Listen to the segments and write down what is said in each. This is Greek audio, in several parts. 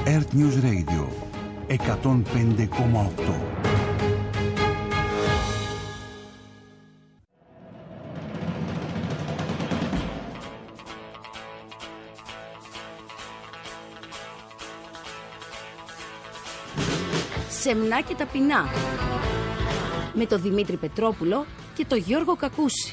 Earth News Radio 105,8. Σεμνά και ταπεινά, με τον Δημήτρη Πετρόπουλο και τον Γιώργο Κακούση.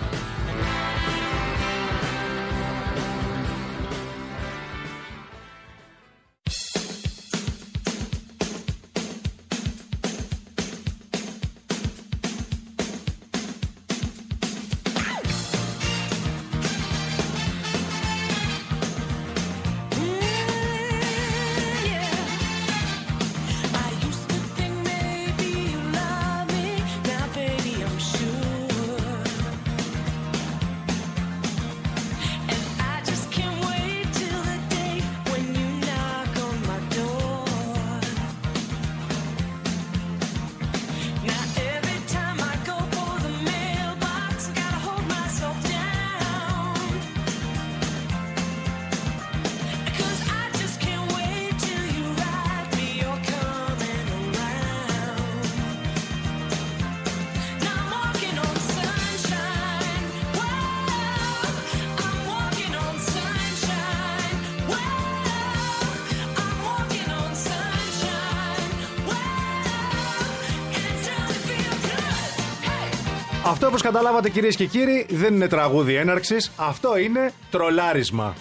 Αυτό, όπως καταλάβατε κυρίες και κύριοι, δεν είναι τραγούδι έναρξης, αυτό είναι τρολάρισμα.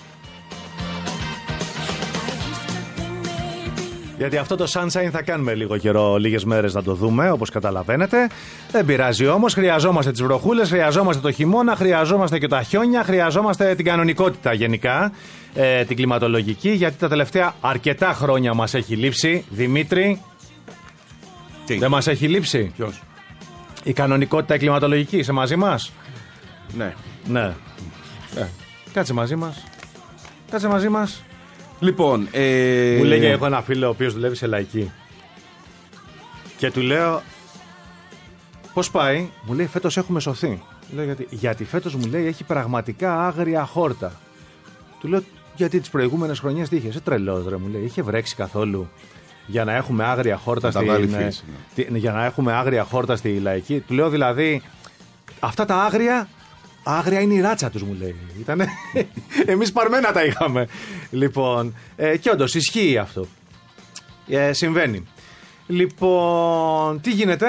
Γιατί αυτό το Sunshine θα κάνουμε λίγο καιρό, λίγες μέρες να το δούμε, όπως καταλαβαίνετε. Δεν πειράζει όμως, χρειαζόμαστε τις βροχούλες, χρειαζόμαστε το χειμώνα, χρειαζόμαστε και τα χιόνια, χρειαζόμαστε την κανονικότητα γενικά, την κλιματολογική, γιατί τα τελευταία αρκετά χρόνια μας έχει λείψει. Δημήτρη, δεν μας έχει λείψει? Ποιος? Η κανονικότητα η κλιματολογική, είσαι μαζί μας? Ναι. Κάτσε μαζί μας. Κάτσε μαζί μας. Λοιπόν, μου λέγε, έχω ένα φίλο ο οποίος δουλεύει σε λαϊκή. Και του λέω, πώς πάει? Μου λέει, φέτος έχουμε σωθεί. Λέω, γιατί φέτος, μου λέει, έχει πραγματικά άγρια χόρτα. Του λέω, γιατί τις προηγούμενες χρονιές τι είχε? Είσαι τρελός ρε, μου λέει, είχε βρέξει καθόλου για να έχουμε άγρια χόρτα για να έχουμε άγρια χόρτα στη λαϊκή? Του λέω, δηλαδή, αυτά τα άγρια είναι η ράτσα τους, μου λέει. Εμείς παρμένα τα είχαμε. Λοιπόν, και όντως ισχύει αυτό. Συμβαίνει. Λοιπόν, τι γίνεται?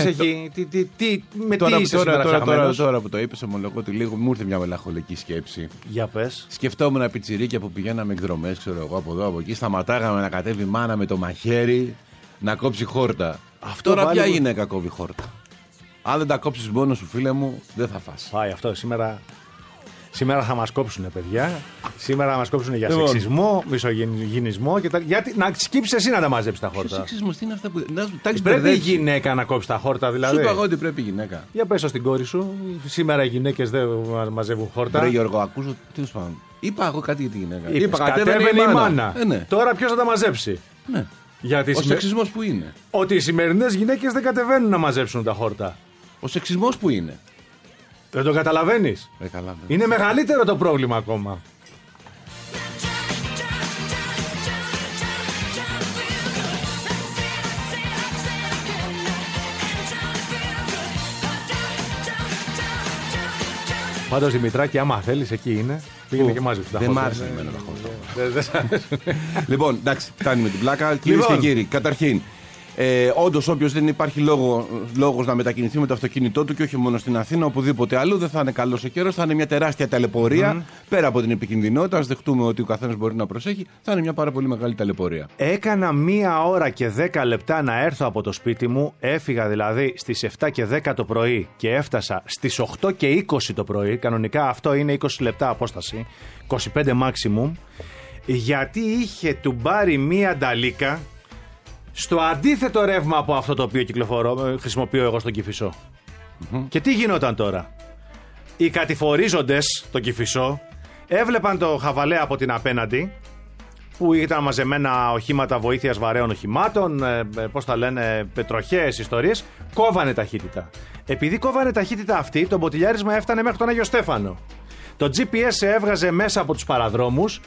Τώρα που το είπες, ομολογώ ότι λίγο μου ήρθε μια μελαγχολική σκέψη. Για πες. Σκεφτόμουν πιτσιρίκια που πηγαίναμε εκδρομές, ξέρω εγώ, από εδώ από εκεί. Σταματάγαμε να κατέβει μάνα με το μαχαίρι να κόψει χόρτα. Τώρα ποια γυναίκα κόβει χόρτα? Αν δεν τα κόψεις μόνο σου, φίλε μου, δεν θα φας. Πάει αυτό Σήμερα θα μας κόψουν, παιδιά. Σήμερα θα μας κόψουν για σεξισμό, μισογυνισμό και τα... Γιατί να σκύψεις εσύ να τα μαζέψεις τα χόρτα. Σεξισμό, τι είναι αυτά που. Πρέπει η γυναίκα να κόψει τα χόρτα, δηλαδή. Σου είπα εγώ ότι πρέπει η γυναίκα. Για πες στην κόρη σου, σήμερα οι γυναίκες δεν μαζεύουν χόρτα. Ρε Γιώργο, ακούσω. Τέλος πάντων. Είπα εγώ κάτι για τη γυναίκα. Είπα, κατέβαινε η μάνα. Ναι. Τώρα ποιος θα τα μαζέψει? Ναι. Γιατί ο σεξισμός που είναι? Ότι οι σημερινές γυναίκες δεν κατεβαίνουν να μαζέψουν τα χόρτα. Ο σεξισμός που είναι? Δεν το καταλαβαίνεις? Είναι μεγαλύτερο το πρόβλημα ακόμα. Πάντως Δημητράκη, άμα θέλεις, εκεί είναι. Πήγαινε και μάζεψε τα χόρτα. Δεν μ' άρεσε εμένα τα χόρτα. Λοιπόν, εντάξει, φτάνει με την πλάκα. Κυρίες και κύριοι, καταρχήν, όντως, όποιος δεν υπάρχει λόγος να μετακινηθεί με το αυτοκίνητό του, και όχι μόνο στην Αθήνα, οπουδήποτε αλλού, δεν θα είναι καλός ο καιρός, θα είναι μια τεράστια ταλαιπωρία. Πέρα από την επικινδυνότητα, ας δεχτούμε ότι ο καθένας μπορεί να προσέχει, θα είναι μια πάρα πολύ μεγάλη ταλαιπωρία. Έκανα 1 ώρα και 10 λεπτά να έρθω από το σπίτι μου. Έφυγα δηλαδή στις 7 και 10 το πρωί και έφτασα στις 8 και 20 το πρωί. Κανονικά αυτό είναι 20 λεπτά απόσταση, 25 maximum. Γιατί είχε τουμπάρει μία νταλίκα στο αντίθετο ρεύμα από αυτό το οποίο χρησιμοποιώ εγώ στον Κηφισό. Και τι γινόταν τώρα? Οι κατηφορίζοντες στον Κηφισό έβλεπαν το χαβαλέ από την απέναντι, που ήταν μαζεμένα οχήματα βοήθειας βαρέων οχημάτων, πώς τα λένε, πετροχές, ιστορίες. Κόβανε ταχύτητα. Επειδή κόβανε ταχύτητα αυτή, το μποτιλιάρισμα έφτανε μέχρι τον Άγιο Στέφανο. Το GPS έβγαζε μέσα από τους παραδρόμους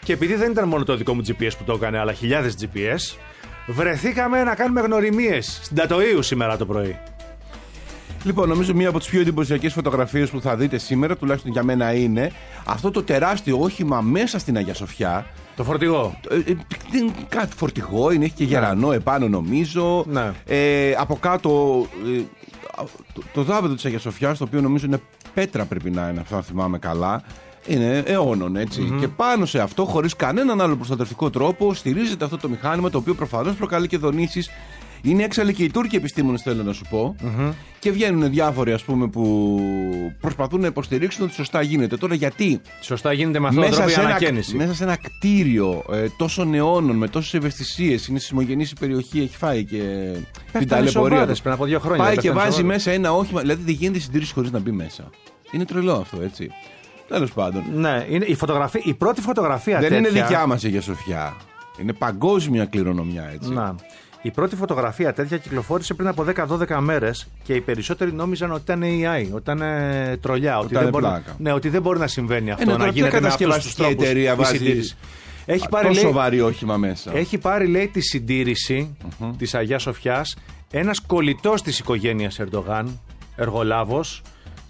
και επειδή δεν ήταν μόνο το δικό μου GPS που το έκανε, αλλά χιλιάδες GPS, βρεθήκαμε να κάνουμε γνωριμίες στην Τατοΐου σήμερα το πρωί. Λοιπόν, νομίζω μία από τις πιο εντυπωσιακές φωτογραφίες που θα δείτε σήμερα, τουλάχιστον για μένα, είναι αυτό το τεράστιο όχημα μέσα στην Αγία Σοφιά. Το φορτηγό. Κάτι φορτηγό είναι, έχει και γερανό επάνω νομίζω. Ναι. Από κάτω το δάβεδο της Αγίας Σοφιάς, το οποίο νομίζω είναι πέτρα, πρέπει να είναι, αυτό να θυμάμαι καλά. Είναι αιώνων, έτσι. Και πάνω σε αυτό, χωρίς κανέναν άλλο προστατευτικό τρόπο, στηρίζεται αυτό το μηχάνημα, το οποίο προφανώς προκαλεί και δονήσεις. Είναι έξαλλοι και οι Τούρκοι επιστήμονες, θέλω να σου πω. Και βγαίνουν διάφοροι, ας πούμε, που προσπαθούν να υποστηρίξουν ότι σωστά γίνεται. Τώρα, γιατί. Σωστά γίνεται με αυτόν τον τρόπο η ανακαίνιση. Μέσα σε ένα κτίριο τόσων αιώνων, με τόσες ευαισθησίες, είναι σεισμογενής η περιοχή, έχει φάει και την ταλαιπωρία της. Πριν από 2 χρόνια. Πάει και βάζει μέσα ένα όχημα. Δηλαδή, δεν γίνεται συντήρηση χωρίς να μπει μέσα. Είναι τρελό αυτό, έτσι. Τέλος πάντων. Ναι, είναι η πρώτη φωτογραφία δεν τέτοια. Είναι δικιά μας η Αγία Σοφιά. Είναι παγκόσμια κληρονομιά, έτσι. Να. Η πρώτη φωτογραφία τέτοια κυκλοφόρησε πριν από 10-12 μέρες και οι περισσότεροι νόμιζαν ότι ήταν AI, ότι ήταν τρολιά, ότι δεν μπορεί να συμβαίνει αυτό, να γίνεται με αυτούς τους τρόπους. Έχει πάρει, λέει, σοβαρή όχημα μέσα. Έχει πάρει, λέει, τη συντήρηση της Αγιάς Σοφιάς ένας κολλητός της οικογένειας Ερντογάν, εργολάβος,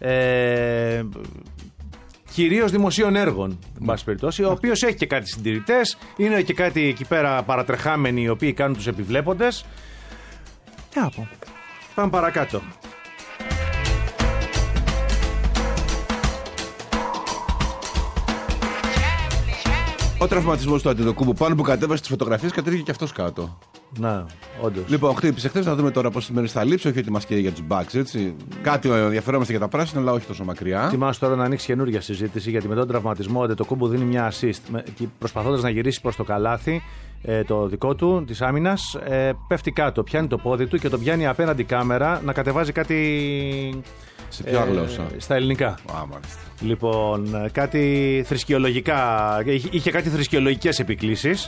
κυρίως δημοσίων έργων, εν πάση περιπτώσει, ο οποίος έχει και κάτι συντηρητές, είναι και κάτι εκεί πέρα παρατρεχάμενοι οι οποίοι κάνουν τους επιβλέποντες. Τι να πω. Πάμε παρακάτω. Ο τραυματισμός του Αντετοκούμπου πάνω που κατέβασε τις φωτογραφίες, κατέβηκε και αυτός κάτω. Να, όντως. Λοιπόν, χτύπησε χθες, να δούμε τώρα πόσες μέρες θα λείψει. Όχι ότι μας καίει για τους Bucks, έτσι. Κάτι ενδιαφερόμαστε για τα πράσινα, αλλά όχι τόσο μακριά. Ετοιμάσου τώρα να ανοίξει καινούργια συζήτηση, γιατί με τον τραυματισμό ο Αντετοκούμπου δίνει μια assist. Προσπαθώντας να γυρίσει προς το καλάθι, το δικό του, της άμυνας, πέφτει κάτω. Πιάνει το πόδι του και τον πιάνει απέναντι κάμερα να κατεβάζει κάτι. Σε ποια γλώσσα? Στα ελληνικά. Λοιπόν, κάτι θρησκεολογικά. Είχε κάτι θρησκεολογικές επικλήσεις.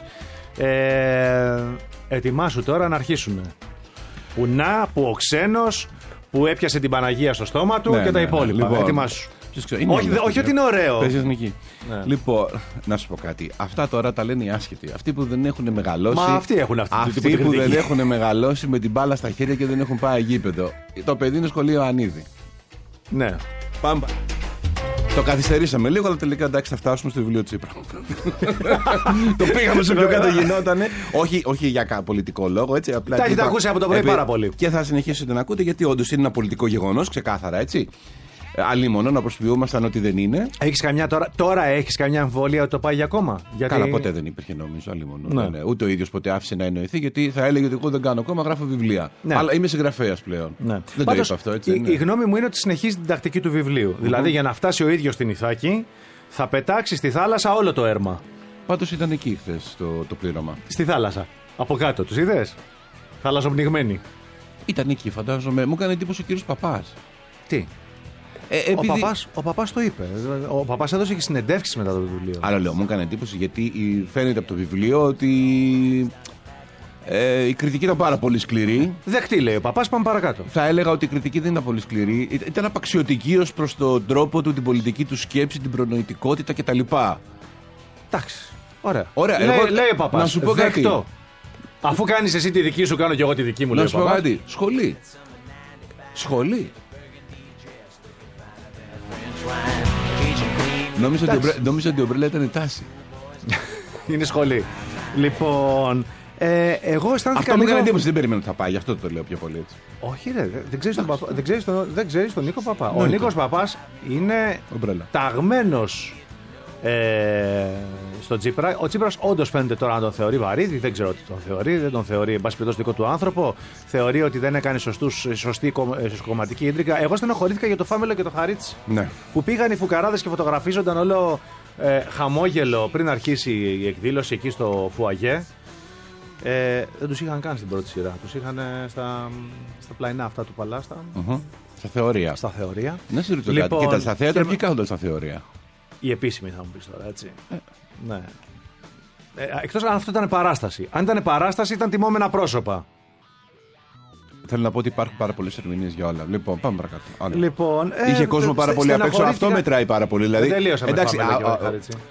Ετοιμάσου τώρα να αρχίσουν. Που ο ξένος που έπιασε την Παναγία στο στόμα του και τα υπόλοιπα. Λοιπόν, ετοιμάσου. Όχι ότι είναι ωραίο. Λοιπόν, να σου πω κάτι. Αυτά τώρα τα λένε οι άσχετοι. Αυτοί που δεν έχουν μεγαλώσει. Μα αυτοί έχουν αυτοί που δεν έχουν μεγαλώσει με την μπάλα στα χέρια και δεν έχουν πάει γήπεδο. Το παιδί είναι σχολείο Ανίδη. Ναι. Πάμε. Το καθυστερήσαμε λίγο, αλλά τελικά εντάξει θα φτάσουμε στο βιβλίο Τσίπρα. Το πήγαμε σε πιο κάτω γινότανε. Όχι για πολιτικό λόγο, έτσι. Τα έχετε ακούσει από το πρωί πάρα πολύ. Και θα συνεχίσετε να ακούτε, γιατί όντως είναι ένα πολιτικό γεγονός, ξεκάθαρα, έτσι. Αλλήμονο να προσποιούμασταν ότι δεν είναι. Τώρα έχεις καμιά αμφιβολία ότι το πάει για κόμμα? Καλά, ποτέ δεν υπήρχε, νομίζω, αλλήμονο. Ναι. Ούτε ο ίδιος ποτέ άφησε να εννοηθεί, γιατί θα έλεγε ότι εγώ δεν κάνω κόμμα, γράφω βιβλία. Ναι. Αλλά είμαι συγγραφέας πλέον. Ναι. Δεν πάντως, το είπα αυτό, έτσι. Η γνώμη μου είναι ότι συνεχίζει την τακτική του βιβλίου. Δηλαδή, για να φτάσει ο ίδιος στην Ιθάκη, θα πετάξει στη θάλασσα όλο το έρμα. Πάντως ήταν εκεί χθες το πλήρωμα. Στη θάλασσα. Από κάτω, τους είδες? Θαλασσοπνιγμένοι. Ήταν εκεί, φαντάζομαι. Μου έκανε εντύπωση ο κύριος Παπάς. Τι? Ο Παπάς το είπε. Ο Παπάς έδωσε και συνεντεύξεις μετά το βιβλίο. Άρα λέω, μου έκανε εντύπωση, γιατί φαίνεται από το βιβλίο ότι η κριτική ήταν πάρα πολύ σκληρή. Δεκτή, λέει ο Παπάς, πάμε παρακάτω. Θα έλεγα ότι η κριτική δεν ήταν πολύ σκληρή. Ήταν απαξιωτική ως προς τον τρόπο του, την πολιτική του σκέψη, την προνοητικότητα κτλ. Εντάξει. Ωραία. Λέει ο Παπάς. Να σου πω κάτι. Αφού κάνεις εσύ τη δική σου, κάνω και εγώ τη δική μου. Να σου πω κάτι. Σχολή. Νόμιζα ότι η ομπρέλα ήταν η τάση. Είναι σχολή. Λοιπόν, εγώ αισθάνθηκα. Αυτό μου έκανε εντύπωση, δεν περίμενα ότι θα πάει, γι' αυτό το λέω πιο πολύ έτσι. Όχι, ρε, δεν ξέρεις τον Νίκο Παπά. Ο Νίκος Παπάς είναι ταγμένος στον Τσίπρα. Ο Τσίπρας όντως φαίνεται τώρα να τον θεωρεί βαρύδι. Δεν ξέρω τι τον θεωρεί. Δεν τον θεωρεί, εν πάση περιπτώσει, δικό του άνθρωπο. Θεωρεί ότι δεν έκανε σωστή κομματική ίντρικα. Εγώ στενοχωρήθηκα για το Φάμελο και το Χαρίτσι. Ναι. Που πήγαν οι φουκαράδες και φωτογραφίζονταν όλο χαμόγελο πριν αρχίσει η εκδήλωση εκεί στο Φουαγέ. Δεν τους είχαν καν στην πρώτη σειρά. Τους είχαν στα πλαϊνά αυτά του Παλάστα. Στα θεωρία. Στα θεωρία. Να σε ρωτήσω κάτι. Κοίτα, στα θέατρα ποιοι κάθονταν στα θεωρία? Η επίσημη, θα μου πεις τώρα, έτσι. Ναι. Εκτός αν αυτό ήταν παράσταση. Αν ήταν παράσταση, ήταν τιμόμενα πρόσωπα. Θέλω να πω ότι υπάρχουν πάρα πολλές ερμηνείες για όλα. Λοιπόν, πάμε παρακάτω. Λοιπόν, είχε κόσμο πάρα πολύ απ' έξω. Αυτό μετράει πάρα πολύ. Δηλαδή, τελείωσα με εντάξει,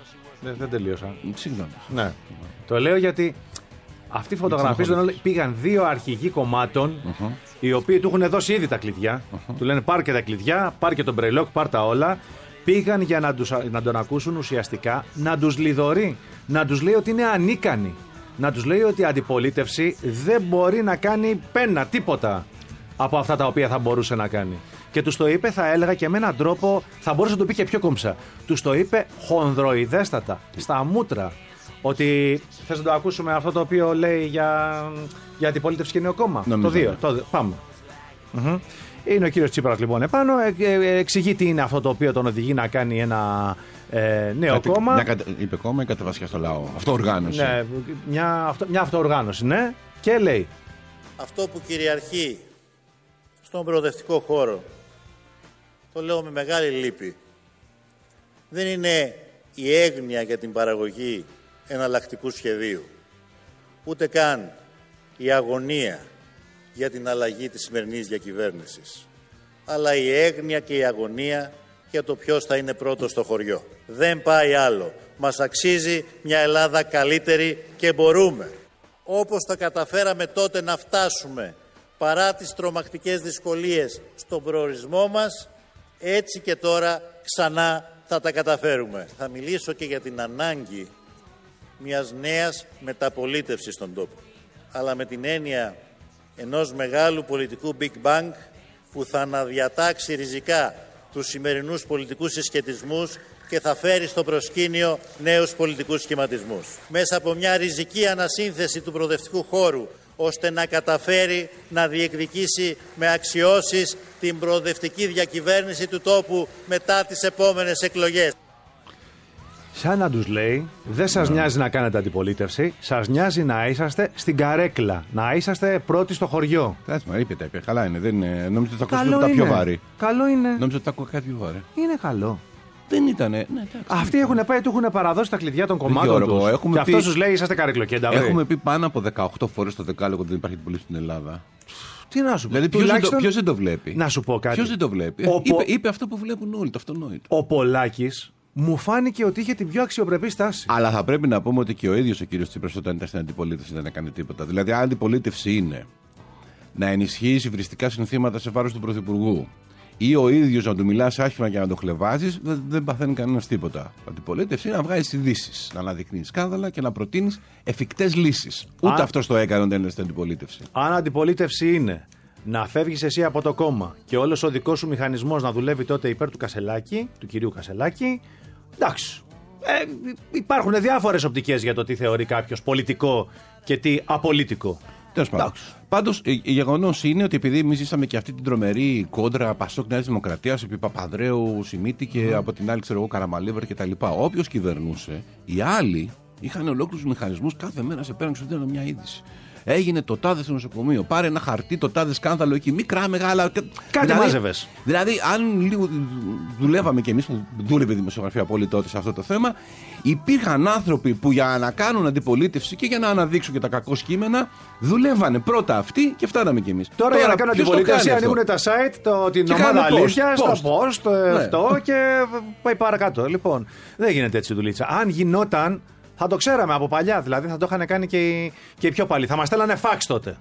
Δεν τελείωσα. Συγγνώμη. Ναι. Το λέω γιατί αυτοί φωτογραφίζουν. Πήγαν 2 αρχηγοί κομμάτων, οι οποίοι του έχουν δώσει ήδη τα κλειδιά. Του λένε πάρ και τα κλειδιά, πάρ και τον μπρελόκ, πάρ τα όλα. Πήγαν για να τον ακούσουν ουσιαστικά να τους λιδωρεί. Να τους λέει ότι είναι ανίκανοι. Να τους λέει ότι η αντιπολίτευση δεν μπορεί να κάνει πένα, τίποτα από αυτά τα οποία θα μπορούσε να κάνει. Και τους το είπε, θα έλεγα και με έναν τρόπο, θα μπορούσε να το πει και πιο κομψά. Τους το είπε χονδροειδέστατα, στα μούτρα. Ότι θες να το ακούσουμε αυτό το οποίο λέει για αντιπολίτευση και νέο κόμμα. Το 2. Πάμε. Είναι ο κύριος Τσίπρας λοιπόν επάνω, εξηγεί τι είναι αυτό το οποίο τον οδηγεί να κάνει ένα νέο κόμμα. Είπε κόμμα ή κατεβασιά στο λαό. Αυτοοργάνωση. Ναι, μια αυτοοργάνωση, ναι. Και λέει. Αυτό που κυριαρχεί στον προοδευτικό χώρο, το λέω με μεγάλη λύπη, δεν είναι η έγνοια για την παραγωγή εναλλακτικού σχεδίου, ούτε καν η αγωνία για την αλλαγή της σημερινής διακυβέρνησης, αλλά η έγνοια και η αγωνία για το ποιος θα είναι πρώτος στο χωριό. Δεν πάει άλλο. Μας αξίζει μια Ελλάδα καλύτερη και μπορούμε. Όπως τα καταφέραμε τότε να φτάσουμε παρά τις τρομακτικές δυσκολίες στον προορισμό μας, έτσι και τώρα ξανά θα τα καταφέρουμε. Θα μιλήσω και για την ανάγκη μιας νέας μεταπολίτευσης στον τόπο, αλλά με την έννοια ενός μεγάλου πολιτικού Big Bang που θα αναδιατάξει ριζικά τους σημερινούς πολιτικούς συσχετισμούς και θα φέρει στο προσκήνιο νέους πολιτικούς σχηματισμούς. Μέσα από μια ριζική ανασύνθεση του προοδευτικού χώρου, ώστε να καταφέρει να διεκδικήσει με αξιώσεις την προοδευτική διακυβέρνηση του τόπου μετά τις επόμενες εκλογές. Σαν να τους λέει, δεν σας νοιάζει να κάνετε αντιπολίτευση, σας νοιάζει να είσαστε στην καρέκλα, να είσαστε πρώτοι στο χωριό. Μα είπε, καλά είναι, δεν είναι. Νόμιζα ότι θα ακούσουν τα πιο βάρη. Καλό είναι. Νόμιζα ότι θα ακούω κάτι πιο βάρη. Είναι καλό. Δεν ήτανε. Ναι, αυτοί έχουν πάει, του έχουν παραδώσει τα κλειδιά των κομμάτων τους. Και αυτός τους λέει, είσαστε καρεκλοκέντα. Έχουμε πει πάνω από 18 φορές στο δεκάλογο ότι δεν υπάρχει αντιπολίτευση στην Ελλάδα. Τι να σου πω. Δηλαδή, ποιος δεν το βλέπει. Να σου πω κάτι. Ποιος δεν το βλέπει. Είπε αυτό που βλέπουν όλοι, το αυτονόητο. Ο Πολάκης μου φάνηκε ότι είχε την πιο αξιοπρεπή στάση. Αλλά θα πρέπει να πούμε ότι και ο ίδιος ο κύριος Τσίπρας όταν ήταν στην αντιπολίτευση δεν έκανε τίποτα. Δηλαδή, αν αντιπολίτευση είναι να ενισχύσει υβριστικά συνθήματα σε βάρος του Πρωθυπουργού ή ο ίδιος να του μιλάς άσχημα και να το χλεβάζεις, δεν παθαίνει κανένας τίποτα. Αντιπολίτευση είναι να βγάζεις ειδήσεις, να αναδεικνύεις σκάνδαλα και να προτείνεις εφικτές λύσεις. Ούτε αυτός το έκανε όταν είναι στην αντιπολίτευση. Αν αντιπολίτευση είναι να φεύγεις εσύ από το κόμμα και όλος ο δικός σου μηχανισμός να δουλεύει τότε υπέρ του Κασελάκη, του κυρίου Κασελάκη, εντάξει. Υπάρχουν διάφορες οπτικές για το τι θεωρεί κάποιος πολιτικό και τι απολυτικό. Τέλος πάντων. Πάντως, γεγονός είναι ότι επειδή εμείς ζήσαμε και αυτή την τρομερή κόντρα Πασόκ Νέας Δημοκρατίας επί Παπανδρέου, Σιμίτη και από την άλλη, ξέρω εγώ, Καραμαλίβερ κτλ. Όποιος κυβερνούσε, οι άλλοι είχαν ολόκληρους μηχανισμούς κάθε μέρα σε πέραν σου δίνανε μια είδηση. Έγινε το τάδε στο νοσοκομείο. Πάρε ένα χαρτί, το τάδε σκάνδαλο εκεί. Μικρά, μεγάλα. Κάτι μάζευες. Δηλαδή, αν λίγο δουλεύαμε κι εμείς που δούλευε η δημοσιογραφία πολύ τότε σε αυτό το θέμα, υπήρχαν άνθρωποι που για να κάνουν αντιπολίτευση και για να αναδείξουν και τα κακό κείμενα, δουλεύανε πρώτα αυτοί και φτάναμε κι εμείς. Τώρα για να κάνουν αντιπολίτευση, ανοίγουν τα site, την ομάδα αλήθεια, στο post, αυτό και πάει παρακάτω. Λοιπόν, δεν γίνεται έτσι η δουλίτσα. Αν γινόταν. Θα το ξέραμε από παλιά, δηλαδή θα το είχαν κάνει και οι πιο παλιοί. Θα μας στέλνανε φάξ τότε.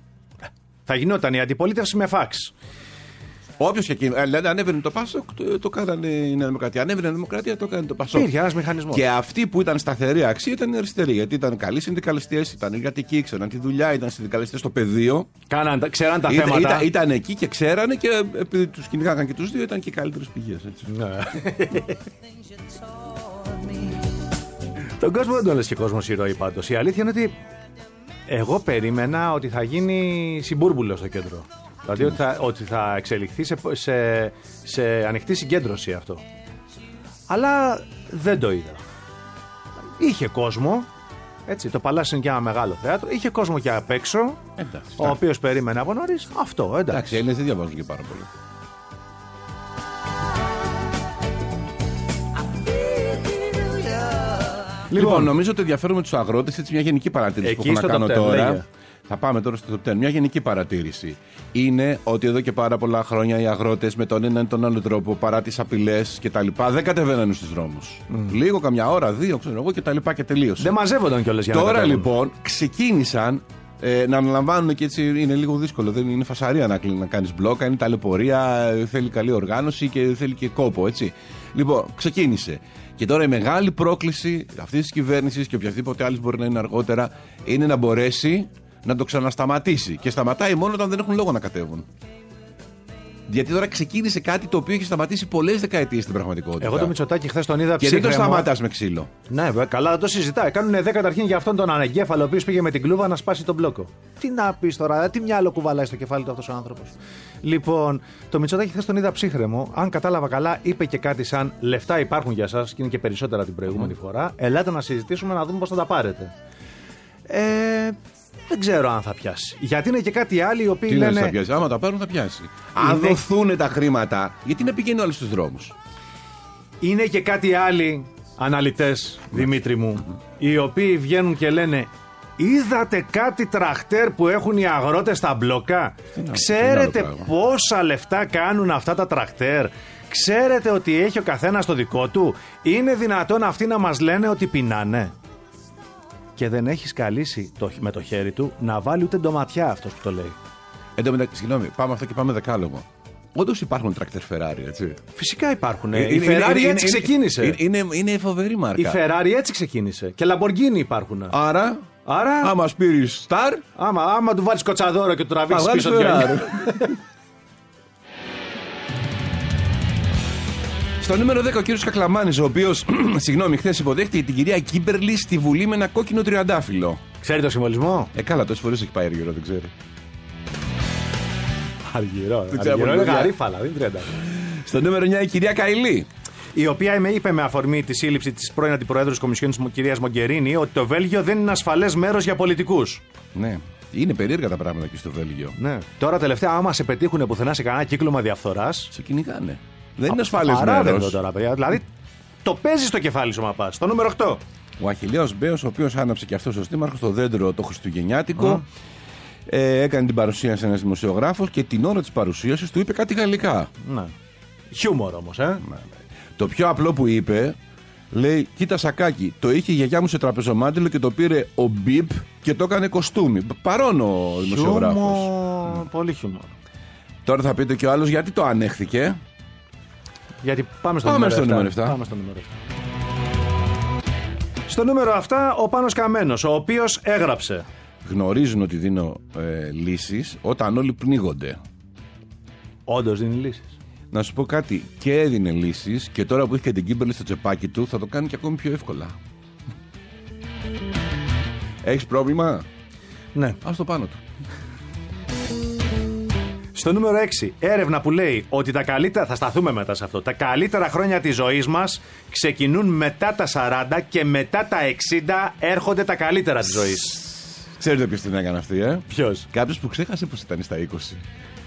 Θα γινόταν η αντιπολίτευση με φάξ. Όποιος και εκείνο. Δηλαδή ανέβαινε το Πασόκ, το κάνανε η Νέα Δημοκρατία. Ανέβαινε η Δημοκρατία, το έκανε το Πασόκ. Υπήρχε ένας μηχανισμός. Και αυτοί που ήταν σταθερή αξία ήταν οι αριστεροί. Γιατί ήταν καλοί συνδικαλιστές, ήταν εργατικοί, ξέραν τη δουλειά, ήταν συνδικαλιστές στο πεδίο. Ξέραν τα θέματα. Ήταν εκεί και ξέρανε και επειδή τους κυνηγάγαν και τους δύο, ήταν και καλύτερες πηγές. Τον κόσμο δεν τον λες και κόσμος ηρωή πάντως. Η αλήθεια είναι ότι εγώ περίμενα ότι θα γίνει συμπούρμπουλο στο κέντρο. Δηλαδή ότι θα εξελιχθεί σε ανοιχτή συγκέντρωση αυτό. Αλλά δεν το είδα. Είχε κόσμο, έτσι, το Παλάσι είναι και ένα μεγάλο θέατρο, είχε κόσμο και απ' έξω, ο οποίος περίμενε από νωρίς αυτό, εντάξει. Οι Έλληνες δεν διαβάζουν και πάρα πολύ. Λοιπόν, νομίζω ότι ενδιαφέρουμε τους αγρότες, έτσι μια γενική παρατήρηση που έχω να κάνω τώρα. Θα πάμε τώρα στο top 10. Μια γενική παρατήρηση είναι ότι εδώ και πάρα πολλά χρόνια οι αγρότες με τον ένα ή τον άλλο τρόπο, παρά τις απειλές κτλ., δεν κατεβαίνανε στους δρόμους. Λίγο, καμιά ώρα, 2, ξέρω εγώ κτλ. Και τελείωσε. Δεν μαζεύονταν κιόλας για να τώρα κατέβουν. λοιπόν ξεκίνησαν να αναλαμβάνουν, και έτσι είναι λίγο δύσκολο. Δεν είναι φασαρία να κάνεις μπλόκα, είναι ταλαιπωρία, θέλει καλή οργάνωση και θέλει και κόπο, έτσι. Λοιπόν, ξεκίνησε. Και τώρα η μεγάλη πρόκληση αυτής της κυβέρνησης και οποιασδήποτε άλλη μπορεί να είναι αργότερα είναι να μπορέσει να το ξανασταματήσει. Και σταματάει μόνο όταν δεν έχουν λόγο να κατέβουν. Γιατί τώρα ξεκίνησε κάτι το οποίο έχει σταματήσει πολλές δεκαετίες στην πραγματικότητα. Εγώ το Μητσοτάκη χθες τον είδα ψύχρεμο. Και δεν το σταματάς με ξύλο. Ναι, βέβαια, καλά, δεν το συζητάει. Κάνουνε 10 καταρχήν για αυτόν τον ανεγκέφαλο, ο οποίος πήγε με την κλούβα να σπάσει τον μπλόκο. Τι να πεις τώρα, τι μυαλό κουβαλάει στο κεφάλι του αυτός ο άνθρωπος. Λοιπόν, το Μητσοτάκη χθες τον είδα ψύχρεμο. Αν κατάλαβα καλά, είπε και κάτι σαν λεφτά υπάρχουν για εσάς και είναι και περισσότερα την προηγούμενη φορά. Ελάτε να συζητήσουμε να δούμε πώς θα τα πάρετε. Δεν ξέρω αν θα πιάσει. Γιατί είναι και κάτι άλλοι οι οποίοι λένε. Θα πιάσει. Άμα τα πάρουν, θα πιάσει. Αν δοθούν τα χρήματα, γιατί να πηγαίνουν όλοι στους δρόμους. Είναι και κάτι άλλοι αναλυτές, Δημήτρη μου, οι οποίοι βγαίνουν και λένε: είδατε κάτι τραχτέρ που έχουν οι αγρότες στα μπλοκά? Ξέρετε πόσα λεφτά κάνουν αυτά τα τραχτέρ? Ξέρετε ότι έχει ο καθένας το δικό του? Είναι δυνατόν αυτοί να μας λένε ότι πεινάνε? Και δεν έχει σκαλίσει με το χέρι του να βάλει ούτε ντοματιά αυτός που το λέει. Συγγνώμη, πάμε αυτό και πάμε δεκάλογο. Όντως υπάρχουν τρακτέρ Ferrari, έτσι. Φυσικά υπάρχουν. Η Ferrari έτσι ξεκίνησε. Είναι φοβερή μάρκα. Η Ferrari έτσι ξεκίνησε. Και Lamborghini υπάρχουν. Άρα άμα σπείρεις Star. Άμα του βάλεις κοτσαδόρο και του τραβήξεις πίσω του γυαλιά. Στο νούμερο 10 ο κύριος Κακλαμάνης, ο οποίος, συγγνώμη, χθες υποδέχτηκε την κυρία Κίμπερλι στη Βουλή με ένα κόκκινο τριαντάφυλλο. Ξέρει το συμβολισμό? Καλά, τόσες φορές έχει πάει αργυρό, δεν ξέρει. Αργυρό είναι γαρίφαλα, δεν είναι τριαντάφυλλο. Στο νούμερο 9 η κυρία Καηλή, η οποία είπε με αφορμή τη σύλληψη της πρώην αντιπροέδρου της Κομισιόν της κυρίας Μογκερίνη ότι το Βέλγιο δεν είναι ασφαλές μέρος για πολιτικούς. Ναι. Είναι περίεργα τα πράγματα εκεί στο Βέλγιο. Ναι. Τώρα τελευταία, άμα σε πετύχουν πουθενά σε κανένα κύκλωμα διαφθοράς, σε κυνηγάνε. Δεν είναι ασφαλές μέρος. Τώρα, παιδιά. Δηλαδή το παίζει στο κεφάλι σου, μα πας. Στο νούμερο 8. Ο Αχιλλέος Μπέος, ο οποίος άναψε και αυτός ως δήμαρχος στο δέντρο το χριστουγεννιάτικο. Έκανε την παρουσίαση ένας δημοσιογράφος και την ώρα της παρουσίασης του είπε κάτι γαλλικά. Ναι. Χιούμορ όμως, Ναι. Το πιο απλό που είπε, λέει: κοίτα σακάκι, το είχε η γιαγιά μου σε τραπεζομάντιλο και το πήρε ο Μπιπ και το έκανε κοστούμι. Παρόν ο δημοσιογράφος. Πολύ χιούμορ. Τώρα θα πείτε και ο άλλος γιατί το ανέχθηκε. Γιατί πάμε στο νούμερο 7. Στο νούμερο 7 ο Πάνος Καμένος, ο οποίος έγραψε: γνωρίζουν ότι δίνω λύσεις όταν όλοι πνίγονται. Όντως δίνει λύσεις. Να σου πω κάτι, και έδινε λύσεις και τώρα που έχει και την Κίμπερλι στο τσεπάκι του θα το κάνει και ακόμη πιο εύκολα. Έχεις πρόβλημα? Ναι. Ας το πάνω του. Στο νούμερο 6, έρευνα που λέει ότι τα καλύτερα, θα σταθούμε μετά σε αυτό, τα καλύτερα χρόνια της ζωής μας ξεκινούν μετά τα 40 και μετά τα 60 έρχονται τα καλύτερα της ζωής. Ξέρετε ποιος την έκανε αυτή, Ποιος? Κάποιος που ξέχασε πως ήταν στα 20.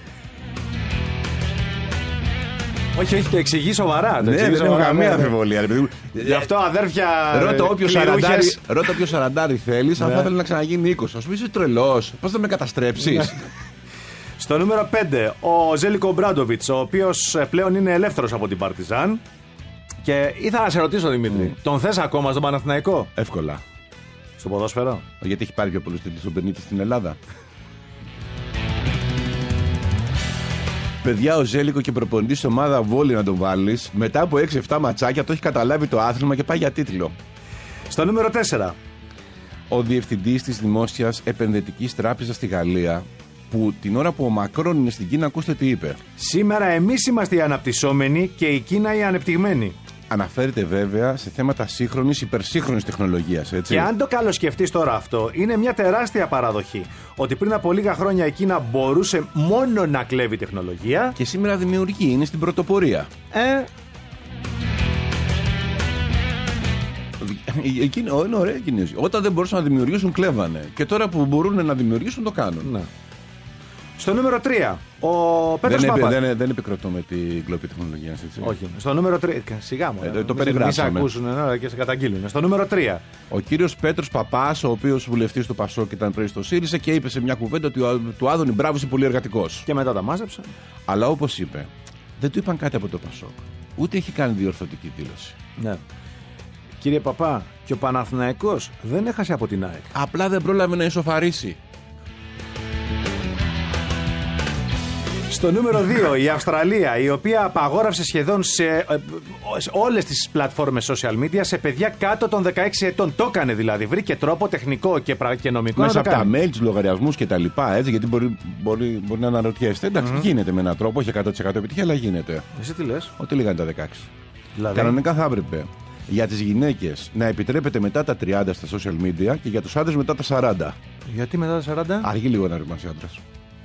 Όχι, το εξηγεί σοβαρά. Ναι, δεν έχω καμία αμφιβολία. Γι' αυτό, αδέρφια. Ρώτα όποιο σαραντάρι θέλεις, αν θα θέλει να ξαναγίνει 20. Α πούμε, είσαι τρελός. Πώς θα με καταστρέψεις? Στο νούμερο 5, ο Ζέλικο Μπράντοβιτς, ο οποίος πλέον είναι ελεύθερος από την Παρτιζάν. Και ήθελα να σε ρωτήσω, Δημήτρη, τον θες ακόμα στον Παναθηναϊκό? Εύκολα. Στο ποδόσφαιρο? Γιατί έχει πάρει πιο πολλούς τίτλους στον Μπενίτες στην Ελλάδα. Παιδιά, ο Ζέλικο και προπονητής ομάδα Βόλη να τον βάλεις. Μετά από 6-7 ματσάκια το έχει καταλάβει το άθλημα και πάει για τίτλο. Στο νούμερο 4, ο διευθυντής της Δημόσιας Επενδυτικής Τράπεζας στη Γαλλία, που την ώρα που ο Μακρόν είναι στην Κίνα, ακούστε τι είπε. Σήμερα εμείς είμαστε οι αναπτυσσόμενοι και η Κίνα οι ανεπτυγμένοι. Αναφέρεται βέβαια σε θέματα σύγχρονης, υπερσύγχρονης τεχνολογίας, έτσι. Και αν το καλοσκεφτείς τώρα αυτό, είναι μια τεράστια παραδοχή. Ότι πριν από λίγα χρόνια η Κίνα μπορούσε μόνο να κλέβει τεχνολογία. Και σήμερα δημιουργεί, είναι στην πρωτοπορία. Είναι ωραία η Κινέζοι. Όταν δεν μπορούσαν να δημιουργήσουν, κλέβανε. Και τώρα που μπορούν να δημιουργήσουν, το κάνουν. Ναι. Στο νούμερο 3, ο Πέτρος Παπάς. Δεν επικροτώ με την κλοπή τεχνολογία. Όχι. Στο νούμερο 3. Σιγά μου. Το περιγράψαμε. Μην σε ακούσουν και σε καταγγείλουν. Στο νούμερο 3. Ο κύριος Πέτρος Παπάς, ο οποίος βουλευτής του ΠΑΣΟΚ ήταν πριν στο ΣΥΡΙΖΑ και είπε σε μια κουβέντα ότι του Άδωνη μπράβο, είσαι πολύ εργατικός. Και μετά τα μάζεψαν. Αλλά όπως είπε, δεν του είπαν κάτι από το ΠΑΣΟΚ. Ούτε έχει κάνει διορθωτική δήλωση. Ναι. Κύριε Παπά, και ο Παναθηναϊκός δεν έχασε από την ΑΕΚ. Απλά δεν πρόλαβε να ισοφαρίσει. Στο νούμερο 2, η Αυστραλία, η οποία απαγόρευσε σχεδόν σε όλες τις πλατφόρμες social media σε παιδιά κάτω των 16 ετών. Το έκανε δηλαδή. Βρήκε τρόπο τεχνικό και νομικό. Μέσα από τα mail, τους λογαριασμούς και τα λοιπά. Έτσι, γιατί μπορεί να αναρωτιέστε. Εντάξει, γίνεται με έναν τρόπο, όχι 100% επιτυχία, αλλά γίνεται. Εσύ τι λες? Ότι λίγα είναι τα 16. Δηλαδή... Κανονικά θα έπρεπε για τις γυναίκες να επιτρέπεται μετά τα 30 στα social media και για τους άντρες μετά τα 40. Γιατί μετά τα 40? Αργεί λίγο να ρημάσει άντρας.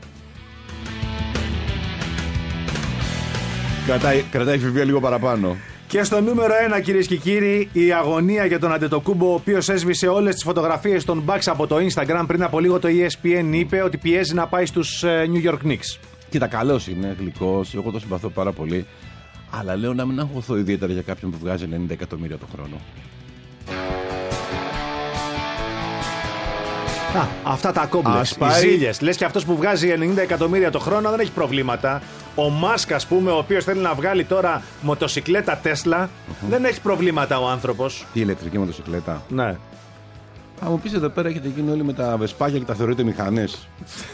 Κρατάει φιβία λίγο παραπάνω. Και στο νούμερο 1, κυρίες και κύριοι, η αγωνία για τον Αντετοκούμπο, ο οποίος έσβησε όλες τις φωτογραφίες των Bucks από το Instagram. Πριν από λίγο το ESPN είπε ότι πιέζει να πάει στους New York Knicks. Κοίτα, καλός είναι, γλυκός, εγώ το συμπαθώ πάρα πολύ. Αλλά λέω να μην αγχωθώ ιδιαίτερα για κάποιον που βγάζει 90 εκατομμύρια το χρόνο. Αυτά τα κόμπλεξ, οι ζήλιες. Λες και αυτός που βγάζει 90 εκατομμύρια το χρόνο δεν έχει προβλήματα. Ο Μάσκ, ας πούμε, ο οποίος θέλει να βγάλει τώρα μοτοσικλέτα Τέσλα, δεν έχει προβλήματα ο άνθρωπος. Τι ηλεκτρική μοτοσικλέτα? Ναι. Θα μου πεις εδώ πέρα έχετε γίνει όλοι με τα βεσπάκια και τα θεωρείτε μηχανές.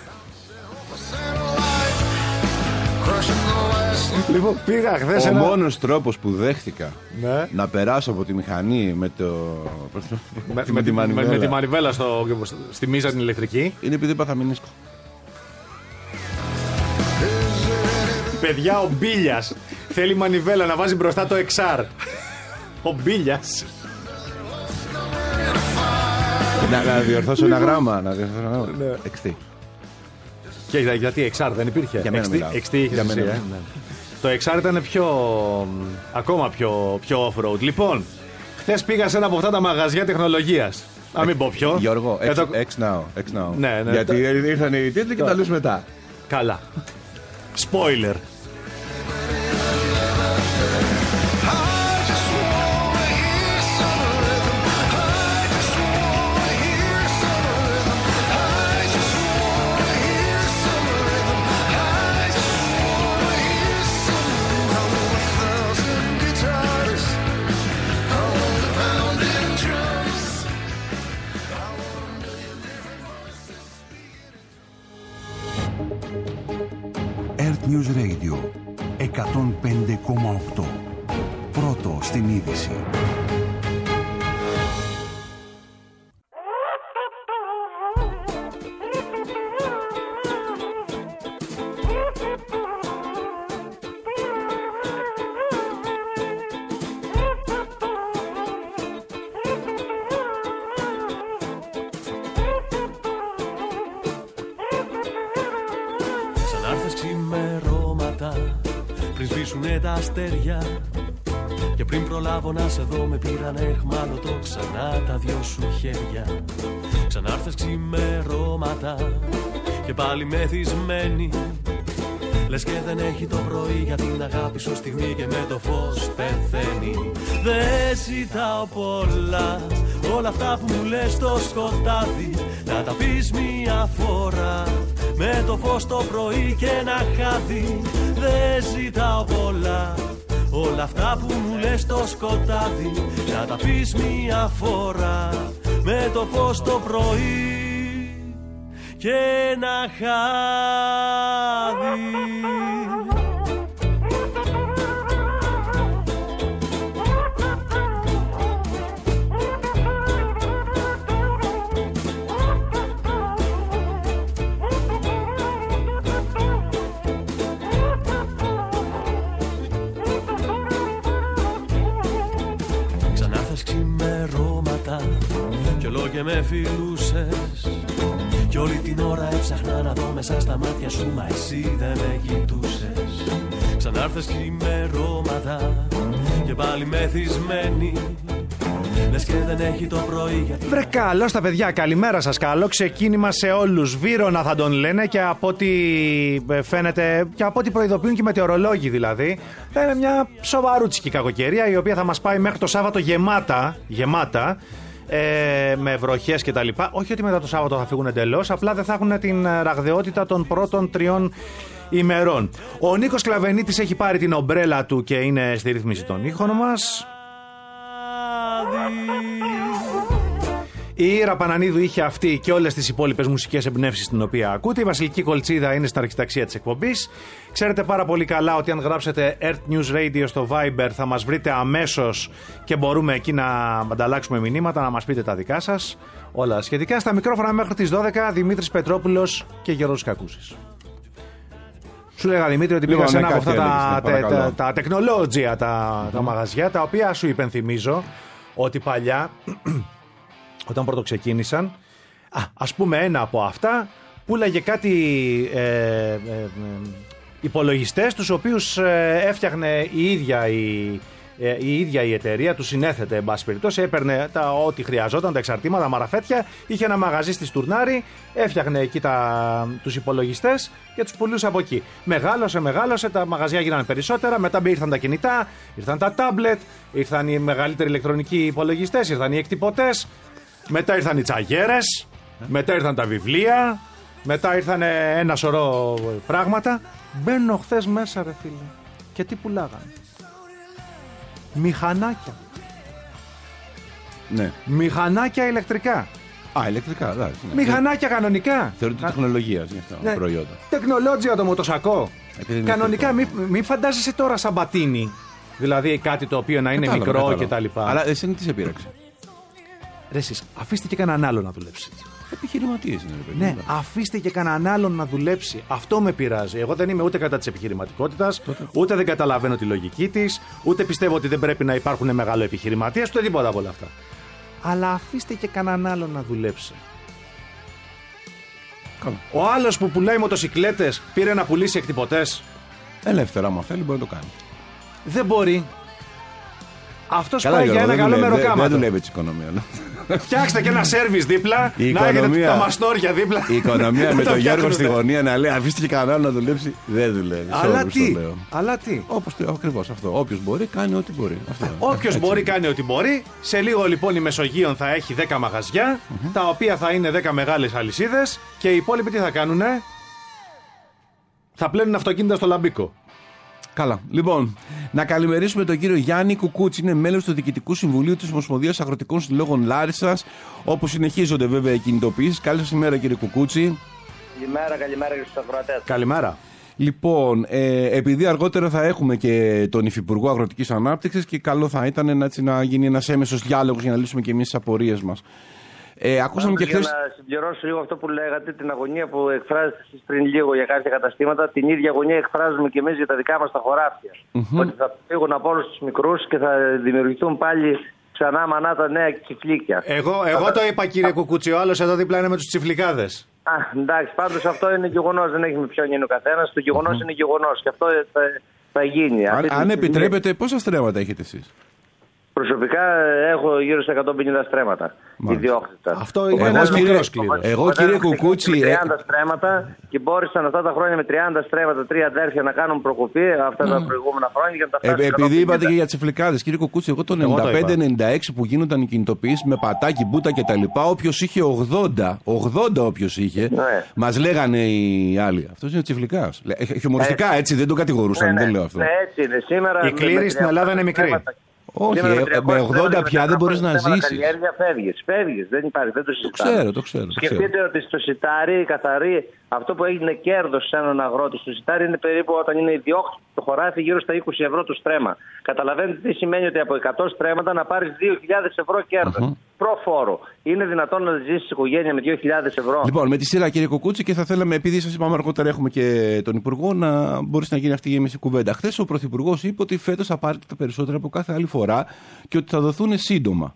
Λοιπόν, πήγα χθες ο μόνος τρόπος που δέχτηκα να περάσω από τη μηχανή με τη μανιβέλα στη μίζα την ηλεκτρική είναι επειδή είπα θα μηνίσκω. Παιδιά, ο Μπίλιας θέλει μανιβέλα να βάζει μπροστά το XR. Ο Μπίλιας. Να διορθώσω ένα γράμμα. XT. Και γιατί XR δεν υπήρχε? Για μένα μιλάω. XT είχε εσύ, ναι. Το XR ήταν ακόμα πιο off-road. Λοιπόν, χθες πήγα σε ένα από αυτά τα μαγαζιά τεχνολογίας. Να μην πω ποιο. Γιώργο, X now. Ναι. Γιατί ήρθαν οι τίτλοι και τα λες μετά. Καλά. Spoiler. News Radio 105,8. Πρώτο στην είδηση. Τα αστέρια και πριν προλάβω να σε δω με πήραν εχμάλωτο ξανά τα δυο σου χέρια. Ξανάρθες ξημερώματα και πάλι μεθυσμένη. Λες και δεν έχει το πρωί για την αγάπη σου στιγμή και με το φως πεθαίνει. Δεν ζητάω πολλά, όλα αυτά που μου λες στο σκοτάδι να τα πεις μια φορά με το φως το πρωί και ένα χάδι. Δεν ζητάω πολλά, όλα αυτά που μου λες στο σκοτάδι να τα πεις μια φορά με το φως το πρωί και ένα χάδι. Και με φιλούσες κι όλη την ώρα έψαχνα να δω μέσα στα μάτια σου, μα εσύ δεν με κοιτούσες. Ξανάρθες ξημερώματα και πάλι μεθυσμένη. λες και δεν έχει το πρωί. Βρε καλώς τα παιδιά, καλημέρα σας. Καλό ξεκίνημα σε όλους. Βύρωνα θα τον λένε και από ό,τι φαίνεται και από ό,τι προειδοποιούν και οι μετεωρολόγοι δηλαδή, θα είναι μια σοβαρούτσικη κακοκαιρία η οποία θα μας πάει μέχρι το Σάββατο γεμάτα. Με βροχές και τα λοιπά. Όχι ότι μετά το Σάββατο θα φύγουν εντελώς, απλά δεν θα έχουν την ραγδαιότητα των πρώτων 3 ημερών. Ο Νίκος Κλαβενίτης έχει πάρει την ομπρέλα του και είναι στη ρύθμιση των ήχων μας. Η Ήρα Πανανίδου είχε αυτή και όλες τις υπόλοιπες μουσικές εμπνεύσεις την οποία ακούτε. Η Βασιλική Κολτσίδα είναι στα αρχιταξία της εκπομπής. Ξέρετε πάρα πολύ καλά ότι αν γράψετε Earth News Radio στο Viber θα μας βρείτε αμέσως και μπορούμε εκεί να ανταλλάξουμε μηνύματα, να μας πείτε τα δικά σας. Όλα σχετικά. Στα μικρόφωνα μέχρι τις 12 Δημήτρης Πετρόπουλος και Γιώργος Κακούσης. Σου λέγα Δημήτρη ότι πήγα σε ένα από αυτά τα τεχνολόγια, τα μαγαζιά, τα οποία σου υπενθυμίζω ότι παλιά όταν πρώτο ξεκίνησαν, ας πούμε ένα από αυτά πουλάγε κάτι υπολογιστές τους οποίους έφτιαχνε η ίδια η εταιρεία, του συνέθετε εν πάση περιπτώσει, έπαιρνε ό,τι χρειαζόταν, τα εξαρτήματα, τα μαραφέτια, είχε ένα μαγαζί στη Στουρνάρη, έφτιαχνε εκεί τους υπολογιστές και τους πουλούσε από εκεί. Μεγάλωσε, τα μαγαζιά γίνανε περισσότερα, μετά ήρθαν τα κινητά, ήρθαν τα τάμπλετ, ήρθαν οι μεγαλύτεροι ηλεκτρονικοί υπολογιστές, ήρθαν οι εκτυπωτές. Μετά ήρθαν οι τσαγέρες, μετά ήρθαν τα βιβλία, μετά ήρθαν ένα σωρό πράγματα. Μπαίνω χθες μέσα ρε φίλε και τι πουλάγανε? Μηχανάκια. Ναι. Μηχανάκια ηλεκτρικά. Ηλεκτρικά, εντάξει. Ναι. Μηχανάκια κανονικά. Θεωρείται τεχνολογία για αυτά προϊόντα. Τεχνολόγια το μοτοσακό. Κανονικά μην φαντάζεσαι τώρα σαμπατίνι. Δηλαδή κάτι το οποίο να είναι μικρό κτλ. Αλλά εσένα τι σε πείραξε? Ρε εσείς, αφήστε και κανέναν άλλο να δουλέψει. Επιχειρηματίες είναι, παιδί. Ναι, αφήστε και κανέναν άλλον να δουλέψει. Αυτό με πειράζει. Εγώ δεν είμαι ούτε κατά της επιχειρηματικότητας, ούτε δεν καταλαβαίνω τη λογική της, ούτε πιστεύω ότι δεν πρέπει να υπάρχουν μεγάλο επιχειρηματίες, ούτε τίποτα από όλα αυτά. Αλλά αφήστε και κανέναν άλλον να δουλέψει. Καλά. Ο άλλος που πουλάει μοτοσικλέτες πήρε να πουλήσει εκτυπωτές. Ελεύθερα, άμα θέλει, μπορεί να το κάνει. Δεν μπορεί. Αυτός πάει για ένα καλό μεροκάματο. Δεν δουλεύει έτσι η οικονομία. Φτιάξτε και ένα σέρβις δίπλα, να έχετε τα μαστόρια δίπλα. Η οικονομία με τον Γιώργο στη γωνία να λέει αφήστε και κανέναν να δουλέψει. Δεν δουλεύει. Αλλά τι. Όπως το ακριβώς αυτό. Όποιος μπορεί κάνει ό,τι μπορεί. Όποιος μπορεί κάνει ό,τι μπορεί. Σε λίγο λοιπόν η Μεσογείων θα έχει 10 μαγαζιά, τα οποία θα είναι 10 μεγάλες αλυσίδες και οι υπόλοιποι τι θα κάνουνε? Θα πλένουν αυτοκίνητα στο Λαμπίκο. Καλά. Λοιπόν, να καλημερίσουμε τον κύριο Γιάννη Κουκούτσι. Είναι μέλος του Διοικητικού Συμβουλίου της Ομοσπονδίας Αγροτικών Συλλόγων Λάρισσας, όπου συνεχίζονται βέβαια οι κινητοποιήσεις. Καλή σας ημέρα, κύριε Κουκούτσι. Καλημέρα για τους ακροατές. Καλημέρα. Λοιπόν, επειδή αργότερα θα έχουμε και τον Υφυπουργό Αγροτικής Ανάπτυξης και καλό θα ήταν να γίνει ένας έμεσος διάλογος για να λύσουμε και εμείς τις απορίες μας. Ακούσαμε και χθες... Για να συμπληρώσω λίγο αυτό που λέγατε, την αγωνία που εκφράζετε εσείς πριν λίγο για κάποια καταστήματα, την ίδια αγωνία εκφράζουμε και εμείς για τα δικά μας τα χωράφια. Ότι θα φύγουν από όλους τους μικρούς και θα δημιουργηθούν πάλι ξανά μανά τα νέα τσιφλίκια. Εγώ το είπα, κύριε Κουκούτσι, ο άλλος εδώ δίπλα είναι με τους τσιφλικάδες. Εντάξει, πάντως αυτό είναι γεγονός, δεν έχει με ποιον είναι ο καθένας. Το γεγονός είναι γεγονός και αυτό θα γίνει. Αν επιτρέπετε, πόσα στρέμματα έχετε εσείς? Προσωπικά έχω γύρω στα 150 στρέμματα ιδιόκτητα. Αυτό είναι ένας μικρός κλήρος. Εγώ, κύριε Κουκούτσι, 30 στρέμματα και μπόρεσαν αυτά τα χρόνια με 30 στρέμματα, 3 αδέρφια να κάνουν προκοπή αυτά τα προηγούμενα χρόνια για να τα φτάσουν. Επειδή είπατε και για τσιφλικάδες, κύριε Κουκούτσι, εγώ το 95-96 που γίνονταν οι κινητοποιήσεις με πατάκι, μπούτα κτλ. Όποιος είχε 80 όποιος είχε, μας λέγανε οι άλλοι. Αυτός είναι τσιφλικάς. Χιουμοριστικά έτσι, δεν τον κατηγορούσαν, δεν λέω αυτό. Έτσι είναι σήμερα. Η κλήρη στην Ελλάδα είναι μικρή. Όχι, με 80 πια δεν μπορείς να ζήσεις. Φεύγεις, δεν υπάρχει, δεν το συζητάμε. Το ξέρω. Σκεφτείτε ότι στο σιτάρι, καθαρή, αυτό που έγινε κέρδος σε έναν αγρότη στο σιτάρι είναι περίπου όταν είναι ιδιόκτητο το χωράφι γύρω στα 20 ευρώ το στρέμμα. Καταλαβαίνετε τι σημαίνει ότι από 100 στρέμματα να πάρεις 2.000 ευρώ κέρδος. Προφόρο. Είναι δυνατόν να ζήσεις οικογένεια με 2.000 ευρώ? Λοιπόν, με τη σειρά, κύριε Κουκούτσι, και θα θέλαμε, επειδή σας είπαμε αργότερα έχουμε και τον Υπουργό, να μπορέσει να γίνει αυτή η γέμιση κουβέντα. Χθες ο Πρωθυπουργός είπε ότι φέτος θα πάρετε τα περισσότερα από κάθε άλλη φορά και ότι θα δοθούν σύντομα.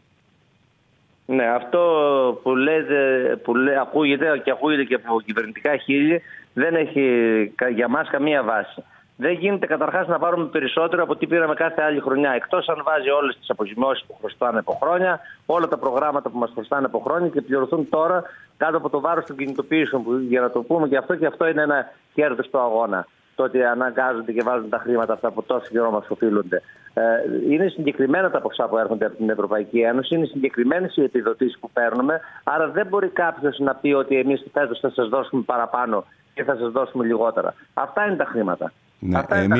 Ναι, αυτό που λέτε, ακούγεται και από κυβερνητικά χείλη, δεν έχει για μας καμία βάση. Δεν γίνεται καταρχάς να πάρουμε περισσότερο από ό,τι πήραμε κάθε άλλη χρονιά. Εκτός αν βάζει όλες τις αποζημιώσεις που χρωστάνε από χρόνια, όλα τα προγράμματα που μας χρωστάνε από χρόνια και πληρωθούν τώρα κάτω από το βάρος των κινητοποιήσεων. Για να το πούμε και αυτό είναι ένα κέρδος στο αγώνα. Το ότι αναγκάζονται και βάζουν τα χρήματα αυτά που τόσο καιρό μας οφείλονται. Είναι συγκεκριμένα τα ποσά που έρχονται από την Ευρωπαϊκή Ένωση, είναι συγκεκριμένες οι επιδοτήσεις που παίρνουμε. Άρα δεν μπορεί κάποιος να πει ότι εμείς φέτος θα σας δώσουμε παραπάνω και θα σας δώσουμε λιγότερα. Αυτά είναι τα χρήματα. Ναι,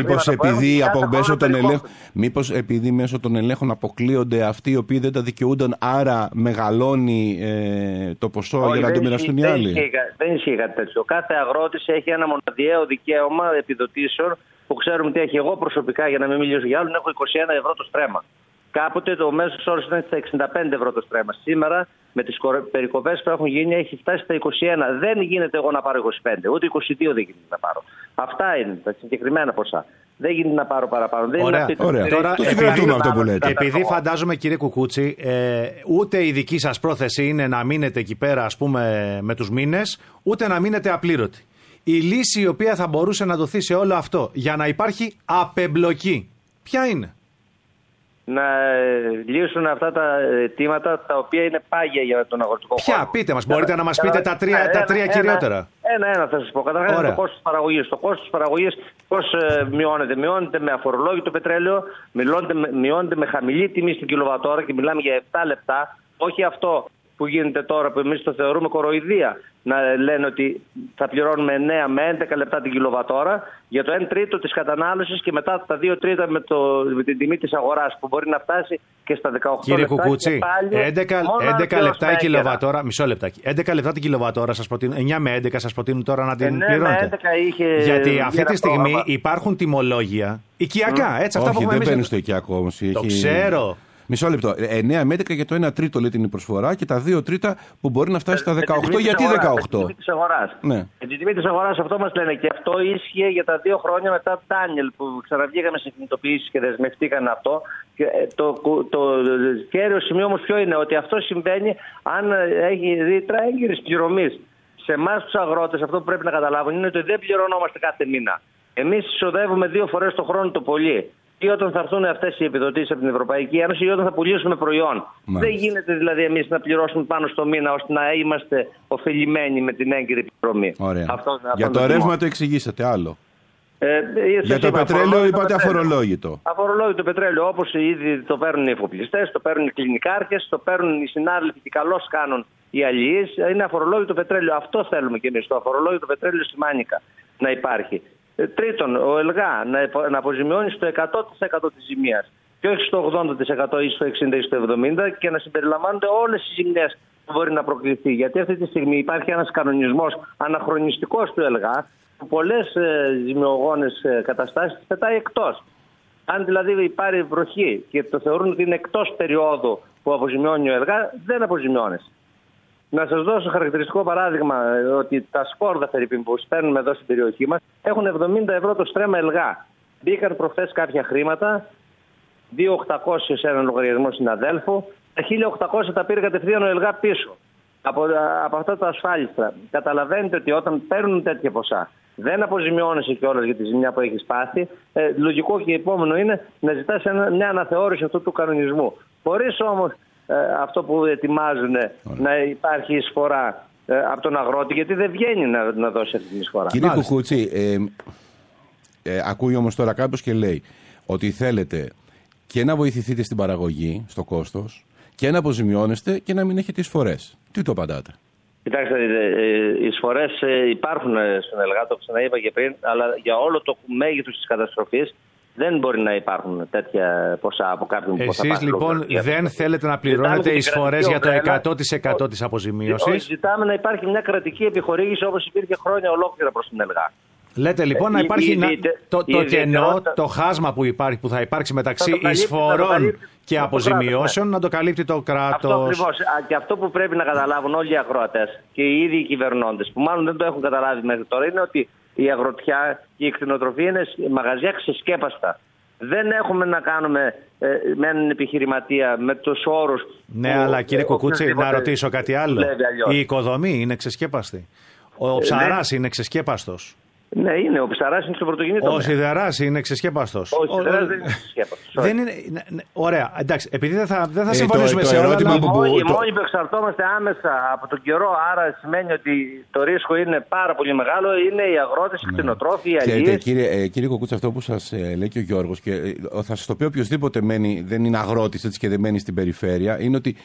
μήπως επειδή μέσω των ελέγχων αποκλείονται αυτοί οι οποίοι δεν τα δικαιούνταν, άρα μεγαλώνει το ποσό για να το μοιραστούν οι άλλοι. Δεν ισχύει κάτι τέτοιο. Κάθε αγρότης έχει ένα μοναδιαίο δικαίωμα επιδοτήσεων που ξέρουμε τι έχει. Εγώ προσωπικά, για να μην μιλήσω για άλλον, έχω 21 ευρώ το στρέμμα. Κάποτε το μέσος όρος ήταν στα 65 ευρώ το στρέμμα. Σήμερα με τις περικοπές που έχουν γίνει έχει φτάσει στα 21. Δεν γίνεται εγώ να πάρω 25, ούτε 22 δεν γίνεται να πάρω. Αυτά είναι τα συγκεκριμένα ποσά. Δεν γίνεται να πάρω παραπάνω. Ωραία. Τώρα, επειδή φαντάζομαι, κύριε Κουκούτσι, ούτε η δική σας πρόθεση είναι να μείνετε εκεί πέρα, ας πούμε, με τους μήνες, ούτε να μείνετε απλήρωτοι. Η λύση η οποία θα μπορούσε να δοθεί σε όλο αυτό για να υπάρχει απεμπλοκή, ποια είναι? Να λύσουν αυτά τα αιτήματα τα οποία είναι πάγια για τον αγροτικό χώρο. Ποια, πείτε μας, μπορείτε να μας πείτε τα τρία κυριότερα. Ένα θα σας πω. Καταρχάς το κόστος της παραγωγής. Το κόστος της παραγωγής πώς μειώνεται? Μειώνεται με αφορολόγητο πετρέλαιο, μειώνεται με χαμηλή τιμή στην κιλοβατόρα και μιλάμε για 7 λεπτά. Όχι αυτό που γίνεται τώρα που εμείς το θεωρούμε κοροϊδία. Να λένε ότι θα πληρώνουμε 9 με 11 λεπτά την κιλοβατόρα για το 1 τρίτο της κατανάλωσης και μετά τα 2 τρίτα με την τιμή της αγοράς που μπορεί να φτάσει και στα 18 Κύριε λεπτά. Κουκούτσι, Κύριε Κουκούτσι, 11 λεπτά η κιλοβατόρα, μισό λεπτάκι. 11 λεπτά την κιλοβατόρα σας προτείνουν, 9 με 11 σας προτείνουν τώρα να την πληρώνετε. Γιατί αυτή τη στιγμή υπάρχουν τιμολόγια οικιακά, έτσι, αυτά που έχουμε εμείς. Δεν μπαίνουν στο οικιακό όμως. Το ξέρω. Μισό λεπτό. 9 με 11 για το 1 τρίτο λέει την προσφορά και τα 2 τρίτα που μπορεί να φτάσει στα 18. Γιατί 18? Την τιμή της αγοράς. Ναι. Την τιμή της αγοράς αυτό μας λένε και αυτό ίσχυε για τα 2 χρόνια μετά Ντάνιελ που ξαναβγήκαμε σε κινητοποιήσεις και δεσμευτήκαν αυτό. Και το κέριο σημείο όμως ποιο είναι? Ότι αυτό συμβαίνει αν έχει ρήτρα έγκυρης πληρωμής. Σε εμάς τους αγρότες αυτό που πρέπει να καταλάβουν είναι ότι δεν πληρωνόμαστε κάθε μήνα. Εμείς εισοδεύουμε 2 φορές το χρόνο το πολύ. Ή όταν θα έρθουν αυτές οι επιδοτήσεις από την Ευρωπαϊκή Ένωση ή όταν θα πουλήσουμε προϊόν. Δεν γίνεται δηλαδή εμείς να πληρώσουμε πάνω στο μήνα ώστε να είμαστε ωφελημένοι με την έγκυρη πληρωμή. Για το ρεύμα το εξηγήσατε άλλο. Για το πετρέλαιο είπατε αφορολόγητο. Αφορολόγητο πετρέλαιο, όπως ήδη το παίρνουν οι εφοπλιστές, το παίρνουν οι κλινικάρχες, το παίρνουν οι συνάδελφοι και καλώς κάνουν οι αλληλείς. Είναι αφορολόγητο πετρέλαιο. Αυτό θέλουμε κι εμείς. Το αφορολόγητο πετρέλαιο στη Μάνικα να υπάρχει. Τρίτον, ο ΕΛΓΑ να αποζημιώνει στο 100% της ζημίας και όχι στο 80% ή στο 60% ή στο 70% και να συμπεριλαμβάνονται όλες οι ζημιές που μπορεί να προκληθεί. Γιατί αυτή τη στιγμή υπάρχει ένας κανονισμός αναχρονιστικός του ΕΛΓΑ που πολλές ζημιογόνες καταστάσεις πετάει εκτός. Αν δηλαδή πάρει βροχή και το θεωρούν ότι είναι εκτός περίοδου που αποζημιώνει ο ΕΛΓΑ, δεν αποζημιώνεσαι. Να σας δώσω χαρακτηριστικό παράδειγμα ότι τα σκόρδα που στέλνουμε εδώ στην περιοχή μας έχουν 70 ευρώ το στρέμμα ΕΛΓΑ. Μπήκαν προχθές κάποια χρήματα, 2.800 σε έναν λογαριασμό συναδέλφου, τα 1.800 τα πήρε κατευθείαν ο ΕΛΓΑ πίσω από αυτά τα ασφάλιστρα. Καταλαβαίνετε ότι όταν παίρνουν τέτοια ποσά δεν αποζημιώνεσαι κιόλας για τη ζημιά που έχεις πάθει. Λογικό και επόμενο είναι να ζητάς μια αναθεώρηση αυτού του κανονισμού. Χωρίς όμως αυτό που ετοιμάζουν να υπάρχει εισφορά από τον αγρότη, γιατί δεν βγαίνει να δώσει αυτή την εισφορά. Κύριε Κουκούτσι, ακούει όμως τώρα κάποιος και λέει ότι θέλετε και να βοηθηθείτε στην παραγωγή, στο κόστος, και να αποζημιώνεστε και να μην έχετε εισφορές. Τι το απαντάτε? Κοιτάξτε, οι εισφορές υπάρχουν στον ΕΛΓΑ, το ξαναείπα και πριν, αλλά για όλο το μέγεθος της καταστροφής δεν μπορεί να υπάρχουν τέτοια ποσά από κάποιον που θα πάρει. Εσείς λοιπόν δεν θέλετε να πληρώνετε εισφορές για το 100% της αποζημίωσης? Ζητάμε να υπάρχει μια κρατική επιχορήγηση όπως υπήρχε χρόνια ολόκληρα προς την ΕΛΓΑ. Λέτε λοιπόν να υπάρχει το κενό, το χάσμα που θα υπάρξει μεταξύ εισφορών και αποζημιώσεων, να το καλύπτει το κράτος. Αυτό ακριβώς. Και αυτό που πρέπει να καταλάβουν όλοι οι αγρότες και οι ίδιοι οι κυβερνώντες, που μάλλον δεν το έχουν καταλάβει μέχρι τώρα, είναι ότι η αγροτιά και η κτηνοτροφία είναι μαγαζιά ξεσκέπαστα. Δεν έχουμε να κάνουμε με έναν επιχειρηματία με τους όρους. Ναι, αλλά κύριε Κουκούτσι, να ρωτήσω κάτι άλλο. Η οικοδομή είναι ξεσκέπαστη? Ο ψαράς είναι ξεσκέπαστος? Ναι, είναι. Ο Ψαράς είναι στο πρωτογενή τομέα. Ο Σιδεράς είναι ξεσκέπαστος. Ο Σιδεράς δεν είναι ξεσκέπαστος. Δεν είναι. Ωραία, εντάξει, επειδή δεν θα συμφωνήσουμε σε όλα. Οι μόνοι που εξαρτώμαστε άμεσα από τον καιρό, άρα σημαίνει ότι το ρίσκο είναι πάρα πολύ μεγάλο, είναι οι αγρότες, οι κτηνοτρόφοι, οι αλληλείς. Κύριε Κοκούτσα, αυτό που σας λέει και ο Γιώργος, και θα σας το πει οποιοδήποτε δεν είναι αγρότης έτσι και δεν μένει στην περιφέρεια, είναι ότι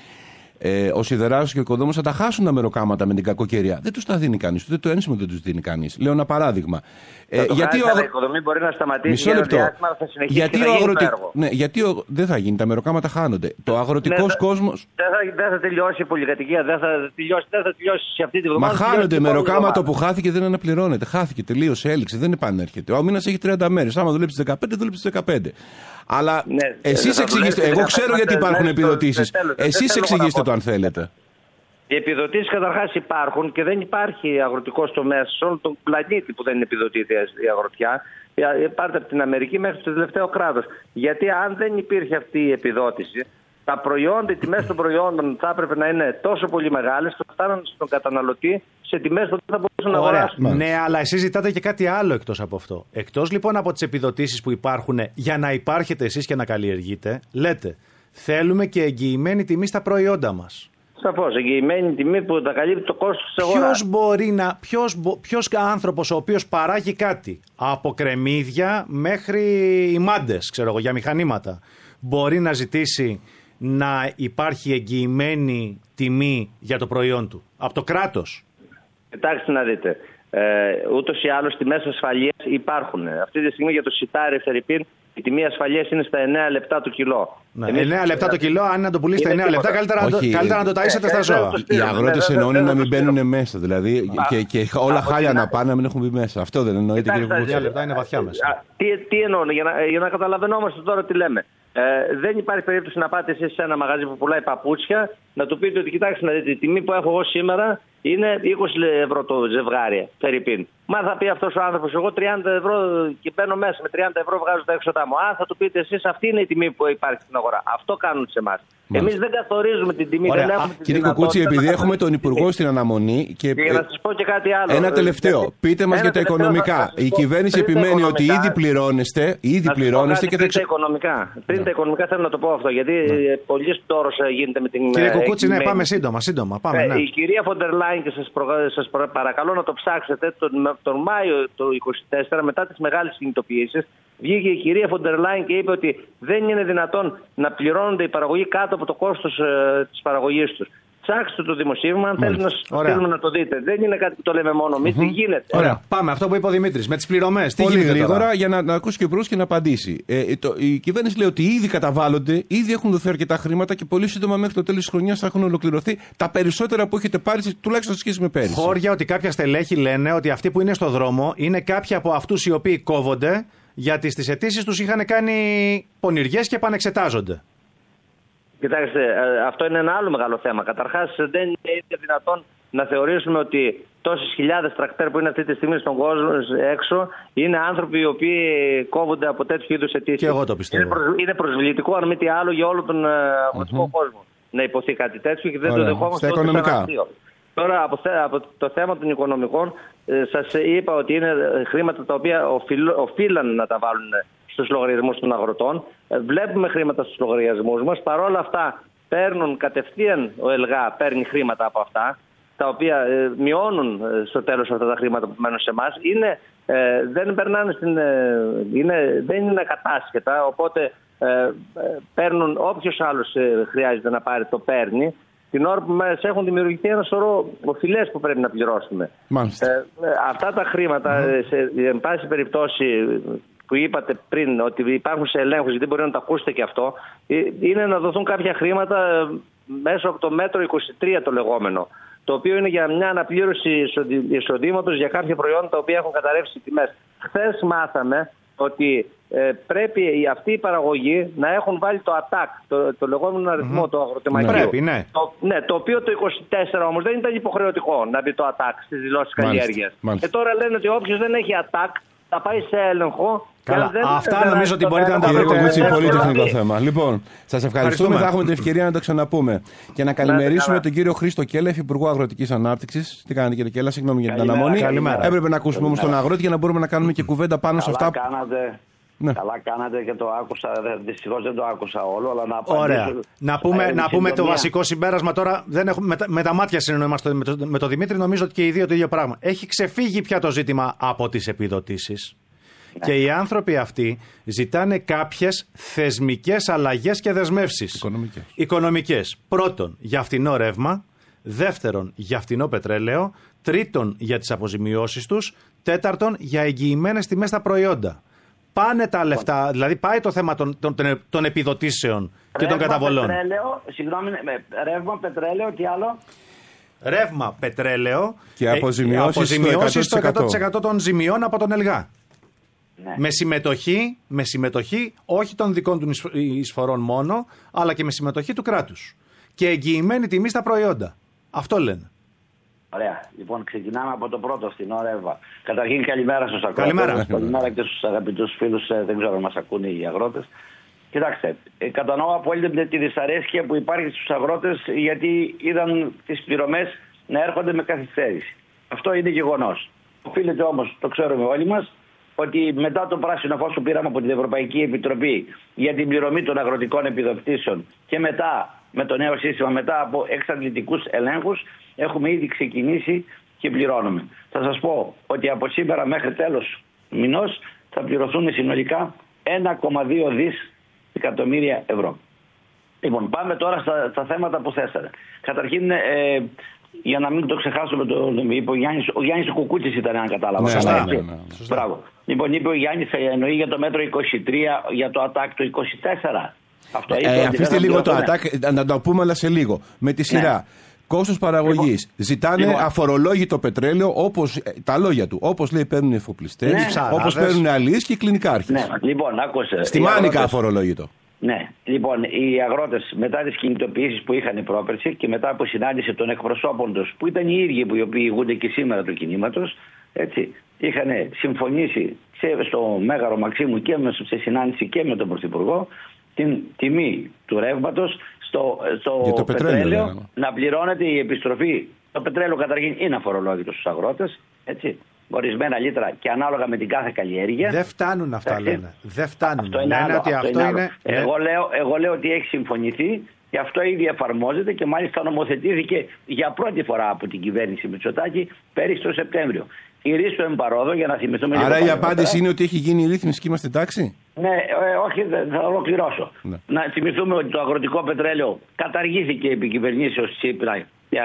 ο Σιδεράς και ο οικοδόμος θα τα χάσουν τα μεροκάματα με την κακοκαιρία. Δεν τους τα δίνει κανείς, ούτε το ένσημο δεν τους δίνει κανείς. Λέω ένα παράδειγμα. Γιατί η οικοδομή μπορεί να σταματήσει για ένα διάστημα, θα συνεχίσει και θα γίνει το έργο. Ναι, γιατί δεν θα γίνει, τα μεροκάματα χάνονται. Το αγροτικός κόσμος. Δεν θα τελειώσει η πολυκατοικία, δεν θα τελειώσει σε αυτή τη βδομάδα. Μα χάνονται μεροκάματο που χάθηκε, δεν αναπληρώνεται. Χάθηκε, τελείωσε, έληξε, δεν επανέρχεται. Ο μήνας έχει 30 μέρες. Άμα δουλέψει 15, δουλέψει 15. Αλλά εσείς εξηγήστε. Εγώ ξέρω γιατί υπάρχουν επιδοτήσεις. Εσείς εξηγήστε το αν θέλετε. Οι επιδοτήσεις καταρχάς υπάρχουν και δεν υπάρχει αγροτικός τομέας σε όλο τον πλανήτη που δεν επιδοτείται η αγροτιά. Πάρτε από την Αμερική μέχρι το τελευταίο κράτος. Γιατί αν δεν υπήρχε αυτή η επιδότηση, τα προϊόντα, οι τιμές των προϊόντων θα έπρεπε να είναι τόσο πολύ μεγάλες που θα φτάνουν στον καταναλωτή σε τιμές που δεν θα μπορούσαν να αγοράσουν. Ναι, αλλά εσείς ζητάτε και κάτι άλλο εκτός από αυτό. Εκτός λοιπόν από τις επιδοτήσεις που υπάρχουν για να υπάρχετε εσείς και να καλλιεργείτε, λέτε θέλουμε και εγγυημένη τιμή στα προϊόντα μας. Σαφώς, εγγυημένη τιμή που τα καλύπτει το κόστος της αγοράς. Ποιος άνθρωπος ο οποίος παράγει κάτι, από κρεμμύδια μέχρι ημάντες, ξέρω εγώ, για μηχανήματα, μπορεί να ζητήσει να υπάρχει εγγυημένη τιμή για το προϊόν του από το κράτος? Κοιτάξτε να δείτε. Ούτως ή άλλως τιμές ασφαλείας υπάρχουν. Αυτή τη στιγμή για το σιτάρι Φερρυπίν η τιμή ασφαλείας είναι στα 9 λεπτά το κιλό. Ναι, 9 λεπτά το κιλό, αν να το πουλήσετε 9 λεπτά, καλύτερα να το ταΐσετε στα ζώα. Οι αγρότες εννοούν να μην μπαίνουν μέσα. Δηλαδή και όλα χάλια να πάνε να μην έχουν μπει μέσα. Αυτό δεν εννοείται, κύριε Κοκούτσα? 9 λεπτά είναι βαθιά μέσα. Τι εννοώ, για να καταλαβαίνόμαστε τώρα τι λέμε. Δεν υπάρχει περίπτωση να πάτε εσείς σε ένα μαγαζί που πουλάει παπούτσια να του πείτε ότι κοιτάξτε να δείτε, η τιμή που έχω εγώ σήμερα είναι 20 ευρώ το ζευγάρι, Φερρυπίν. Μα θα πει αυτός ο άνθρωπος, εγώ 30 ευρώ και μπαίνω μέσα, με 30 ευρώ βγάζω τα έξοδά μου. Θα του πείτε εσείς, αυτή είναι η τιμή που υπάρχει στην αγορά. Αυτό κάνουν σε εμάς. Εμείς δεν καθορίζουμε την τιμή. Ωραία. Δεν έχουμε την κύριε Κοκούτση, επειδή έχουμε τον Υπουργό στην αναμονή. Και να σας πω και κάτι άλλο. Ένα τελευταίο. Πείτε μας για τα οικονομικά. Η κυβέρνηση επιμένει ότι ήδη πληρώνεστε και θα Πριν τα οικονομικά θέλω να το πω αυτό, γιατί πολύ τόρος γίνεται με την. Κύριε Κοκούτση, ναι, πάμε σύντομα. Πάμε, ναι. Η κυρία Φοντερ Λάιν, και σας παρακαλώ να το ψάξετε, τον Μάιο του 2024, μετά τις μεγάλες κινητοποιήσεις, βγήκε η κυρία Φοντερ Λάιν και είπε ότι δεν είναι δυνατόν να πληρώνονται οι παραγωγοί κάτω από το κόστος της παραγωγής τους. Ψάξτε το δημοσίευμα, αν θέλετε να σας στείλουμε να το δείτε. Δεν είναι κάτι που το λέμε μόνο εμείς, γίνεται. Ωραία, πάμε. Αυτό που είπε ο Δημήτρης, με τις πληρωμές. Τι πολύ γίνεται γρήγορα τώρα? για να ακούσει και ο Υπουργός και να απαντήσει. Η κυβέρνηση λέει ότι ήδη καταβάλλονται, ήδη έχουν δοθεί αρκετά χρήματα και πολύ σύντομα μέχρι το τέλος της χρονιάς θα έχουν ολοκληρωθεί τα περισσότερα που έχετε πάρει, τουλάχιστον σε σχέση με πέρυσι. Χώρια ότι κάποια στελέχη λένε ότι αυτοί που είναι στο δρόμο είναι κάποιοι από αυτούς οι οποίοι κόβονται, γιατί στις αιτήσεις τους είχαν κάνει πονηριές και επανεξετάζονται. Κοιτάξτε, αυτό είναι ένα άλλο μεγάλο θέμα. Καταρχάς, δεν είναι δυνατόν να θεωρήσουμε ότι τόσες χιλιάδες τρακτέρ που είναι αυτή τη στιγμή στον κόσμο έξω είναι άνθρωποι οι οποίοι κόβονται από τέτοιου είδους αιτήσεις. Και εγώ το πιστεύω. Είναι προσβλητικό, αν μη τι άλλο, για όλο τον αγροτικό κόσμο να υποθεί κάτι τέτοιο και δεν το δεχόμαστε. Στα οικονομικά. Τώρα, από το θέμα των οικονομικών, σας είπα ότι είναι χρήματα τα οποία οφείλαν να τα βάλουν στους λογαριασμούς των αγροτών. Βλέπουμε χρήματα στους λογαριασμούς μας. Παρ' όλα αυτά, παίρνουν κατευθείαν, ο ΕΛΓΑ παίρνει χρήματα από αυτά, τα οποία μειώνουν στο τέλος αυτά τα χρήματα που μένουν σε εμάς. Δεν περνάνε δεν είναι ακατάσχετα, οπότε παίρνουν όποιος άλλος χρειάζεται να πάρει, το παίρνει. Την ώρα που μας έχουν δημιουργηθεί ένα σωρό οφειλές που πρέπει να πληρώσουμε. Αυτά τα χρήματα, εν πάση περιπτώσει, που είπατε πριν ότι υπάρχουν σε ελέγχους, γιατί μπορεί να το ακούσετε και αυτό, είναι να δοθούν κάποια χρήματα μέσω από το μέτρο 23 το λεγόμενο, το οποίο είναι για μια αναπλήρωση εισοδήματος για κάποια προϊόντα τα οποία έχουν καταρρεύσει τιμές. Χθες μάθαμε ότι πρέπει αυτή η παραγωγή να έχουν βάλει το ΑΤΑΚ, το λεγόμενο αριθμό, το αγροτεμαχείο. Πρέπει, ναι. Το οποίο το 24 όμως δεν ήταν υποχρεωτικό να μπει το ΑΤΑΚ στις δηλώσεις καλλιέργειας. Τώρα λένε ότι όποιος δεν έχει ΑΤΑΚ θα πάει σε έλεγχο. Καλά, αυτά νομίζω ότι μπορείτε να τα βρείτε. Είναι πολύ τεχνικό θέμα. Λοιπόν, σας ευχαριστούμε. Θα έχουμε την ευκαιρία να το ξαναπούμε. Και να καλημερίσουμε τον κύριο Χρήστο Κέλεφ, Υπουργό Αγροτικής Ανάπτυξης. Τι κάνετε, κύριε Κέλα, συγγνώμη για την αναμονή. Έπρεπε να ακούσουμε όμως τον αγρότη για να μπορούμε να κάνουμε και κουβέντα πάνω σε αυτά. Ναι. Καλά κάνατε και το άκουσα. Δυστυχώς δεν το άκουσα όλο, αλλά να απαντήσω. Ωραία. Να πούμε το βασικό συμπέρασμα τώρα. Δεν έχουμε, με τα μάτια συνεννοούμαστε με τον Δημήτρη. Νομίζω ότι και οι δύο το ίδιο πράγμα. Έχει ξεφύγει πια το ζήτημα από τις επιδοτήσεις. Ναι. Και οι άνθρωποι αυτοί ζητάνε κάποιες θεσμικές αλλαγές και δεσμεύσεις. Οικονομικές. Πρώτον, για φθηνό ρεύμα. Δεύτερον, για φθηνό πετρέλαιο. Τρίτον, για τις αποζημιώσεις τους. Τέταρτον, για εγγυημένες τιμές στα προϊόντα. Πάνε τα λεφτά, δηλαδή πάει το θέμα των επιδοτήσεων και των καταβολών. Ρεύμα, πετρέλαιο, τι άλλο? Ρεύμα, πετρέλαιο και αποζημιώσεις στο 100% των ζημιών από τον ΕΛΓΑ. Ναι. Με συμμετοχή όχι των δικών του εισφορών μόνο, αλλά και με συμμετοχή του κράτους. Και εγγυημένη τιμή στα προϊόντα. Αυτό λένε. Ωραία. Λοιπόν, ξεκινάμε από το πρώτο φθηνό ρεύμα. Καταρχήν, καλημέρα στους αγρότες. Καλημέρα και στους αγαπητούς φίλους. Δεν ξέρω αν μας ακούνε οι αγρότες. Κοιτάξτε, κατανοώ απόλυτα τη δυσαρέσκεια που υπάρχει στους αγρότες, γιατί είδαν τις πληρωμές να έρχονται με καθυστέρηση. Αυτό είναι γεγονός. Οφείλεται όμως, το ξέρουμε όλοι μας, ότι μετά το πράσινο φως που πήραμε από την Ευρωπαϊκή Επιτροπή για την πληρωμή των αγροτικών επιδοτήσεων και μετά με το νέο σύστημα, μετά από εξαντλητικούς ελέγχους, έχουμε ήδη ξεκινήσει και πληρώνουμε. Θα σας πω ότι από σήμερα μέχρι τέλος μηνός θα πληρωθούν συνολικά 1,2 δις εκατομμύρια ευρώ. Λοιπόν, πάμε τώρα στα θέματα που θέσατε. Καταρχήν, για να μην το ξεχάσουμε, είπε ο Γιάννης Κουκούτσης ήταν, αν κατάλαβα. Ναι. Μπράβο. Λοιπόν, είπε ο Γιάννης, εννοεί για το μέτρο 23, για το ΑΤΑΚ το 24. Αφήστε λίγο το ΑΤΑΚ, να το πούμε αλλά σε λίγο. Με τη σειρά. Ναι. Κόστος παραγωγής. Ζητάνε αφορολόγητο πετρέλαιο, όπως τα λόγια του. Όπως λέει παίρνουν οι εφοπλιστές, όπως παίρνουν αλληλείς και οι κλινικά άρχες. Ναι, λοιπόν, άκουσε. Στη Μάνικα αφορολόγητο. Ναι, λοιπόν, οι αγρότες μετά τις κινητοποιήσεις που είχαν πρόπερση και μετά από συνάντηση των εκπροσώπων τους, που ήταν οι ίδιοι που οι οποίοι ηγούνται και σήμερα του κινήματος, έτσι, είχαν συμφωνήσει στο Μέγαρο Μαξίμου και σε συνάντηση και με τον Πρωθυπουργό την τιμή του ρεύματος στο πετρέλαιο να πληρώνεται η επιστροφή. Το πετρέλαιο καταρχήν είναι αφορολόγητο στους αγρότες, έτσι, ορισμένα λίτρα και ανάλογα με την κάθε καλλιέργεια. Δεν φτάνουν αυτά, λένε. Δεν φτάνουν. Αυτό είναι άλλο. Εγώ λέω ότι έχει συμφωνηθεί και αυτό ήδη εφαρμόζεται και μάλιστα νομοθετήθηκε για πρώτη φορά από την κυβέρνηση Μητσοτάκη πέρυσι το Σεπτέμβριο. Ηρίστο εμπαρόδο, για να θυμηθούμε. Άρα η απάντηση είναι ότι έχει γίνει η ρύθμιση και είμαστε τάξη. Ναι, όχι, θα ολοκληρώσω. Ναι. Να θυμηθούμε ότι το αγροτικό πετρέλαιο καταργήθηκε επί κυβερνήσεως Τσίπρα.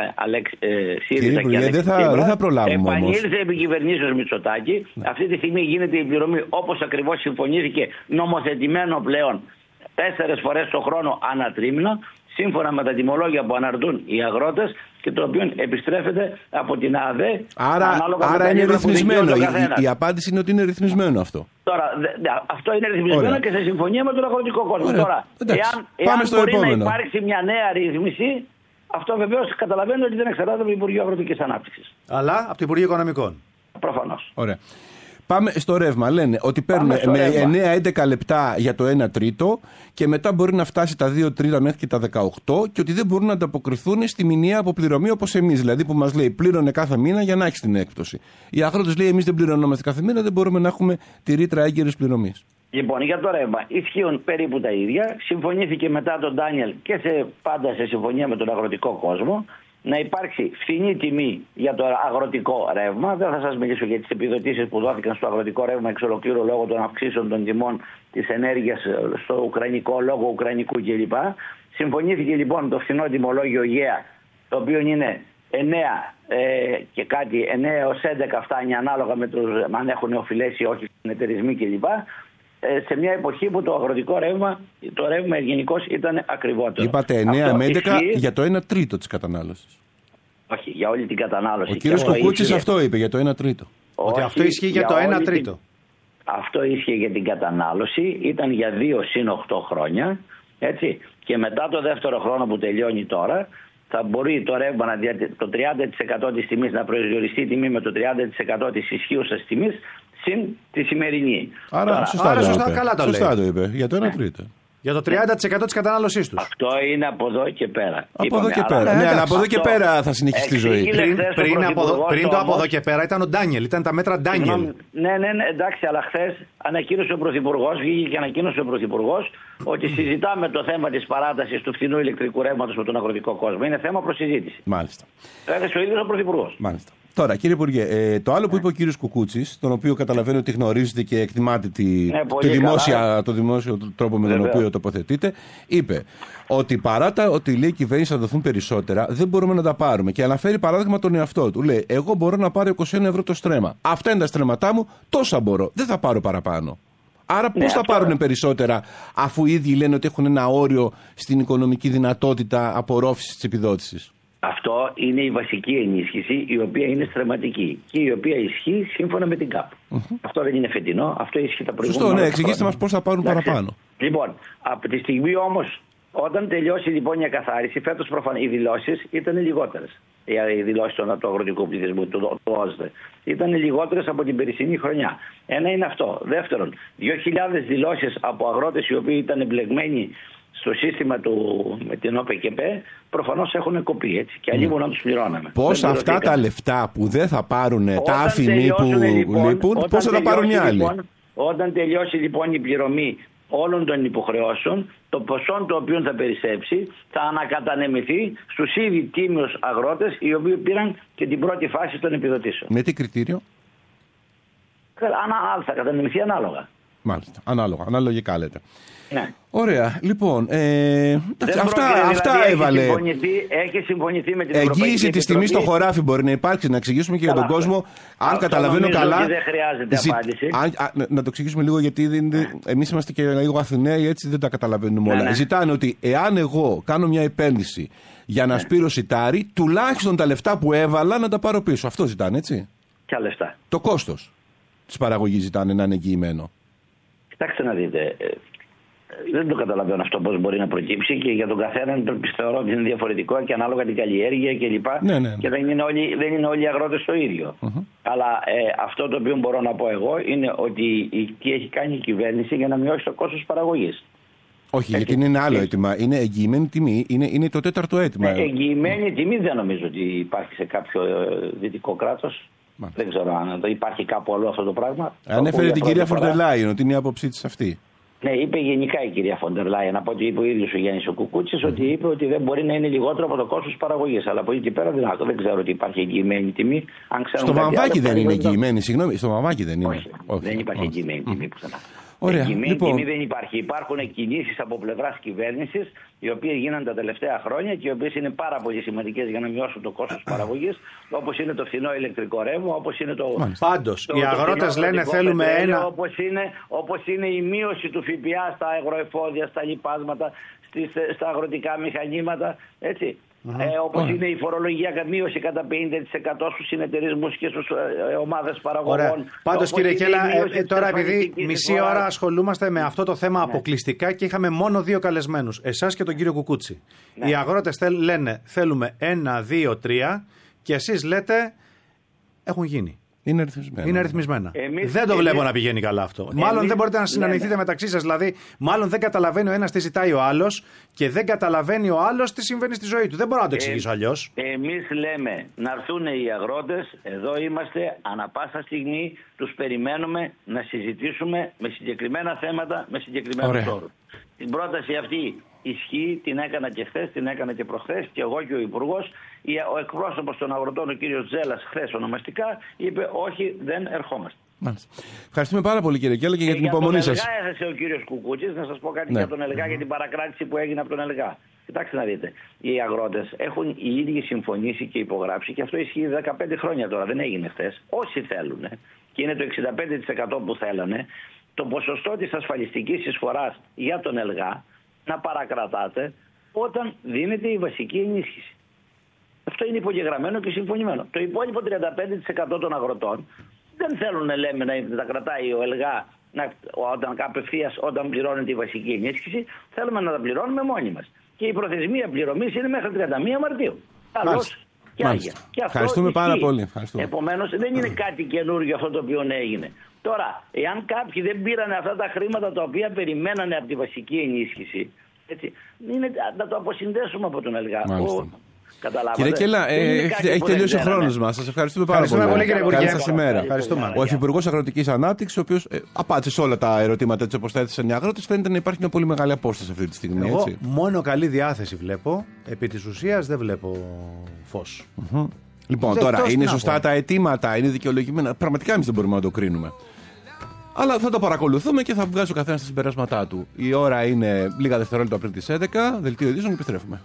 Κύριε Υπουργέ, δεν θα προλάβουμε όμως. Επανήλθε επί κυβερνήσεως Μητσοτάκη. Ναι. Αυτή τη στιγμή γίνεται η πληρωμή όπως ακριβώς συμφωνήθηκε, νομοθετημένο πλέον 4 φορές το χρόνο ανά τρίμηνο, σύμφωνα με τα τιμολόγια που αναρτούν οι αγρότες και το οποίο επιστρέφεται από την ΑΔΕ. Άρα είναι ρυθμισμένο. Η απάντηση είναι ότι είναι ρυθμισμένο αυτό. Τώρα, αυτό είναι ρυθμισμένο και σε συμφωνία με τον αγροτικό κόσμο. Ωραία. Τώρα, εάν μπορεί να υπάρξει μια νέα ρύθμιση, αυτό βεβαίως καταλαβαίνω ότι δεν εξαρτάται από το Υπουργείο Αγροτικής Ανάπτυξης. Αλλά από το Υπουργείο Οικονομικών. Προφανώς. Ωραία. Πάμε στο ρεύμα. Λένε ότι παίρνουν με 9-11 λεπτά για το 1 τρίτο και μετά μπορεί να φτάσει τα 2 τρίτα μέχρι και τα 18 και ότι δεν μπορούν να ανταποκριθούν στη μηνιαία αποπληρωμή όπως εμείς. Δηλαδή που μας λέει πλήρωνε κάθε μήνα για να έχει την έκπτωση. Οι αγρότες λέει εμείς δεν πληρωνόμαστε κάθε μήνα, δεν μπορούμε να έχουμε τη ρήτρα έγκαιρης πληρωμής. Λοιπόν, για το ρεύμα ισχύουν περίπου τα ίδια. Συμφωνήθηκε μετά τον Ντάνιελ και πάντα σε συμφωνία με τον αγροτικό κόσμο να υπάρξει φθηνή τιμή για το αγροτικό ρεύμα. Δεν θα σας μιλήσω για τις επιδοτήσεις που δόθηκαν στο αγροτικό ρεύμα εξ ολοκλήρου λόγω των αυξήσεων των τιμών της ενέργειας στο ουκρανικό, λόγω ουκρανικού κλπ. Συμφωνήθηκε λοιπόν το φθηνό τιμολόγιο ΓΕΑ, το οποίο είναι 9 και κάτι, 9 έως 11 φτάνει ανάλογα με αν έχουν οφειλές ή όχι συνεταιρισμοί κλπ. Σε μια εποχή που το αγροτικό ρεύμα, το ρεύμα γενικώς ήταν ακριβότερο. Είπατε 9 με 11 για το 1 τρίτο της κατανάλωσης. Όχι, για όλη την κατανάλωση. Ο κύριος Κουκούτσης αυτό είπε για το 1 τρίτο. Ότι αυτό ισχύει για το 1 τρίτο. Αυτό ίσχυε για την κατανάλωση, ήταν για 2 συν 8 χρόνια, έτσι. Και μετά το δεύτερο χρόνο που τελειώνει τώρα, θα μπορεί το ρεύμα το 30% της τιμής να προσδιοριστεί τιμή με το 30% της ισχύουσας τιμής, συν τη σημερινή. Άρα σωστά, καλά το λέει. Σωστά το είπε, για το 1 τρίτο. Για το 30% της κατανάλωσής τους. Αυτό είναι από εδώ και πέρα. Από εδώ και πέρα. Ναι, αλλά από εδώ και πέρα θα συνεχίσει τη ζωή. Πριν το από εδώ και πέρα ήταν ο Ντάνιελ, ήταν τα μέτρα Ντάνιελ. Ναι, εντάξει, αλλά χθες ανακοίνωσε ο Πρωθυπουργός, βγήκε και ανακοίνωσε ο Πρωθυπουργός ότι συζητάμε το θέμα της παράτασης του φθηνού ηλεκτρικού ρεύματος με τον αγροτικό κόσμο. Είναι θέμα προσυζήτηση. Μάλιστα. Έδωσε ο ίδιος ο Πρωθυπουργός. Μάλιστα. Τώρα, κύριε Υπουργέ, το άλλο που είπε ο κύριος Κουκούτσης, τον οποίο καταλαβαίνω ότι γνωρίζετε και εκτιμάτε το δημόσιο τρόπο με τον οποίο τοποθετείτε, είπε ότι παρά ότι λέει η κυβέρνηση θα δοθούν περισσότερα, δεν μπορούμε να τα πάρουμε. Και αναφέρει παράδειγμα τον εαυτό του. Λέει: εγώ μπορώ να πάρω 21 ευρώ το στρέμμα. Αυτά είναι τα στρέμματά μου, τόσα μπορώ. Δεν θα πάρω παραπάνω. Άρα πώς θα πάρουν περισσότερα, αφού οι ίδιοι λένε ότι έχουν ένα όριο στην οικονομική δυνατότητα απορρόφησης της επιδότησης. Αυτό είναι η βασική ενίσχυση, η οποία είναι στρεμματική και η οποία ισχύει σύμφωνα με την ΚΑΠ. Αυτό δεν είναι φετινό, αυτό ισχύει τα προηγούμενα. Σωστό, ναι, εξηγήστε μας πώς θα πάρουν παραπάνω. Λοιπόν, από τη στιγμή όμως, όταν τελειώσει λοιπόν η ακαθάριση, φέτος προφανώς οι δηλώσεις ήταν λιγότερες. Οι δηλώσεις του αγροτικού πληθυσμού, του ΟΣΔΕ, ήταν λιγότερες από την περσινή χρονιά. Ένα είναι αυτό. Δεύτερον, 2.000 δηλώσεις από αγρότες οι οποίοι ήταν εμπλεγμένοι στο σύστημα με την ΟΠΕΚΕΠ, προφανώς έχουν κοπεί, έτσι, και αλλήμον να τους πληρώναμε. Πώς αυτά τα λεφτά που δεν θα πάρουν τα άφημοι που λείπουν, πώς θα τα πάρουν οι άλλοι. Όταν τελειώσει λοιπόν η πληρωμή όλων των υποχρεώσεων, το ποσό το οποίο θα περισσέψει θα ανακατανεμηθεί στους ήδη τίμιους αγρότες, οι οποίοι πήραν και την πρώτη φάση των επιδοτήσεων. Με τι κριτήριο? Θα κατανεμηθεί ανάλογα. Μάλιστα, αναλογικά λέτε. Ναι. Ωραία, λοιπόν. Αυτά έβαλε. Έχει συμφωνηθεί με την Ευρωπαϊκή εγγύηση τη τιμή στο χωράφι μπορεί να υπάρξει, να εξηγήσουμε και για τον κόσμο. Αν καταλαβαίνω καλά. Δεν χρειάζεται απάντηση. Να το εξηγήσουμε λίγο, γιατί εμείς είμαστε και λίγο Αθηναίοι, έτσι δεν τα καταλαβαίνουμε όλα. Ζητάνε ότι εάν εγώ κάνω μια επένδυση για να σπείρω σιτάρι, τουλάχιστον τα λεφτά που έβαλα να τα πάρω πίσω. Αυτό ζητάνε, έτσι. Ποια λεφτά? Το κόστος της παραγωγής ζητάνε να είναι εγγυημένο. Κοιτάξτε να δείτε. Δεν το καταλαβαίνω αυτό πώς μπορεί να προκύψει, και για τον καθέναν θεωρώ ότι είναι διαφορετικό και ανάλογα την καλλιέργεια κλπ. Ναι. Και δεν είναι όλοι οι αγρότες το ίδιο. Αλλά αυτό το οποίο μπορώ να πω εγώ είναι ότι τι έχει κάνει η κυβέρνηση για να μειώσει το κόστος παραγωγής. Όχι, γιατί είναι άλλο αίτημα. Είναι εγγυημένη τιμή. Είναι το τέταρτο αίτημα. Εγγυημένη τιμή δεν νομίζω ότι υπάρχει σε κάποιο δυτικό κράτος. Δεν ξέρω αν υπάρχει κάπου αλλού αυτό το πράγμα. Ανέφερε την κυρία Φοντερ Λάιεν ότι είναι η άποψή της αυτή. Ναι, είπε γενικά η κυρία Φοντερ Λάιεν, από ό,τι είπε ο ίδιος ο Γιάννης ο Κουκούτσης, ότι είπε ότι δεν μπορεί να είναι λιγότερο από το κόστος παραγωγής. Αλλά από εκεί και πέρα δεν ξέρω ότι υπάρχει εγγυημένη τιμή. Στο βαμβάκι δεν είναι εγγυημένη, συγγνώμη. Στο βαμβάκι δεν είναι. Όχι, δεν υπάρχει εγγυημένη τιμή πουθενά. Εγγυημένη τιμή δεν υπάρχει. Υπάρχουν κινήσεις από πλευράς κυβέρνησης, οι οποίες γίνανε τα τελευταία χρόνια και οι οποίες είναι πάρα πολύ σημαντικές για να μειώσουν το κόστος παραγωγής, όπως είναι το φθηνό ηλεκτρικό ρεύμα, όπως είναι το. Πάντως, οι αγρότες λένε θέλουμε ένα. Όπως είναι η μείωση του ΦΠΑ στα αγροεφόδια, στα λιπάσματα, στα αγροτικά μηχανήματα, έτσι. Όπως είναι η φορολογία μείωση κατά 50% στους συνεταιρισμούς και στους ομάδες παραγωγών. Πάντως, κύριε Κέλλα, τώρα επειδή μισή ώρα ασχολούμαστε με αυτό το θέμα αποκλειστικά και είχαμε μόνο 2 καλεσμένους, εσάς και τον κύριο Κουκούτσι. Ναι. Οι αγρότες λένε θέλουμε 1, 2, 3 και εσείς λέτε έχουν γίνει. Είναι αριθμισμένα. Δεν το βλέπω να πηγαίνει καλά αυτό. Μάλλον δεν μπορείτε να συναντηθείτε μεταξύ σας. Δηλαδή, μάλλον δεν καταλαβαίνει ο ένας τι ζητάει ο άλλος και δεν καταλαβαίνει ο άλλος τι συμβαίνει στη ζωή του. Δεν μπορώ να το εξηγήσω αλλιώς. Εμείς λέμε να έρθουν οι αγρότες. Εδώ είμαστε ανά πάσα στιγμή. Τους περιμένουμε να συζητήσουμε με συγκεκριμένα θέματα, με συγκεκριμένους όρους. Την πρόταση αυτή ισχύει, την έκανα και χθες, την έκανα και προχθές και εγώ και ο Υπουργός. Ο εκπρόσωπος των αγροτών, ο κύριος Τζέλας, χθες ονομαστικά, είπε όχι, δεν ερχόμαστε. Μάλιστα. Ευχαριστούμε πάρα πολύ, κύριε Κέλλα, και για την υπομονή σας. Για τον ΕΛΓΑ έθεσε ο κύριος Κουκούτσης, να σας πω κάτι για τον ΕΛΓΑ, για την παρακράτηση που έγινε από τον ΕΛΓΑ. Κοιτάξτε να δείτε, οι αγρότες έχουν οι ίδιοι συμφωνήσει και υπογράψει, και αυτό ισχύει 15 χρόνια τώρα, δεν έγινε χθες. Όσοι θέλουν, και είναι το 65% που θέλανε, το ποσοστό της ασφαλιστικής εισφοράς για τον ΕΛΓΑ να παρακρατάτε όταν δίνεται η βασική ενίσχυση. Αυτό είναι υπογεγραμμένο και συμφωνημένο. Το υπόλοιπο 35% των αγροτών δεν θέλουν, λέμε, να τα κρατάει ο ΕΛΓΑ όταν πληρώνεται η βασική ενίσχυση. Θέλουμε να τα πληρώνουμε μόνοι μας. Και η προθεσμία πληρωμής είναι μέχρι 31 Μαρτίου. Καλώς Και άγια. Και αυτό ευχαριστούμε ισχύει. πάρα πολύ. Επομένως δεν είναι κάτι καινούργιο αυτό το οποίο έγινε. Τώρα, εάν κάποιοι δεν πήραν αυτά τα χρήματα τα οποία περιμένανε από τη βασική ενίσχυση, έτσι, είναι να το αποσυνδέσουμε από τον ΕΛΓΑ. Κύριε Κέλλα, έχει τελειώσει ο χρόνος μας. Σας ευχαριστούμε πάρα πολύ. Καλή σας ημέρα. Ο Υφυπουργός Αγροτικής Ανάπτυξης, ο οποίος απάντησε σε όλα τα ερωτήματα έτσι όπως τα έθεσαν οι αγρότες, φαίνεται να υπάρχει μια πολύ μεγάλη απόσταση αυτή τη στιγμή. Εγώ έτσι. μόνο καλή διάθεση βλέπω. Επί της ουσίας δεν βλέπω φως. Λοιπόν, τώρα είναι σωστά τα αιτήματα, είναι δικαιολογημένα. Πραγματικά εμείς δεν μπορούμε να το κρίνουμε. Αλλά θα το παρακολουθούμε και θα βγάζει ο καθένας τα συμπεράσματά του. Η ώρα είναι λίγα δευτερόλεπτα πριν τις 11. Δελτίο ειδήσεων και επιστρέφουμε.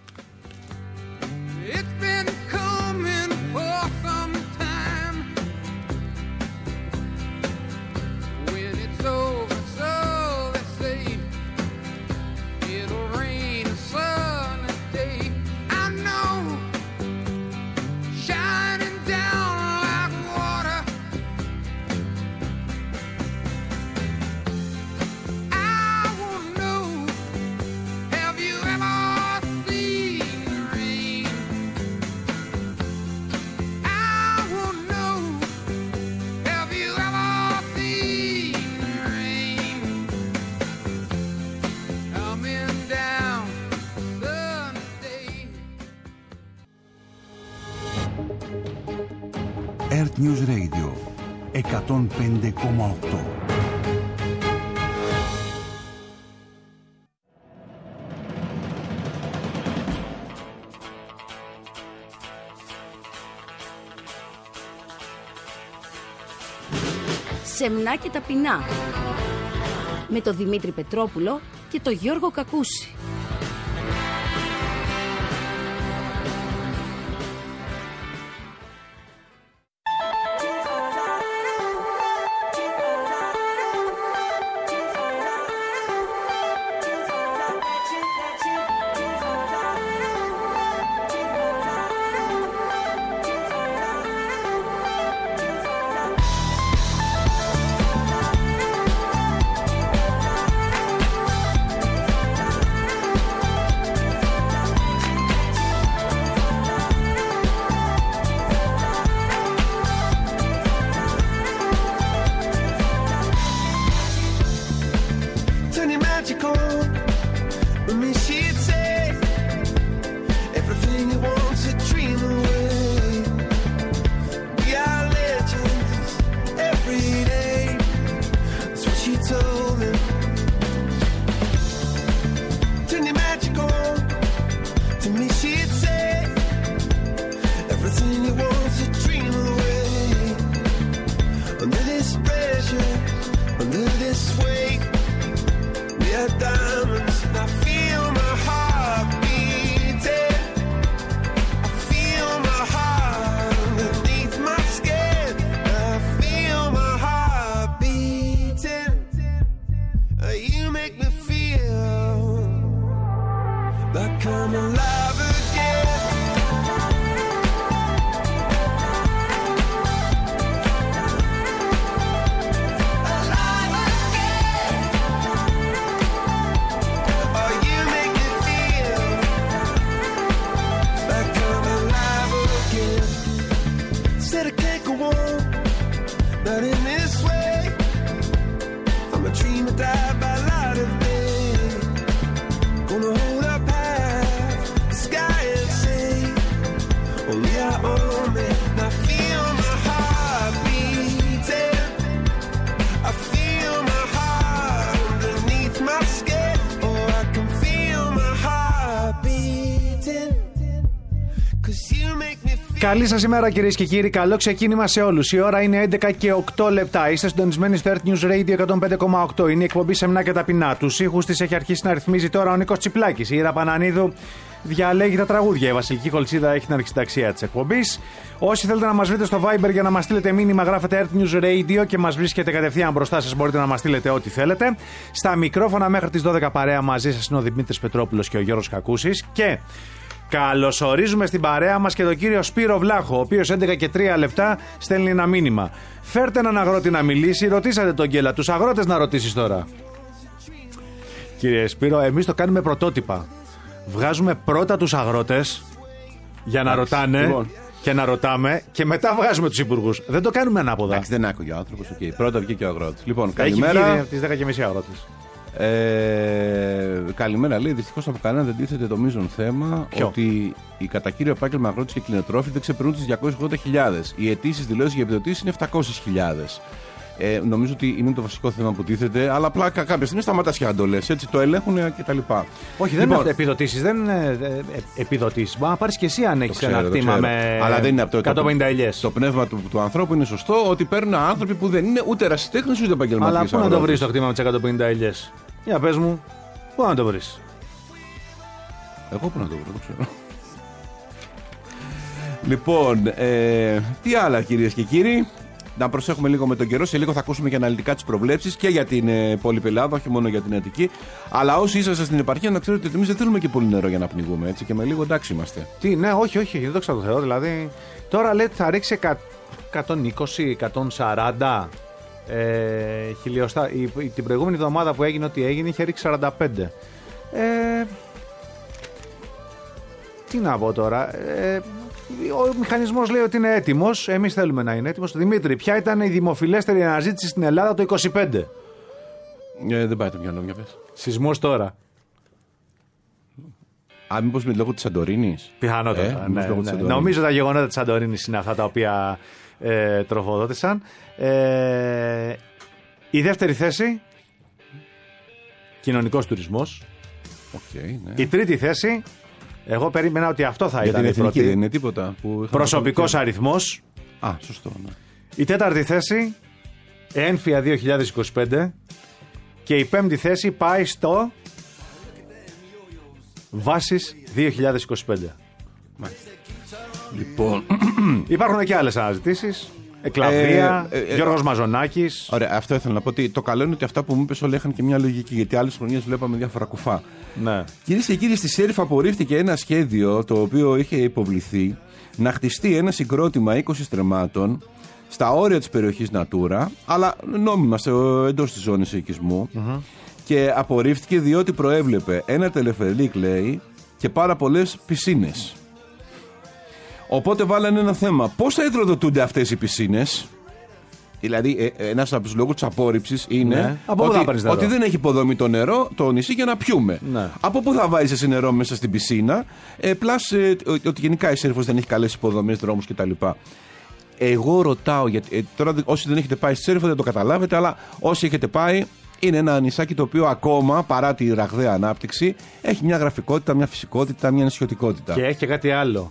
Earth News Radio 105,8. Σεμνά και ταπεινά. Με τον Δημήτρη Πετρόπουλο και τον Γιώργο Κακούση. Καλή σας ημέρα κυρίες και κύριοι, καλό ξεκίνημα σε όλους. Η ώρα είναι 11 και 8 λεπτά. Είστε συντονισμένοι στο Earth News Radio 105,8. Είναι η εκπομπή Σεμνά και Ταπεινά. Τους ήχους της έχει αρχίσει να ρυθμίζει τώρα ο Νίκος Τσιπλάκης. Η Ήρα Πανανίδου διαλέγει τα τραγούδια. Η Βασιλική Κολτσίδα έχει την αρχισυνταξία της εκπομπής. Όσοι θέλετε να μας βρείτε στο Viber για να μας στείλετε μήνυμα, γράφετε Earth News Radio και μας βρίσκετε κατευθείαν μπροστά σας. Μπορείτε να μας στείλετε ό,τι θέλετε. Στα μικρόφωνα μέχρι τις 12 παρέα μαζί σας είναι ο Δημήτρης Πετρόπουλος και ο Γιώργος Κακούσης. Και καλωσορίζουμε στην παρέα μας και τον κύριο Σπύρο Βλάχο, ο οποίος 11 και 3 λεπτά στέλνει ένα μήνυμα. Φέρτε έναν αγρότη να μιλήσει, ρωτήσατε τον Κέλλα. Τους αγρότες να ρωτήσεις τώρα. Κύριε Σπύρο, εμείς το κάνουμε πρωτότυπα. Βγάζουμε πρώτα τους αγρότες για να ρωτάνε και να ρωτάμε και μετά βγάζουμε τους υπουργούς. Δεν το κάνουμε ανάποδα. Εντάξει, δεν άκουγε ο άνθρωπος. Okay. Πρώτα βγήκε ο αγρότης. Λοιπόν, καλημέρα. Έχει βγει από τις 10:30 αγρότης. Καλημέρα, λέει. Δυστυχώς από κανένα δεν τίθεται το μείζον θέμα. Ποιο? Ότι οι κατά κύριο επάγγελμα αγρότες και κτηνοτρόφοι δεν ξεπερνούν τις 280.000. Οι αιτήσεις δηλώσεις για επιδοτήσεις είναι 700.000. Νομίζω ότι είναι το βασικό θέμα που τίθεται, αλλά απλά κάποια στιγμή σταματάς και να το λες. Έτσι το ελέγχουν κτλ. Όχι, δεν είναι επιδοτήσεις. Δεν είναι επιδοτήσεις. Μπορεί να πάρεις και εσύ αν έχεις ένα κτήμα με. Αλλά δεν είναι από το 150 ελιές. Το πνεύμα του ανθρώπου είναι σωστό ότι παίρνουν άνθρωποι που δεν είναι ούτε ερασιτέχνες ούτε επαγγελματίες. Αλλά πού να το βρεις το κτήμα με τις 150 ελιές? Για πες μου, πού να το βρεις? Εγώ πού να το βρω, δεν ξέρω. Λοιπόν, τι άλλα κυρίες και κύριοι. Να προσέχουμε λίγο με τον καιρό. Σε λίγο θα ακούσουμε και αναλυτικά τις προβλέψεις και για την υπόλοιπη Ελλάδα, όχι μόνο για την Αττική. Αλλά όσοι είσαστε στην επαρχία, να ξέρετε ότι εμείς δεν θέλουμε και πολύ νερό για να πνιγούμε. Έτσι, και με λίγο εντάξει είμαστε. Τι, ναι, όχι, δεν το ξέρω το Θεό. Δηλαδή, τώρα λέτε θα ρίξει 120-140 χιλιοστά. Την προηγούμενη εβδομάδα που έγινε ό,τι έγινε είχε ρίξει 45. Τι να πω τώρα. Ο μηχανισμός λέει ότι είναι έτοιμος. Εμείς θέλουμε να είναι έτοιμος. Δημήτρη, ποια ήταν η δημοφιλέστερη αναζήτηση στην Ελλάδα το 25? Δεν πάει το μυαλό, για πες. Σεισμός τώρα. Μήπως με λόγω της Σαντορίνης? Πιθανότατα. Ναι. Νομίζω τα γεγονότα της Σαντορίνης είναι αυτά τα οποία τροφοδότησαν. Η δεύτερη θέση, κοινωνικός τουρισμός. Ναι. Η τρίτη θέση, εγώ περίμενα ότι αυτό θα ήταν η πρώτη. Δεν είναι τίποτα που προσωπικός αριθμός. Σωστό. Ναι. Η τέταρτη θέση, έμφυα 2025. Και η πέμπτη θέση πάει στο Βάσεις 2025. Μάλιστα. Λοιπόν, υπάρχουν και άλλες αναζητήσεις. Εκλαβία, Γιώργος Μαζονάκης. Ωραία, αυτό ήθελα να πω. Ότι το καλό είναι ότι αυτά που μου είπες όλα είχαν και μια λογική. Γιατί άλλες χρονιές βλέπαμε διάφορα κουφά. Ναι. Κυρίες και κύριοι, στη Σέριφ απορρίφθηκε ένα σχέδιο το οποίο είχε υποβληθεί να χτιστεί ένα συγκρότημα 20 στρεμμάτων στα όρια της περιοχής Natura, αλλά νόμιμα εντός της ζώνης οικισμού. Και απορρίφθηκε διότι προέβλεπε ένα τελεφερλίκ, λέει, και πάρα πολλές πισίνες. Οπότε βάλανε ένα θέμα. Πώς θα υδροδοτούνται αυτές οι πισίνες? Δηλαδή, ένας από τους λόγους της απόρριψης είναι ότι δεν έχει υποδομή το νησί για να πιούμε. Ναι. Από πού θα βάζεις εσύ νερό μέσα στην πισίνα? Ότι γενικά η Σέριφος δεν έχει καλές υποδομές, δρόμους κτλ. Εγώ ρωτάω, γιατί τώρα όσοι δεν έχετε πάει στη Σέριφο δεν το καταλάβετε, αλλά όσοι έχετε πάει, είναι ένα νησάκι το οποίο ακόμα, παρά τη ραγδαία ανάπτυξη, έχει μια γραφικότητα, μια φυσικότητα, μια νησιωτικότητα. Και έχει και κάτι άλλο.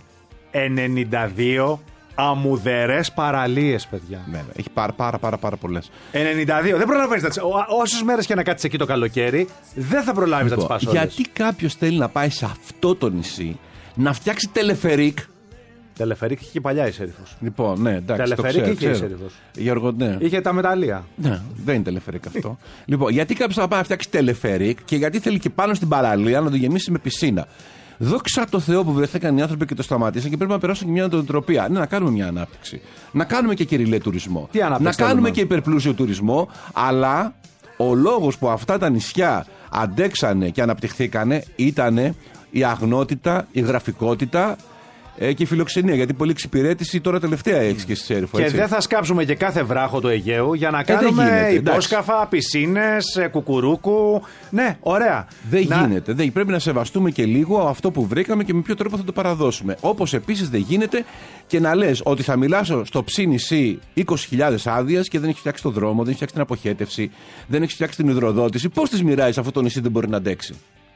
92 αμμουδερές παραλίες, παιδιά. Ναι, έχει πάρα πολλές. 92. Δεν προλαβαίνεις να τις. Όσες μέρες και να κάτσεις εκεί το καλοκαίρι, δεν θα προλάβεις να τις πας όλες. Γιατί κάποιος θέλει να πάει σε αυτό το νησί να φτιάξει τελεφερίκ? Τελεφερίκ είχε και παλιά η Σέριφος. Λοιπόν, ναι, εντάξει. Τελεφερίκ είχε η Σέριφος. Γιώργο, ναι. Είχε τα μεταλλεία. Ναι, δεν είναι τελεφερίκ αυτό. Λοιπόν, γιατί κάποιος θα πάει να φτιάξει τελεφερίκ και γιατί θέλει και πάνω στην παραλία να το γεμίσει με πισίνα? Δόξα τω Θεώ που βρεθήκαν οι άνθρωποι και το σταματήσαν και πρέπει να περάσουν και μια νοοτροπία. Ναι, να κάνουμε μια ανάπτυξη. Να κάνουμε και κυριλέ τουρισμό. Να κάνουμε και υπερπλούσιο τουρισμό. Αλλά ο λόγος που αυτά τα νησιά αντέξανε και αναπτυχθήκανε ήταν η αγνότητα, η γραφικότητα και η φιλοξενία. Γιατί πολλή εξυπηρέτηση τώρα τελευταία έχει και στη Σέριφο. Και δεν θα σκάψουμε και κάθε βράχο του Αιγαίου για να κάνουμε υπόσκαφα, πισίνες, κουκουρούκου. Ναι, ωραία. Δεν γίνεται. Πρέπει να σεβαστούμε και λίγο αυτό που βρήκαμε και με ποιο τρόπο θα το παραδώσουμε. Όπως επίσης δεν γίνεται και να λες ότι θα μιλάσω στο ψι νησί 20.000 άδειες και δεν έχει φτιάξει το δρόμο, δεν έχει φτιάξει την αποχέτευση, δεν έχει φτιάξει την υδροδότηση. Πώς τις μοιράζει αυτό το νησί δεν μπορεί να αντέξει?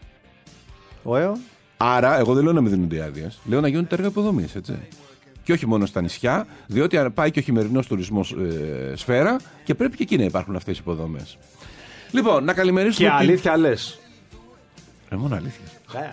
Άρα, εγώ δεν λέω να μην δίνονται οι άδειες. Λέω να γίνονται έργα υποδομής, έτσι. Και όχι μόνο στα νησιά, διότι πάει και ο χειμερινός τουρισμός σφαίρα και πρέπει και εκεί να υπάρχουν αυτές οι υποδομές. Λοιπόν, να καλημερίσουμε. Και αλήθεια λες. Μόνο αλήθεια.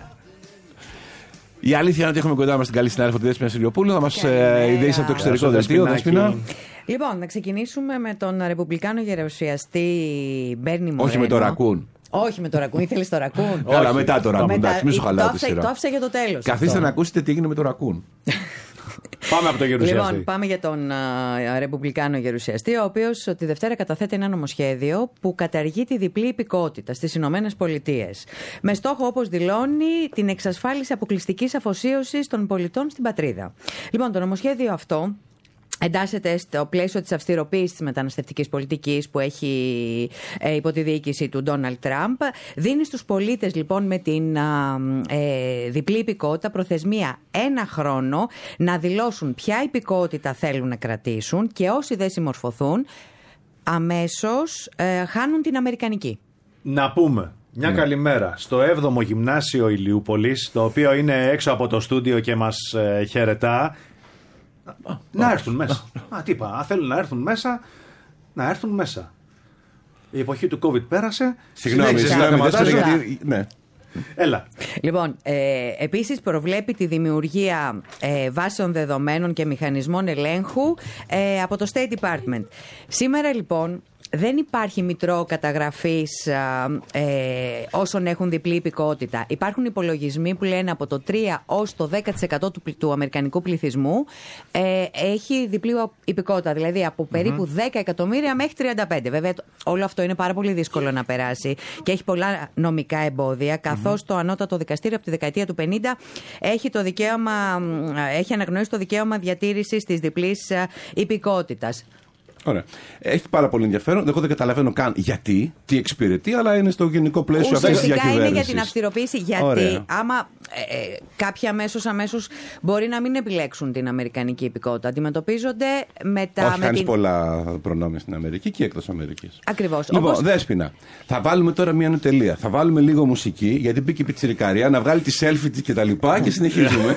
Η αλήθεια είναι ότι έχουμε κοντά μας την καλή συνάδελφο τη Δέσποινα Συριοπούλου. Θα μας ιδεήσει από το εξωτερικό δελτίο. Δέσποινα. Λοιπόν, να ξεκινήσουμε με τον Ρεπουμπλικάνο γερουσιαστή Μπέρνι Μορένο. Όχι με το ρακούν. Όχι με το ρακούν, ήθελες το ρακούν? Καλά, μετά το ρακούν. Μην σου χαλάω τη σειρά. Το άφησα για το τέλος. Καθίστε να ακούσετε τι έγινε με το ρακούν. Πάμε από τον γερουσιαστή. Λοιπόν, πάμε για τον Ρεπουμπλικάνο γερουσιαστή, ο οποίος τη Δευτέρα καταθέτει ένα νομοσχέδιο που καταργεί τη διπλή υπηκότητα στις Ηνωμένες Πολιτείες. Με στόχο, όπως δηλώνει, την εξασφάλιση αποκλειστικής αφοσίωσης των πολιτών στην πατρίδα. Λοιπόν, το νομοσχέδιο αυτό εντάσσεται στο πλαίσιο της αυστηροποίησης της μεταναστευτικής πολιτικής που έχει υπό τη διοίκηση του Ντόναλντ Τραμπ. Δίνει στους πολίτες λοιπόν με την διπλή υπηκότητα προθεσμία 1 χρόνο να δηλώσουν ποια υπηκότητα θέλουν να κρατήσουν και όσοι δεν συμμορφωθούν αμέσως χάνουν την αμερικανική. Να πούμε μια καλημέρα στο 7ο Γυμνάσιο Ηλιούπολης, το οποίο είναι έξω από το στούντιο και μας χαιρετά. Να έρθουν μέσα. Τι είπα, αν θέλουν να έρθουν μέσα, να έρθουν μέσα. Η εποχή του COVID πέρασε. Συγγνώμη, ναι. Έλα. Λοιπόν, επίσης προβλέπει τη δημιουργία βάσεων δεδομένων και μηχανισμών ελέγχου από το State Department. Σήμερα λοιπόν δεν υπάρχει μητρό καταγραφής όσων έχουν διπλή υπηκότητα. Υπάρχουν υπολογισμοί που λένε από το 3 ως το 10% του αμερικανικού πληθυσμού έχει διπλή υπηκότητα. Δηλαδή από περίπου 10 εκατομμύρια μέχρι 35. Βέβαια όλο αυτό είναι πάρα πολύ δύσκολο να περάσει και έχει πολλά νομικά εμπόδια, καθώς το ανώτατο δικαστήριο από τη δεκαετία του 50 έχει αναγνωρίσει το δικαίωμα διατήρησης της διπλής υπηκότητας. Ωραία. Έχει πάρα πολύ ενδιαφέρον. Εγώ δεν καταλαβαίνω καν γιατί, τι εξυπηρετεί, αλλά είναι στο γενικό πλαίσιο αυτή τη διακυβέρνηση. Ουσιαστικά είναι για την αυστηροποίηση, γιατί άμα κάποιοι αμέσως μπορεί να μην επιλέξουν την αμερικανική υπηκότητα. Αντιμετωπίζονται με τα. Όχι, χάνεις πολλά προνόμια στην Αμερική και εκτός Αμερικής. Ακριβώς. Λοιπόν, Δέσποινα, θα βάλουμε τώρα μια νοτελεία. Θα βάλουμε λίγο μουσική, γιατί μπήκε η πιτσιρικαρία να βγάλει τη selfie της κτλ. Και συνεχίζουμε.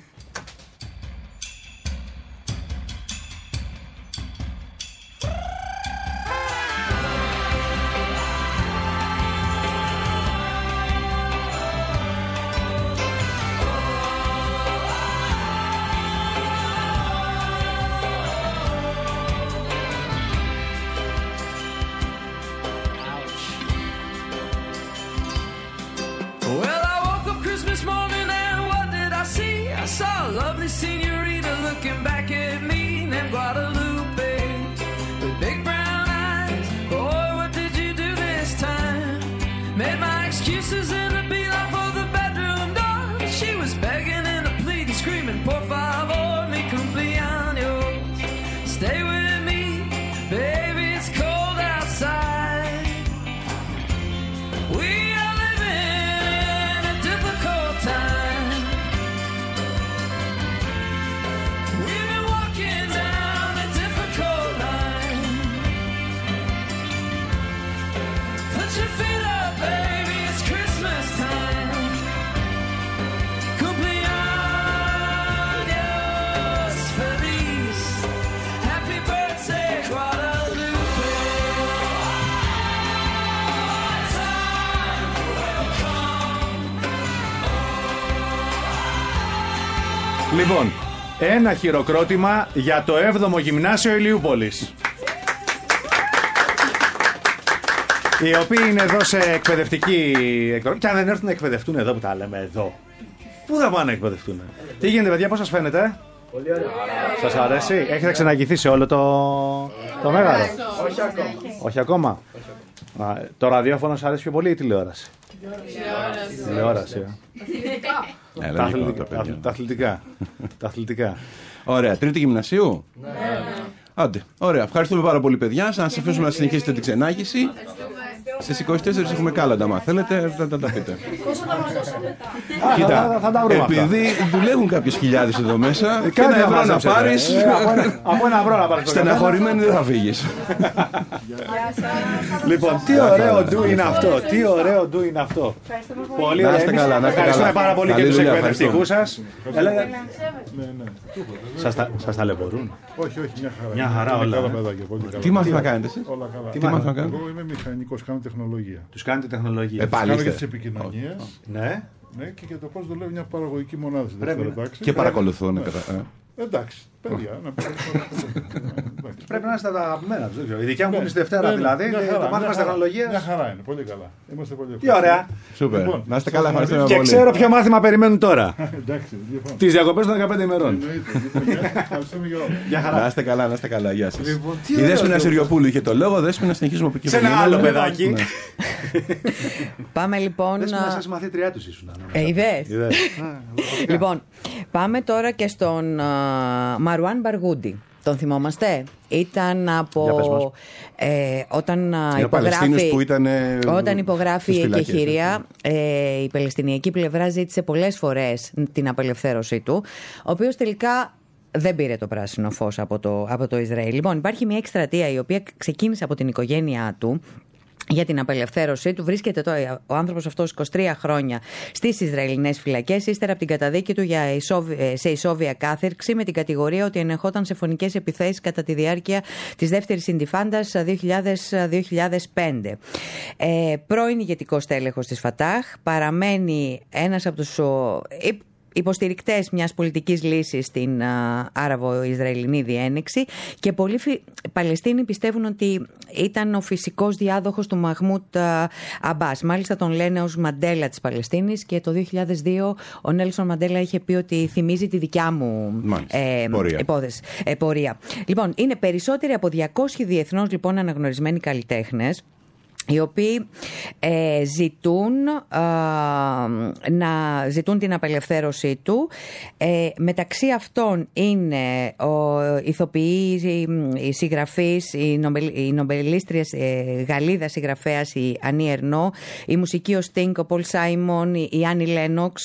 Λοιπόν, ένα χειροκρότημα για το 7ο Γυμνάσιο Ηλιούπολης. Οι οποίοι είναι εδώ σε εκπαιδευτική εκδρομή. Και αν δεν έρθουν να εκπαιδευτούν εδώ που τα λέμε εδώ, πού θα πάνε να εκπαιδευτούν? Τι γίνεται, παιδιά, πώς σας φαίνεται? Πολύ ωραία. Σας αρέσει? Έχετε ξαναγηθεί σε όλο το μέγαρο? Όχι ακόμα. Όχι ακόμα. Το ραδιόφωνο σας αρέσει πιο πολύ ή η τηλεόραση? Τηλεόραση. Τα αθλητικά. Ωραία. Τρίτη γυμνασίου. Ναι. Άντε. Ωραία. Ευχαριστούμε πάρα πολύ, παιδιά. Σας αφήσουμε να συνεχίσετε την ξενάγηση. Στις 24 έχουμε κάλαντα, μα θέλετε να τα πείτε. Πόσο θα μας δώσετε? Κοίτα, θα τα βρούμε. Επειδή δουλεύουν κάποιες χιλιάδες εδώ μέσα, και ένα ευρώ να πάρεις. Από ένα ευρώ να πάρεις. Στεναχωρημένη δεν θα φύγεις. Λοιπόν, τι ωραίο ντου είναι αυτό. Τι ωραίο ντου είναι αυτό. Πολύ ωραία. Ευχαριστούμε πάρα πολύ και τους εκπαιδευτικούς σας. Σας ταλαιπωρούν? Όχι, μια χαρά όλα. Τι μάθημα να κάνετε εσείς? Εγώ είμαι μηχανικός, κάνω τεχνολογία. Τους κάνετε τεχνολογία? Κάνω για τις επικοινωνίες. Ναι. Και για το πώς δουλεύει μια παραγωγική μονάδα στην Και παρακολουθούν. Εντάξει, παιδιά, να Πρέπει να είστε τα αγαπημένα του. Η δικιά μου είναι στη Δευτέρα δηλαδή. Το μάθημα τεχνολογία. Μια χαρά είναι, πολύ καλά. Είμαστε πολύ τι ωραία. Σούπερ. Να είστε καλά, ευχαριστούμε πολύ. Και ξέρω ποιο μάθημα περιμένουν τώρα. Τις διακοπές των 15 ημερών. Να είστε καλά, να είστε καλά. Γεια σας. Η Δέσποινα Συριοπούλου είχε το λόγο. Δέσποινα, συνεχίζουμε από εκεί. Σε ένα άλλο παιδάκι. Πάμε λοιπόν. Δέσποινα, σας μαθήτριά τους ήσουν. Είδες. Λοιπόν, πάμε τώρα και στον Μαρουάν Μπαργούντι. Τον θυμόμαστε? Ήταν από όταν υπογράφει η εκεχηρία, η Παλαιστινιακή πλευρά ζήτησε πολλές φορές την απελευθέρωσή του, ο οποίος τελικά δεν πήρε το πράσινο φως από το Ισραήλ. Λοιπόν, υπάρχει μια εκστρατεία η οποία ξεκίνησε από την οικογένειά του για την απελευθέρωσή του. Βρίσκεται τώρα ο άνθρωπος αυτός 23 χρόνια στις Ισραηλινές φυλακές, ύστερα από την καταδίκη του σε ισόβια κάθερξη με την κατηγορία ότι ενεχόταν σε φωνικές επιθέσεις κατά τη διάρκεια της δεύτερης Ιντιφάντας 2000-2005. Πρώην ηγετικός τέλεχος της Φατάχ, παραμένει ένας από τους υποστηρικτές μιας πολιτικής λύσης στην Άραβο-Ισραηλινή διένεξη, και πολλοί Παλαιστίνοι πιστεύουν ότι ήταν ο φυσικός διάδοχος του Μαχμούτ Αμπάς. Μάλιστα τον λένε ως Μαντέλα της Παλαιστίνης, και το 2002 ο Νέλσον Μαντέλα είχε πει ότι θυμίζει τη δικιά μου πορεία. Λοιπόν, είναι περισσότεροι από 200 διεθνώς λοιπόν αναγνωρισμένοι καλλιτέχνες, οι οποίοι ζητούν την απελευθέρωσή του. Μεταξύ αυτών είναι ηθοποιοί, οι συγγραφείς, η νομπελίστρια Γαλλίδα συγγραφέας η Ανή Ερνό, η μουσική ο Στίνκ, ο Πολ Σάιμον, η Άνι Λένοξ,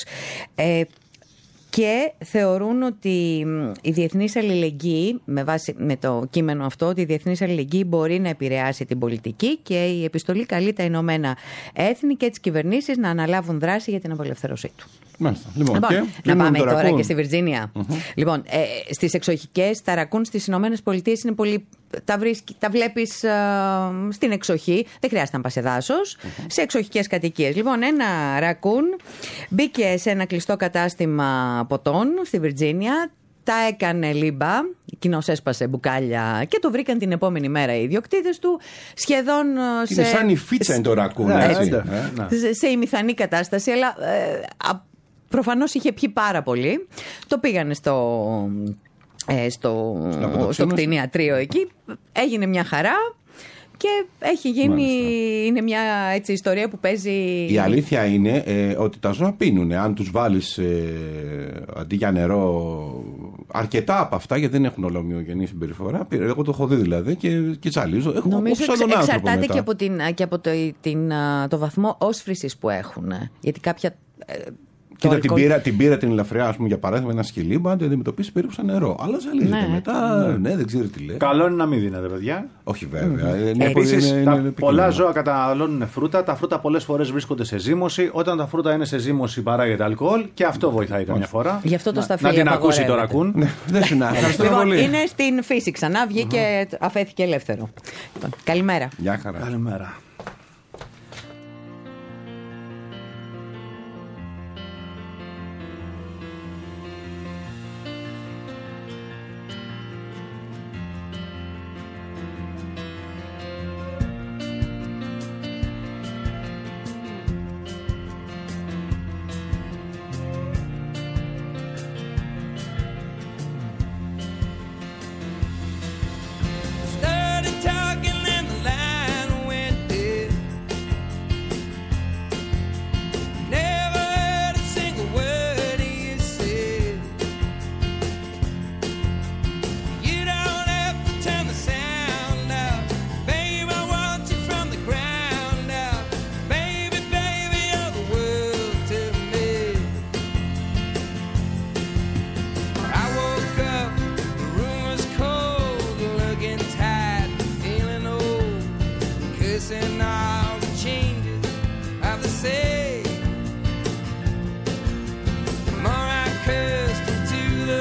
και θεωρούν ότι η διεθνής αλληλεγγύη, με το κείμενο αυτό, ότι η διεθνής αλληλεγγύη μπορεί να επηρεάσει την πολιτική, και η επιστολή καλεί τα Ηνωμένα Έθνη και τις κυβερνήσεις να αναλάβουν δράση για την απελευθέρωσή του. Μάλιστα. Λοιπόν, να πάμε τώρα και στη Βιρτζίνια. Λοιπόν, στις εξοχικές, τα ρακούν στις Ηνωμένες Πολιτείες είναι πολύ. Τα βλέπεις στην εξοχή, δεν χρειάζεται να πας σε δάσος, σε εξοχικές κατοικίες. Λοιπόν, ένα ρακούν μπήκε σε ένα κλειστό κατάστημα ποτών στη Βιρτζίνια, τα έκανε λίμπα, εκείνος έσπασε μπουκάλια και το βρήκαν την επόμενη μέρα οι ιδιοκτήτες του, σχεδόν είναι σαν η φίτσα είναι το ρακούν, σε ημιθανή κατάσταση, αλλά προφανώς είχε πιει πάρα πολύ. Το πήγανε στο κτηνιατρίο εκεί, έγινε μια χαρά και έχει γίνει. Είναι μια έτσι ιστορία που παίζει. Η αλήθεια είναι ότι τα ζώα πίνουν. Αν τους βάλεις αντί για νερό αρκετά από αυτά, γιατί δεν έχουν ολομοιογενή συμπεριφορά. Εγώ το έχω δει δηλαδή και τσαλίζω. Νομίζω εξαρτάται και από το βαθμό όσφρησης που έχουν. Γιατί κάποια. Κοίτα, την πήρα την ελαφριά, ας πούμε, για παράδειγμα, ένα σκυλί, να την αντιμετωπίσει περίπου σαν νερό. Αλλά ζαλίζεται μετά. Ναι, δεν ξέρει τι λέει. Καλό είναι να μην δίνετε, παιδιά. Όχι, βέβαια. Επίσης, πολλά ζώα καταναλώνουν φρούτα. Τα φρούτα πολλές φορές βρίσκονται σε ζύμωση. Όταν τα φρούτα είναι σε ζύμωση, παράγεται αλκοόλ, και αυτό βοηθάει καμιά φορά. Γι' αυτό το σταφύλι. Να την ακούσει το ρακούν. Δεν συνάδει. Είναι στην φύση ξανά, βγήκε, αφέθηκε ελεύθερο. Καλημέρα. Γεια χαρά. Καλημέρα.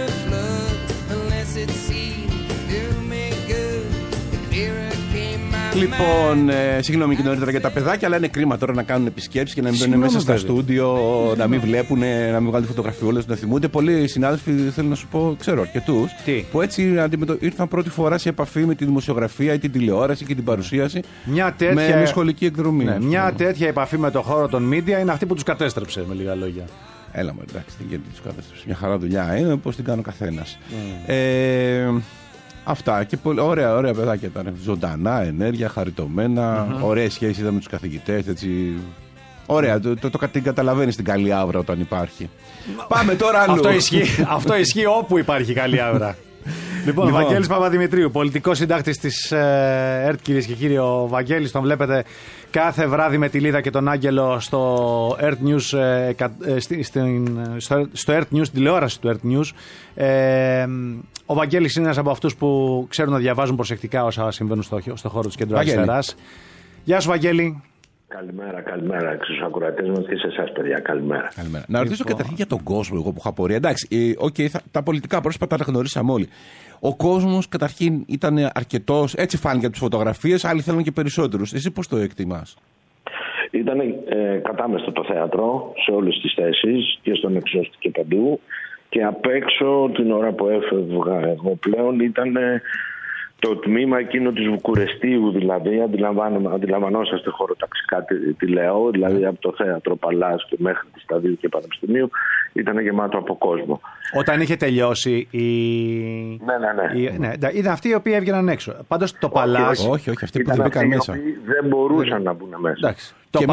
It seemed to do me good. The clearer came my Λοιπόν, συγγνώμη και νωρίτερα για τα παιδάκια, αλλά είναι κρίμα τώρα να κάνουν επισκέψεις και να μην μπαίνουν μέσα στα στούντιο, να μην βλέπουν, να μην βγάλουν φωτογραφιόλες, να θυμούνται. Πολλοί συνάδελφοι, θέλω να σου πω, ξέρω αρκετούς, που έτσι ήρθαν πρώτη φορά σε επαφή με τη δημοσιογραφία ή την τηλεόραση και την παρουσίαση με σχολική εκδρομή. Ναι, μια τέτοια επαφή με το χώρο των media είναι αυτή που τους κατέστρεψε, με λίγα λόγια. Έλα μου, εντάξει, δεν γίνεται τους κατέστρεψε. Μια χαρά δουλειά είναι, πώς την κάνει ο καθένας. Αυτά και ωραία παιδάκια ήταν. Ζωντανά, ενέργεια, χαριτωμένα. Ωραίες σχέσεις είδαμε με τους καθηγητές. Έτσι. Ωραία, το καταλαβαίνεις την καλή αύρα όταν υπάρχει. Πάμε τώρα αλλού. Αυτό ισχύει όπου υπάρχει καλή αύρα. Λοιπόν, Βαγγέλης Παπαδημητρίου, πολιτικός συντάκτης της ΕΡΤ, κυρίες και κύριοι. Ο Βαγγέλης τον βλέπετε κάθε βράδυ με τη Λίδα και τον Άγγελο στο ΕΡΤ News, στο ΕΡΤ News, τηλεόραση του ΕΡΤ News. Ο Βαγγέλης είναι ένας από αυτούς που ξέρουν να διαβάζουν προσεκτικά όσα συμβαίνουν στο χώρο της Κέντρου Αριστεράς. Γεια σου, Βαγγέλη. Καλημέρα στους ακροατές μας και σε εσάς, παιδιά. Καλημέρα. Να ρωτήσω καταρχήν για τον κόσμο, εγώ που είχα πορεία. Εντάξει, τα πολιτικά πρόσωπα τα αναγνωρίσαμε όλοι. Ο κόσμος καταρχήν ήταν αρκετός, έτσι φάνηκε από τις φωτογραφίες, άλλοι θέλουν και περισσότερους. Εσύ πώς το εκτιμάς? Ήταν κατάμεστο το θέατρο σε όλες τις θέσεις και στον εξώστη και παντού. Και απ' έξω την ώρα που έφευγα εγώ πλέον ήταν το τμήμα εκείνο της Βουκουρεστίου, δηλαδή αντιλαμβανόσαστε χωροταξικά τι λέω, δηλαδή από το θέατρο Παλάς και μέχρι τη Σταδίου και Πανεπιστημίου ήταν γεμάτο από κόσμο. Όταν είχε τελειώσει Ναι. Ήταν αυτοί οι οποίοι έβγαιναν έξω. Πάντως το Παλάς... Όχι, αυτοί που δεν μπήκαν μέσα. Δεν μπορούσαν να μπουν μέσα. Εντάξει. Και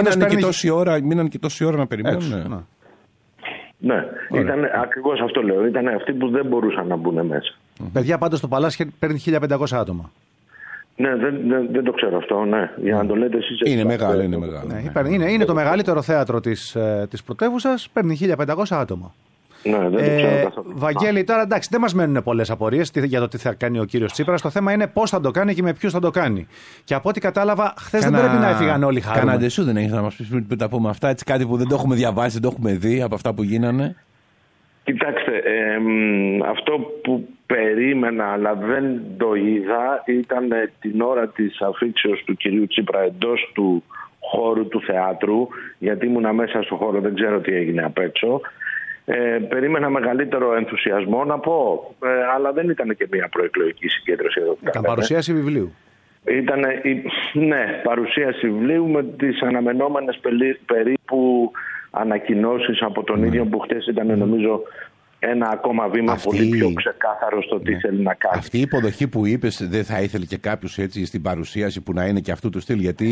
μείναν και τόση ώρα να περιμένουν. Ναι, ήταν ακριβώς αυτό λέω. Ήταν αυτοί που δεν μπορούσαν να μπουν μέσα. Παιδιά, πάντως το Παλάς παίρνει 1.500 άτομα. Ναι, δεν το ξέρω αυτό. Ναι. Για να το λέτε εσείς. Είναι μεγάλο. Είναι το μεγαλύτερο θέατρο της πρωτεύουσας. Παίρνει 1.500 άτομα. Ναι, δεν το ξέρω καθόλου. Βαγγέλη, τώρα εντάξει, δεν μας μένουν πολλές απορίες για το τι θα κάνει ο κύριος Τσίπρας. Το θέμα είναι πώς θα το κάνει και με ποιους θα το κάνει. Και από ό,τι κατάλαβα, χθες δεν πρέπει να έφυγαν όλοι χαρούμενοι. Κανένα ντεσού δεν έχεις να μας πεις πριν τα πούμε αυτά, έτσι κάτι που δεν το έχουμε διαβάσει, δεν το έχουμε δει από αυτά που γίνανε? Κοιτάξτε, αυτό που περίμενα αλλά δεν το είδα ήταν την ώρα της αφήξεως του κυρίου Τσίπρα εντός του χώρου του θεάτρου, γιατί ήμουνα μέσα στο χώρο, δεν ξέρω τι έγινε απ' έξω. Περίμενα μεγαλύτερο ενθουσιασμό να πω, αλλά δεν ήταν και μια προεκλογική συγκέντρωση εδώ. Ήταν παρουσίαση βιβλίου. Ήταν, ναι, παρουσίαση βιβλίου με τις αναμενόμενες περίπου ανακοινώσεις από τον ίδιο που χτες ήταν νομίζω ένα ακόμα βήμα πολύ πιο ξεκάθαρο στο τι θέλει να κάνει. Αυτή η υποδοχή που είπες, δεν θα ήθελε και κάποιος έτσι στην παρουσίαση που να είναι και αυτού του στυλ? Γιατί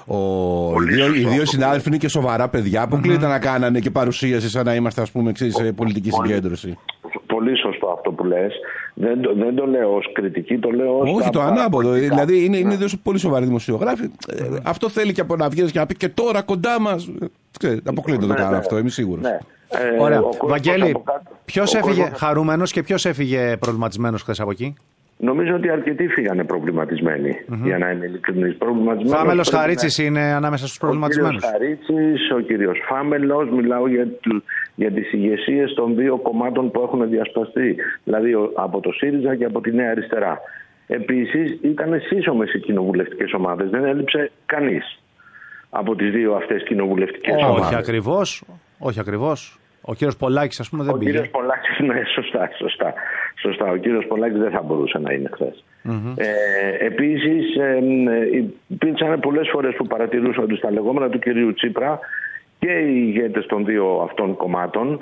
οι δύο συνάδελφοι είναι και σοβαρά παιδιά που κλείνεται να κάνανε και παρουσίαση σαν να είμαστε, ας πούμε, σε πολιτική συγκέντρωση. Πολύ σωστό αυτό που λες. Δεν το λέω ως κριτική, το λέω ως... Όχι, το ανάποδο. Δηλαδή είναι δύο πολύ σοβαροί δημοσιογράφοι. Αυτό θέλει και από να βγαίνει και να πει και τώρα κοντά μας. Αποκλείται το κάνω αυτό, είμαι σίγουρος. Ωραία. Βαγγέλη, ποιος έφυγε χαρούμενος και ποιος έφυγε προβληματισμένος χθες από εκεί? Νομίζω ότι αρκετοί φύγανε προβληματισμένοι, για να είμαι ειλικρινής. Φάμελος Χαρίτσης είναι ανάμεσα στους προβληματισμένους. Ο κύριος Χαρίτσης, ο κύριος Φάμελος, μιλάω για τις ηγεσίες των δύο κομμάτων που έχουν διασπαστεί, δηλαδή από το ΣΥΡΙΖΑ και από τη Νέα Αριστερά. Επίσης ήταν σύσσωμες οι κοινοβουλευτικές ομάδες, δεν έλειψε κανείς από τις δύο αυτές κοινοβουλευτικές ομάδες. Όχι ακριβώς. Ο κύριος Πολάκης, ας πούμε, δεν πήγε. Ο κύριος Πολάκης, ναι, σωστά. Ο κύριος Πολάκης δεν θα μπορούσε να είναι χθες. Επίσης, υπήρξαν πολλές φορές που παρατηρούσαν ότι στα λεγόμενα του κυρίου Τσίπρα και οι ηγέτες των δύο αυτών κομμάτων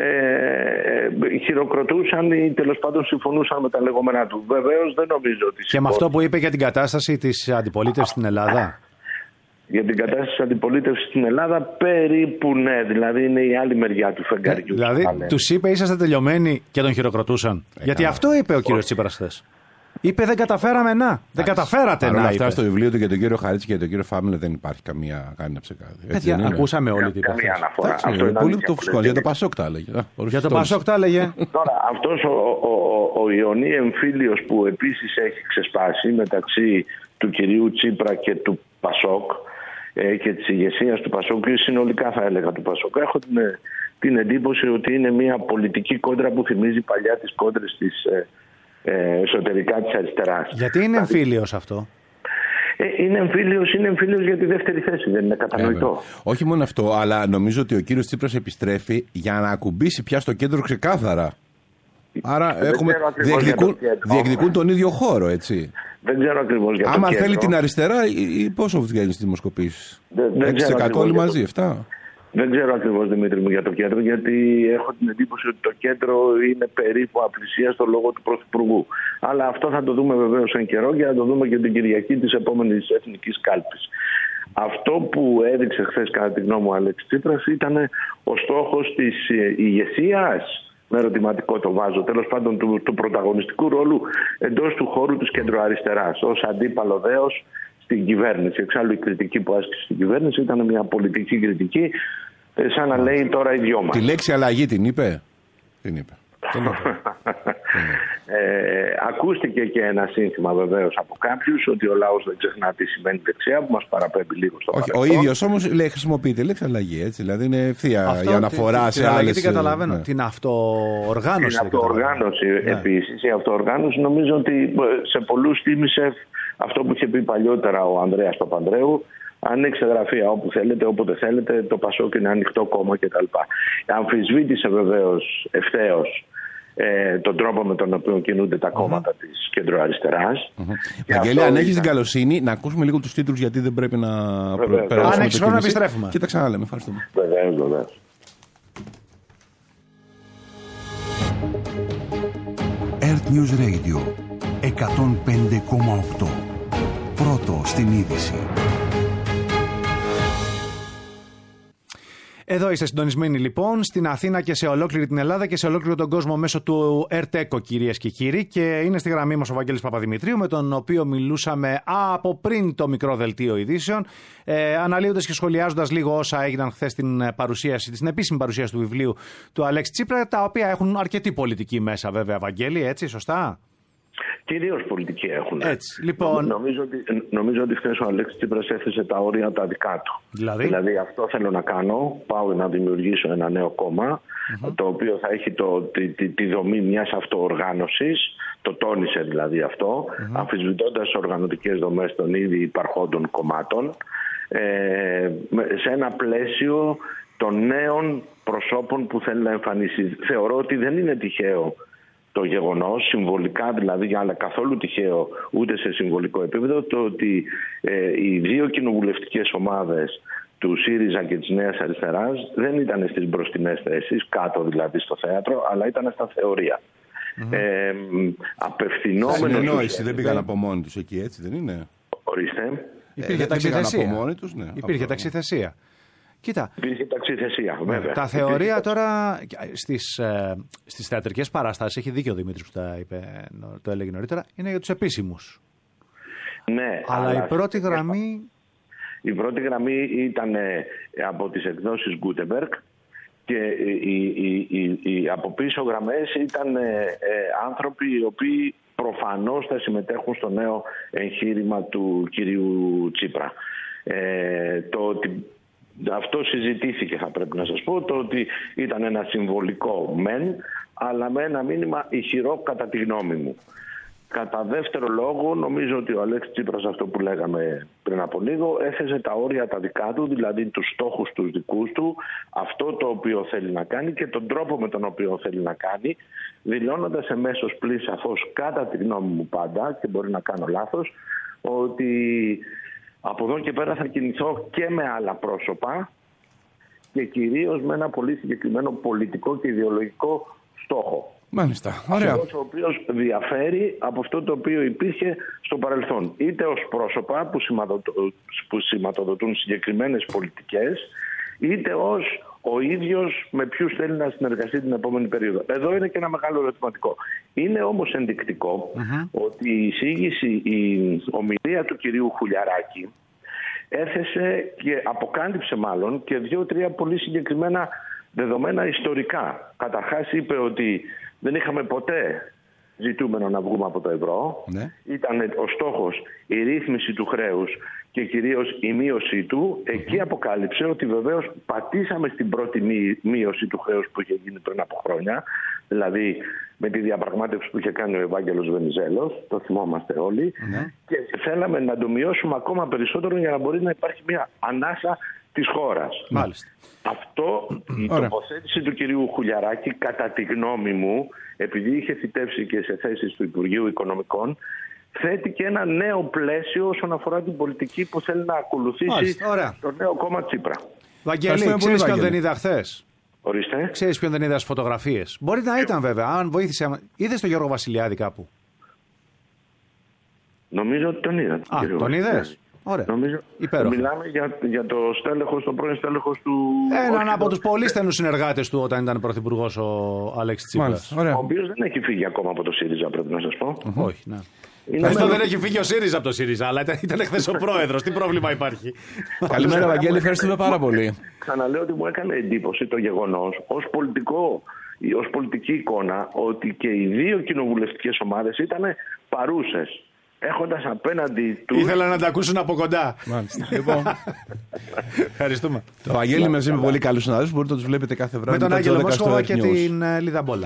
χειροκροτούσαν ή τέλος πάντων συμφωνούσαν με τα λεγόμενά του. Βεβαίως δεν νομίζω ότι... Και με αυτό που είπε για την κατάσταση της αντιπολίτευσης στην Ελλάδα. Για την κατάσταση της αντιπολίτευσης στην Ελλάδα περίπου ναι, δηλαδή είναι η άλλη μεριά του φεγγαριού. Δηλαδή τους είπε είσαστε τελειωμένοι και τον χειροκροτούσαν. Γιατί αυτό είπε ο κύριος Τσίπρας χθες. Είπε δεν καταφέραμε να. Δεν καταφέρατε να. Αυτά στο βιβλίο του για τον κύριο Χαρίτση και τον κύριο Φάμελε δεν υπάρχει καμία ψεκάδη. Ακούσαμε όλοι τι είπε. Καμία αναφορά. Πολύ το φουσκό. Για το Πασόκ τα έλεγε. Για το Πασόκ τα έλεγε. Τώρα αυτός ο Ιωνί εμφύλιος που επίσης έχει ξεσπάσει μεταξύ του κυρίου Τσίπρα και του Πασόκ και της ηγεσίας του Πασόκ και συνολικά θα έλεγα του Πασόκ, έχω την εντύπωση ότι είναι μια πολιτική κόντρα που θυμίζει παλιά τις κόντρες της εσωτερικά της αριστεράς. Γιατί είναι εμφύλιος αυτό? Είναι εμφύλιος για τη δεύτερη θέση, δεν είναι κατανοητό. Όχι μόνο αυτό, αλλά νομίζω ότι ο κύριος Τσίπρας επιστρέφει για να ακουμπήσει πια στο κέντρο ξεκάθαρα. Άρα διεκδικούν τον ίδιο χώρο, έτσι. Δεν ξέρω ακριβώς για το κέντρο. Άμα θέλει την αριστερά, πόσο βγαίνει στις δημοσκοπήσεις? 6% όλοι μαζί, 7%. Δεν ξέρω ακριβώς, Δημήτρη μου, για το κέντρο, γιατί έχω την εντύπωση ότι το κέντρο είναι περίπου απλησία στο λόγο του Πρωθυπουργού. Αλλά αυτό θα το δούμε βεβαίως εν καιρό και θα το δούμε και την Κυριακή της επόμενης εθνικής κάλπης. Αυτό που έδειξε χθες, κατά τη γνώμη μου, ο Αλέξης Τσίπρας, ήταν ο στόχος της ηγεσίας. Με ερωτηματικό το βάζω, τέλος πάντων του πρωταγωνιστικού ρόλου εντός του χώρου της κεντροαριστεράς, ως αντίπαλο δέος στην κυβέρνηση. Εξάλλου η κριτική που άσκησε στην κυβέρνηση ήταν μια πολιτική κριτική, σαν να λέει τώρα οι δυο μας. Τη λέξη αλλαγή την είπε? Την είπε. Ακούστηκε και ένα σύνθημα βεβαίως από κάποιους ότι ο λαός δεν ξεχνά τι σημαίνει δεξιά, που μας παραπέμπει λίγο στο παρελθόν. Ο ίδιος όμως χρησιμοποιεί τη λέξη αλλαγή, έτσι, δηλαδή είναι ευθεία η αναφορά σε άλλες. Τι καταλαβαίνω, την αυτοοργάνωση. Την αυτοοργάνωση επίσης. Η αυτοοργάνωση νομίζω ότι σε πολλούς θύμισε αυτό που είχε πει παλιότερα ο Ανδρέας Παπανδρέου. Ανοίξτε γραφεία όπου θέλετε, όποτε θέλετε, το Πασόκ είναι ανοιχτό κόμμα κτλ. Αμφισβήτησε βεβαίως ευθέως τον τρόπο με τον οποίο κινούνται τα κόμματα της κεντροαριστεράς. Βαγγέλη, αν έχεις την καλοσύνη, να ακούσουμε λίγο τους τίτλους, γιατί δεν πρέπει να περάσουμε. Αν έχεις χρόνο, επιστρέφουμε. Και τα ξαναλέμε. Ευχαριστούμε. Βεβαίως. Earth News Radio 105,8. Πρώτο στην είδηση. Εδώ είστε συντονισμένοι λοιπόν στην Αθήνα και σε ολόκληρη την Ελλάδα και σε ολόκληρο τον κόσμο μέσω του ΕΡΤΕΚΟ, κυρίες και κύριοι. Και είναι στη γραμμή μας ο Βαγγέλης Παπαδημητρίου, με τον οποίο μιλούσαμε από πριν το μικρό δελτίο ειδήσεων, αναλύοντας και σχολιάζοντας λίγο όσα έγιναν χθες στην επίσημη παρουσίαση του βιβλίου του Αλέξη Τσίπρα, τα οποία έχουν αρκετή πολιτική μέσα, βέβαια, Βαγγέλη, έτσι, σωστά? Κυρίως πολιτική έχουν. Έτσι, λοιπόν. Νομίζω ότι χθες ο Αλέξης Τσίπρας έθεσε τα όρια τα δικά του. Δηλαδή αυτό θέλω να κάνω. Πάω να δημιουργήσω ένα νέο κόμμα, το οποίο θα έχει τη δομή μιας αυτοοργάνωσης. Το τόνισε δηλαδή αυτό, αμφισβητώντας οργανωτικές δομές των ήδη υπαρχόντων κομμάτων, σε ένα πλαίσιο των νέων προσώπων που θέλει να εμφανίσει. Θεωρώ ότι δεν είναι τυχαίο το γεγονός, συμβολικά δηλαδή, αλλά καθόλου τυχαίο ούτε σε συμβολικό επίπεδο, το ότι οι δύο κοινοβουλευτικές ομάδες του ΣΥΡΙΖΑ και της Νέας Αριστεράς δεν ήταν στις μπροστινές θέσεις, κάτω δηλαδή στο θέατρο, αλλά ήταν στα θεωρία. Απευθυνόμενοι. Συνεννόηση, δεν πήγαν από μόνοι τους εκεί, έτσι δεν είναι? Ορίστε. Υπήρχε ταξιθεσία. Κοίτα, υπήρχε ταξιθεσία, βέβαια. Τα θεωρία τώρα στις θεατρικές παραστάσεις, έχει δίκιο ο Δημήτρης που το έλεγε νωρίτερα, είναι για τους επίσημους. Ναι, αλλά η πρώτη γραμμή... Η πρώτη γραμμή ήταν από τις εκδόσεις Γκούτεμπεργκ και οι από πίσω γραμμές ήταν άνθρωποι οι οποίοι προφανώς θα συμμετέχουν στο νέο εγχείρημα του κυρίου Τσίπρα. Αυτό συζητήθηκε, θα πρέπει να σας πω, το ότι ήταν ένα συμβολικό μεν, αλλά με ένα μήνυμα ηχηρό κατά τη γνώμη μου. Κατά δεύτερο λόγο, νομίζω ότι ο Αλέξης Τσίπρας, αυτό που λέγαμε πριν από λίγο, έθεσε τα όρια τα δικά του, δηλαδή τους στόχους τους δικούς του, αυτό το οποίο θέλει να κάνει και τον τρόπο με τον οποίο θέλει να κάνει, δηλώνοντας εμέσως πλην σαφώς, κατά τη γνώμη μου πάντα, και μπορεί να κάνω λάθος, ότι από εδώ και πέρα θα κινηθώ και με άλλα πρόσωπα και κυρίως με ένα πολύ συγκεκριμένο πολιτικό και ιδεολογικό στόχο. Μάλιστα. Ωραία. Αυτός ο οποίος διαφέρει από αυτό το οποίο υπήρχε στο παρελθόν. Είτε ως πρόσωπα που σηματοδοτούν συγκεκριμένες πολιτικές, είτε ως ο ίδιος με ποιους θέλει να συνεργαστεί την επόμενη περίοδο. Εδώ είναι και ένα μεγάλο ερωτηματικό. Είναι όμως ενδεικτικό ότι η εισήγηση, η ομιλία του κυρίου Χουλιαράκη έθεσε και αποκάλυψε μάλλον και 2-3 πολύ συγκεκριμένα δεδομένα ιστορικά. Καταρχάς είπε ότι δεν είχαμε ποτέ ζητούμενο να βγούμε από το ευρώ. Ήταν ο στόχος η ρύθμιση του χρέους και κυρίως η μείωσή του. Εκεί αποκάλυψε ότι βεβαίως πατήσαμε στην πρώτη μείωση του χρέους που είχε γίνει πριν από χρόνια. Δηλαδή με τη διαπραγμάτευση που είχε κάνει ο Ευάγγελος Βενιζέλος, το θυμόμαστε όλοι, και θέλαμε να το μειώσουμε ακόμα περισσότερο για να μπορεί να υπάρχει μια ανάσα της χώρας. Μάλιστα. Αυτό, η τοποθέτηση του κυρίου Χουλιαράκη, κατά τη γνώμη μου, επειδή είχε θητεύσει και σε θέσεις του Υπουργείου Οικονομικών, θέτει και ένα νέο πλαίσιο όσον αφορά την πολιτική που θέλει να ακολουθήσει το νέο κόμμα Τσίπρα. Βαγγέλη, ξέρεις ποιον δεν είδα χθες? Ορίστε. Ξέρεις ποιον δεν είδα στις φωτογραφίες? Μπορεί να ήταν βέβαια, αν βοήθησε. Είδες τον Γιώργο Βασιλιάδη κάπου? Νομίζω ότι τον είδα. Τον είδες? Ωραία. Νομίζω, μιλάμε για το στέλεχος, τον πρώην στέλεχος του... Έναν από τους πολύ στενούς συνεργάτες του όταν ήταν πρωθυπουργός ο Αλέξης Τσίπρας. Ο οποίος δεν έχει φύγει ακόμα από το ΣΥΡΙΖΑ, πρέπει να σας πω. Όχι, ναι. Αυτό δεν έχει φύγει ο ΣΥΡΙΖΑ από το ΣΥΡΙΖΑ, αλλά ήταν χθες ο πρόεδρος. Τι πρόβλημα υπάρχει? Καλημέρα, Βαγγέλη, ευχαριστούμε πάρα πολύ. Ξαναλέω ότι μου έκανε εντύπωση το γεγονός ως πολιτική εικόνα ότι και οι δύο κοινοβουλευτικές ομάδες ήταν παρούσες. Έχοντας απέναντι τους... Ήθελα να τα ακούσουν από κοντά. Μάλιστα. Λοιπόν. Ευχαριστούμε. Το Βαγγέλη μαζί με πολύ καλούς συναδέλφους μπορείτε να τους βλέπετε κάθε βράδυ. Με τον Άγγελο Μόσχοβα και την Λιδαμπόλα.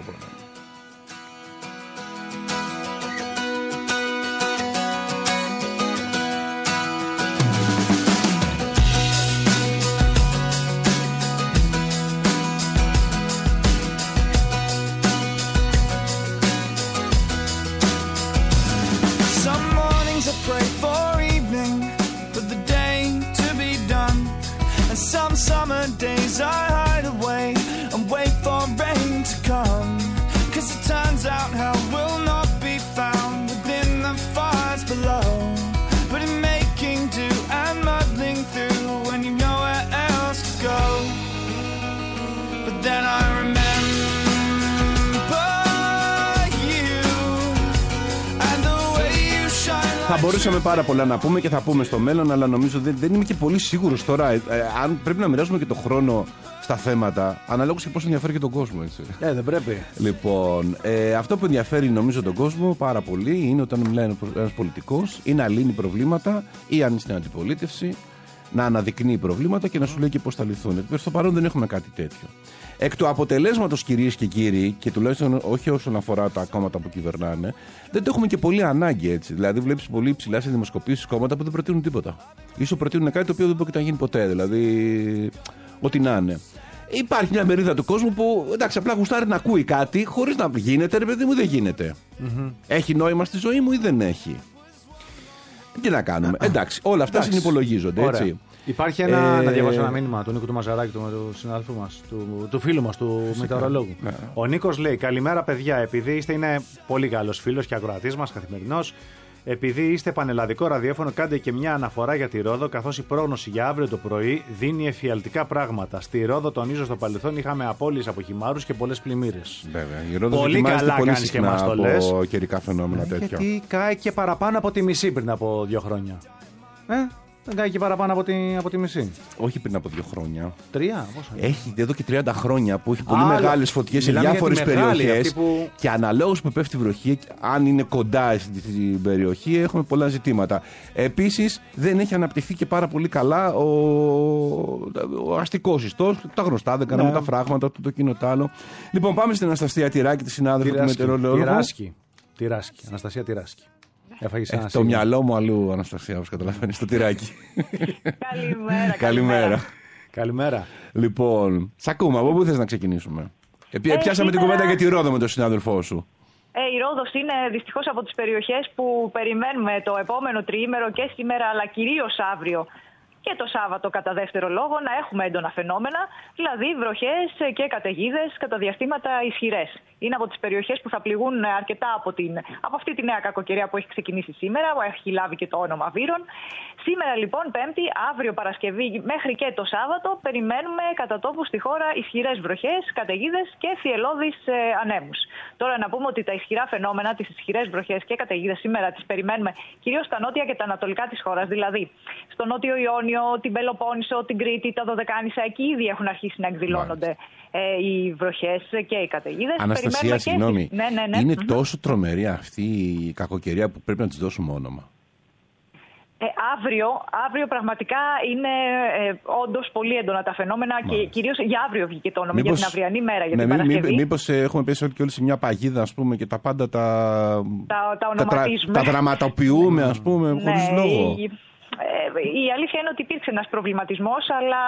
Days I hide away and wait for rain to come, 'cause it turns out hell will not be found within the fires below, but in making do and muddling through when you nowhere else to go. But then I remember you and the way you shine. Θα μπορούσαμε πάρα πολλά να πούμε και θα πούμε στο μέλλον, αλλά νομίζω δεν είμαι και πολύ σίγουρος τώρα. Αν πρέπει να μοιράζουμε και τον χρόνο στα θέματα, αναλόγως και πώς ενδιαφέρει και τον κόσμο, έτσι. Δεν πρέπει. Λοιπόν, αυτό που ενδιαφέρει νομίζω τον κόσμο πάρα πολύ είναι όταν μιλάει ένας πολιτικός ή να λύνει προβλήματα ή αν είναι στην αντιπολίτευση να αναδεικνύει προβλήματα και να σου λέει και πώς θα λυθούν. Στο παρόν δεν έχουμε κάτι τέτοιο. Εκ του αποτελέσματος, κυρίες και κύριοι, και τουλάχιστον όχι όσον αφορά τα κόμματα που κυβερνάνε, δεν το έχουμε και πολύ ανάγκη, έτσι. Δηλαδή, βλέπεις πολύ ψηλά σε δημοσκοπήσεις κόμματα που δεν προτείνουν τίποτα. Ίσως προτείνουν κάτι το οποίο δεν πρόκειται να γίνει ποτέ. Δηλαδή, ό,τι να είναι. Υπάρχει μια μερίδα του κόσμου που εντάξει, απλά γουστάρει να ακούει κάτι χωρίς να γίνεται, ρε παιδί μου, δεν γίνεται. Έχει νόημα στη ζωή μου ή δεν έχει? Τι να κάνουμε. Εντάξει, όλα αυτά συνυπολογίζονται, έτσι. Υπάρχει να διαβάσω ένα μήνυμα του Νίκου του Μαζαράκη, του συνάδελφου μας, του φίλου μας, του μετεωρολόγου. Ο Νίκος λέει: καλημέρα, παιδιά. Επειδή είναι πολύ καλός φίλος και ακροατής μας, καθημερινός, επειδή είστε πανελλαδικό ραδιόφωνο, κάντε και μια αναφορά για τη Ρόδο, καθώς η πρόγνωση για αύριο το πρωί δίνει εφιαλτικά πράγματα. Στη Ρόδο, τονίζω, στο παρελθόν είχαμε απώλειες από χυμάρους και πολλές πλημμύρες. Βέβαια. Η Ρόδο πολύ καλά κάνεις και μας το λες. Από καιρικά φαινόμενα τέτοια. Γιατί κάει και παραπάνω από τη μισή πριν από 2 χρόνια. Δεν κάνει και παραπάνω από τη μισή. Όχι πριν από 2 χρόνια. 3, πόσο? Έχει εδώ και 30 χρόνια που έχει πολύ μεγάλες φωτιές σε διάφορες περιοχές. Που... Και αναλόγως που πέφτει η βροχή, αν είναι κοντά στην περιοχή, έχουμε πολλά ζητήματα. Επίσης, δεν έχει αναπτυχθεί και πάρα πολύ καλά ο αστικός ιστός. Τα γνωστά, δεν κάναμε τα φράγματα, το εκείνο το άλλο. Λοιπόν, πάμε στην Αναστασία Τυράκη, τη συνάδελφο του μετεωρολόγου. Τυράσκη. Αναστασία Τυράσκη. Το μυαλό μου αλλού, Αναστασία, όπως καταλαβαίνεις, στο τυράκι. Καλημέρα. Λοιπόν, σ' ακούμε, από πού θες να ξεκινήσουμε? Πιάσαμε την κουβέντα για τη Ρόδο με τον συνάδελφό σου. Η Ρόδος είναι δυστυχώς από τις περιοχές που περιμένουμε το επόμενο τριήμερο και σήμερα, αλλά κυρίως αύριο και το Σάββατο κατά δεύτερο λόγο να έχουμε έντονα φαινόμενα, δηλαδή βροχές και καταιγίδες κατά διαστήματα ισχυρές. Είναι από τις περιοχές που θα πληγούν αρκετά από αυτή τη νέα κακοκαιρία που έχει ξεκινήσει σήμερα, που έχει λάβει και το όνομα Βύρων. Σήμερα λοιπόν, Πέμπτη, αύριο Παρασκευή μέχρι και το Σάββατο, περιμένουμε κατά τόπου στη χώρα ισχυρές βροχές, καταιγίδες και θυελλώδεις ανέμους. Τώρα να πούμε ότι τα ισχυρά φαινόμενα, τις ισχυρές βροχές και καταιγίδες σήμερα τις περιμένουμε κυρίως στα νότια και τα ανατολικά της χώρας, δηλαδή στο νότιο Ιόνιο, την Πελοπόννησο, την Κρήτη, τα Δωδεκάνησα, εκεί ήδη έχουν αρχίσει να εκδηλώνονται οι βροχές και οι καταιγίδες. Αναστασία, συγγνώμη. Είναι τόσο τρομερή αυτή η κακοκαιρία που πρέπει να της δώσουμε όνομα. Αύριο πραγματικά είναι όντως πολύ έντονα τα φαινόμενα και κυρίως για αύριο βγήκε το όνομα, για την αυριανή μέρα, για την Παρασκευή. Μήπως έχουμε πέσει όλοι σε μια παγίδα, ας πούμε, και τα πάντα τα ονοματίζουμε. Τα δραματοποιούμε, ας πούμε, χωρίς λόγο. Η αλήθεια είναι ότι υπήρξε ένας προβληματισμός, αλλά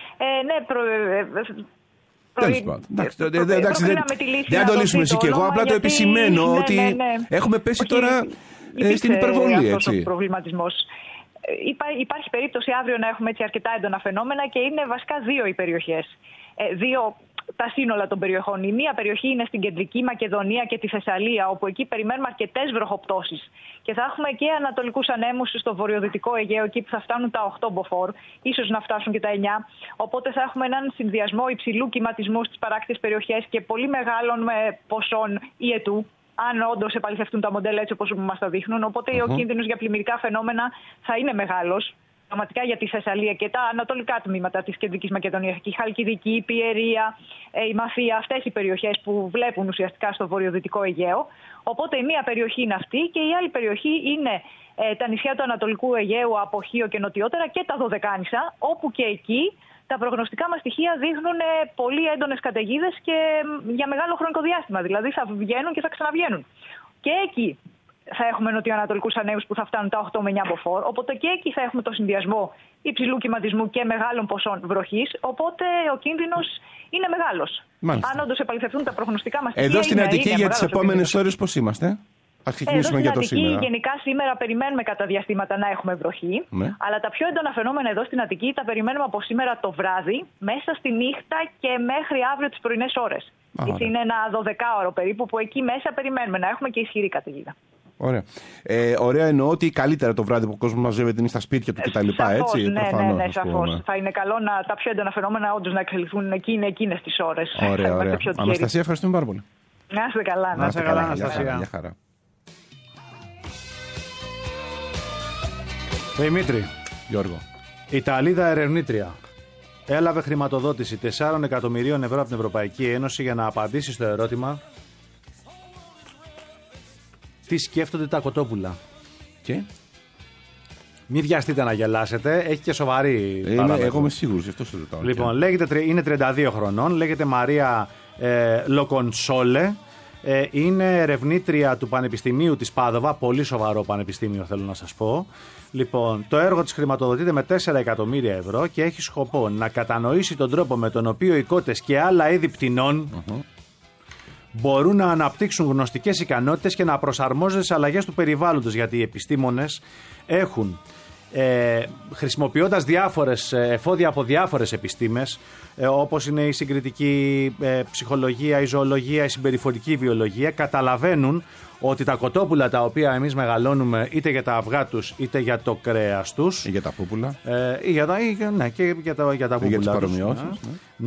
δεν το λύσουμε εσύ και εγώ, απλά το επισημαίνω ότι έχουμε πέσει τώρα στην υπερβολή, έτσι. Προβληματισμός. Υπάρχει περίπτωση αύριο να έχουμε έτσι αρκετά έντονα φαινόμενα και είναι βασικά δύο οι περιοχές. Τα σύνολα των περιοχών. Η μία περιοχή είναι στην κεντρική Μακεδονία και τη Θεσσαλία, όπου εκεί περιμένουμε αρκετές βροχοπτώσεις. Και θα έχουμε και ανατολικούς ανέμους στο βορειοδυτικό Αιγαίο, εκεί που θα φτάνουν τα 8 μποφόρ, ίσως να φτάσουν και τα 9. Οπότε θα έχουμε έναν συνδυασμό υψηλού κυματισμού στις παράκτιες περιοχές και πολύ μεγάλων ποσών ιετού, αν όντως επαληθευτούν τα μοντέλα έτσι όπως μας τα δείχνουν. Οπότε ο κίνδυνος για πλημμυρικά φαινόμενα θα είναι μεγάλος. Πραγματικά για τη Θεσσαλία και τα ανατολικά τμήματα της Κεντρικής Μακεδονίας, η Χαλκιδική, η Πιερία, η Μαθία, αυτές οι περιοχές που βλέπουν ουσιαστικά στο βορειοδυτικό Αιγαίο. Οπότε η μία περιοχή είναι αυτή και η άλλη περιοχή είναι τα νησιά του Ανατολικού Αιγαίου από Χίο και νοτιότερα και τα Δωδεκάνησα, όπου και εκεί τα προγνωστικά μας στοιχεία δείχνουν πολύ έντονες καταιγίδες και για μεγάλο χρονικό διάστημα. Δηλαδή θα βγαίνουν και θα ξαναβγαίνουν. Και εκεί θα έχουμε νοτιοανατολικούς ανέμους που θα φτάνουν τα 8 με 9 μποφόρ. Οπότε και εκεί θα έχουμε το συνδυασμό υψηλού κυματισμού και μεγάλων ποσών βροχής. Οπότε ο κίνδυνος είναι μεγάλος. Αν όντως επαληθευτούν τα προγνωστικά μας στοιχεία. Εδώ στην Αττική για τις επόμενες ώρες πώς είμαστε? Ας ξεκινήσουμε για το σήμερα. Γενικά σήμερα περιμένουμε κατά διαστήματα να έχουμε βροχή. Ναι. Αλλά τα πιο έντονα φαινόμενα εδώ στην Αττική τα περιμένουμε από σήμερα το βράδυ, μέσα στη νύχτα και μέχρι αύριο τις πρωινές ώρες. Έτσι είναι ένα 12ωρο περίπου που εκεί μέσα περιμένουμε να έχουμε και ισχυρή καταιγίδα. Ωραία. Ωραία εννοώ ότι καλύτερα το βράδυ που ο κόσμος μαζεύεται είναι στα σπίτια του κτλ. Έτσι. Ναι, σαφώς. Θα είναι καλό τα πιο έντονα φαινόμενα όντως να εξελιχθούν εκείνες τις ώρες. Ωραία. Αναστασία, ευχαριστούμε πάρα πολύ. Να είστε καλά. Να είστε καλά, Αναστασία. Γεια χαρά. Δημήτρη. Γιώργο. Η Ιταλίδα ερευνήτρια έλαβε χρηματοδότηση 4 εκατομμυρίων ευρώ από την Ευρωπαϊκή Ένωση για να απαντήσει στο ερώτημα τι σκέφτονται τα κοτόπουλα. Και μην βιαστείτε να γελάσετε, έχει και σοβαρή παράδοση. Εγώ είμαι σίγουρος, γι' αυτό σου ρωτάω. Λοιπόν, είναι 32 χρονών, λέγεται Μαρία Λοκονσόλε. Είναι ερευνήτρια του Πανεπιστημίου της Πάδοβα, πολύ σοβαρό πανεπιστήμιο θέλω να σας πω. Λοιπόν, το έργο της χρηματοδοτείται με 4 εκατομμύρια ευρώ και έχει σκοπό να κατανοήσει τον τρόπο με τον οποίο οι κότες και άλλα είδη πτηνών μπορούν να αναπτύξουν γνωστικές ικανότητες και να προσαρμόζονται στις αλλαγές του περιβάλλοντος, γιατί οι επιστήμονες έχουν χρησιμοποιώντας εφόδια από διάφορες επιστήμες, όπως είναι η συγκριτική ψυχολογία, η ζωολογία, η συμπεριφορική βιολογία, καταλαβαίνουν ότι τα κοτόπουλα τα οποία εμείς μεγαλώνουμε είτε για τα αυγά τους είτε για το κρέας τους ή για τα πούπουλα και για τα πούπουλα για τις παρομοιώσεις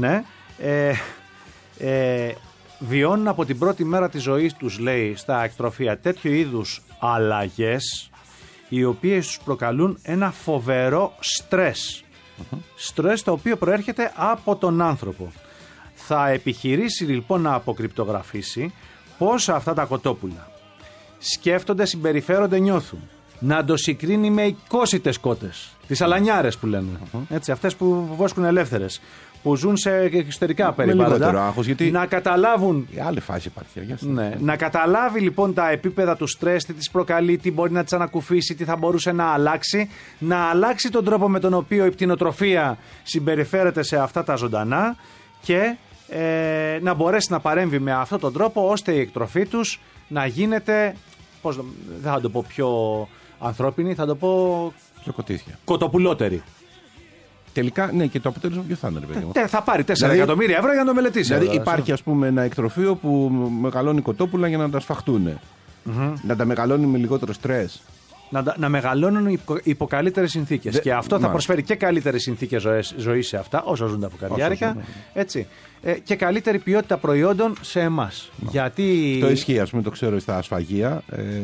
βιώνουν από την πρώτη μέρα της ζωής τους, λέει, στα εκτροφία τέτοιου είδους αλλαγές οι οποίες τους προκαλούν ένα φοβερό στρες. Στρες το οποίο προέρχεται από τον άνθρωπο. Θα επιχειρήσει λοιπόν να αποκρυπτογραφήσει πόσα αυτά τα κοτόπουλα σκέφτονται, συμπεριφέρονται, νιώθουν. Να το συγκρίνει με οικόσιτες κότες, τις αλανιάρες που λένε. Έτσι, αυτές που βόσκουν ελεύθερες, που ζουν σε εξωτερικά περιβάλλοντα, γιατί να καταλάβουν. Η άλλη φάση υπάρχει. Ναι, να καταλάβει λοιπόν τα επίπεδα του στρες, τι τις προκαλεί, τι μπορεί να τις ανακουφίσει, τι θα μπορούσε να αλλάξει. Να αλλάξει τον τρόπο με τον οποίο η πτηνοτροφία συμπεριφέρεται σε αυτά τα ζωντανά και να μπορέσει να παρέμβει με αυτόν τον τρόπο ώστε η εκτροφή τους να γίνεται, δεν θα το πω πιο ανθρώπινη, θα το πω πιο κοτίσια, κοτοπουλότερη. Τελικά, ναι, και το αποτέλεσμα ποιο θα είναι, ρε παιδί. Θα πάρει 4 εκατομμύρια ευρώ για να το μελετήσει. Δηλαδή, υπάρχει, ας πούμε, ένα εκτροφείο που μεγαλώνει κοτόπουλα για να τα σφαχτούν. Να τα μεγαλώνει με λιγότερο στρες. Να μεγαλώνουν υπό καλύτερες συνθήκες. Και αυτό θα προσφέρει και καλύτερες συνθήκες ζωής σε αυτά, όσο ζουν τα φουκαριάρικα. Έτσι. Και καλύτερη ποιότητα προϊόντων σε εμάς. Γιατί... Το ισχύει, ας πούμε, το ξέρω στα ασφαγεία.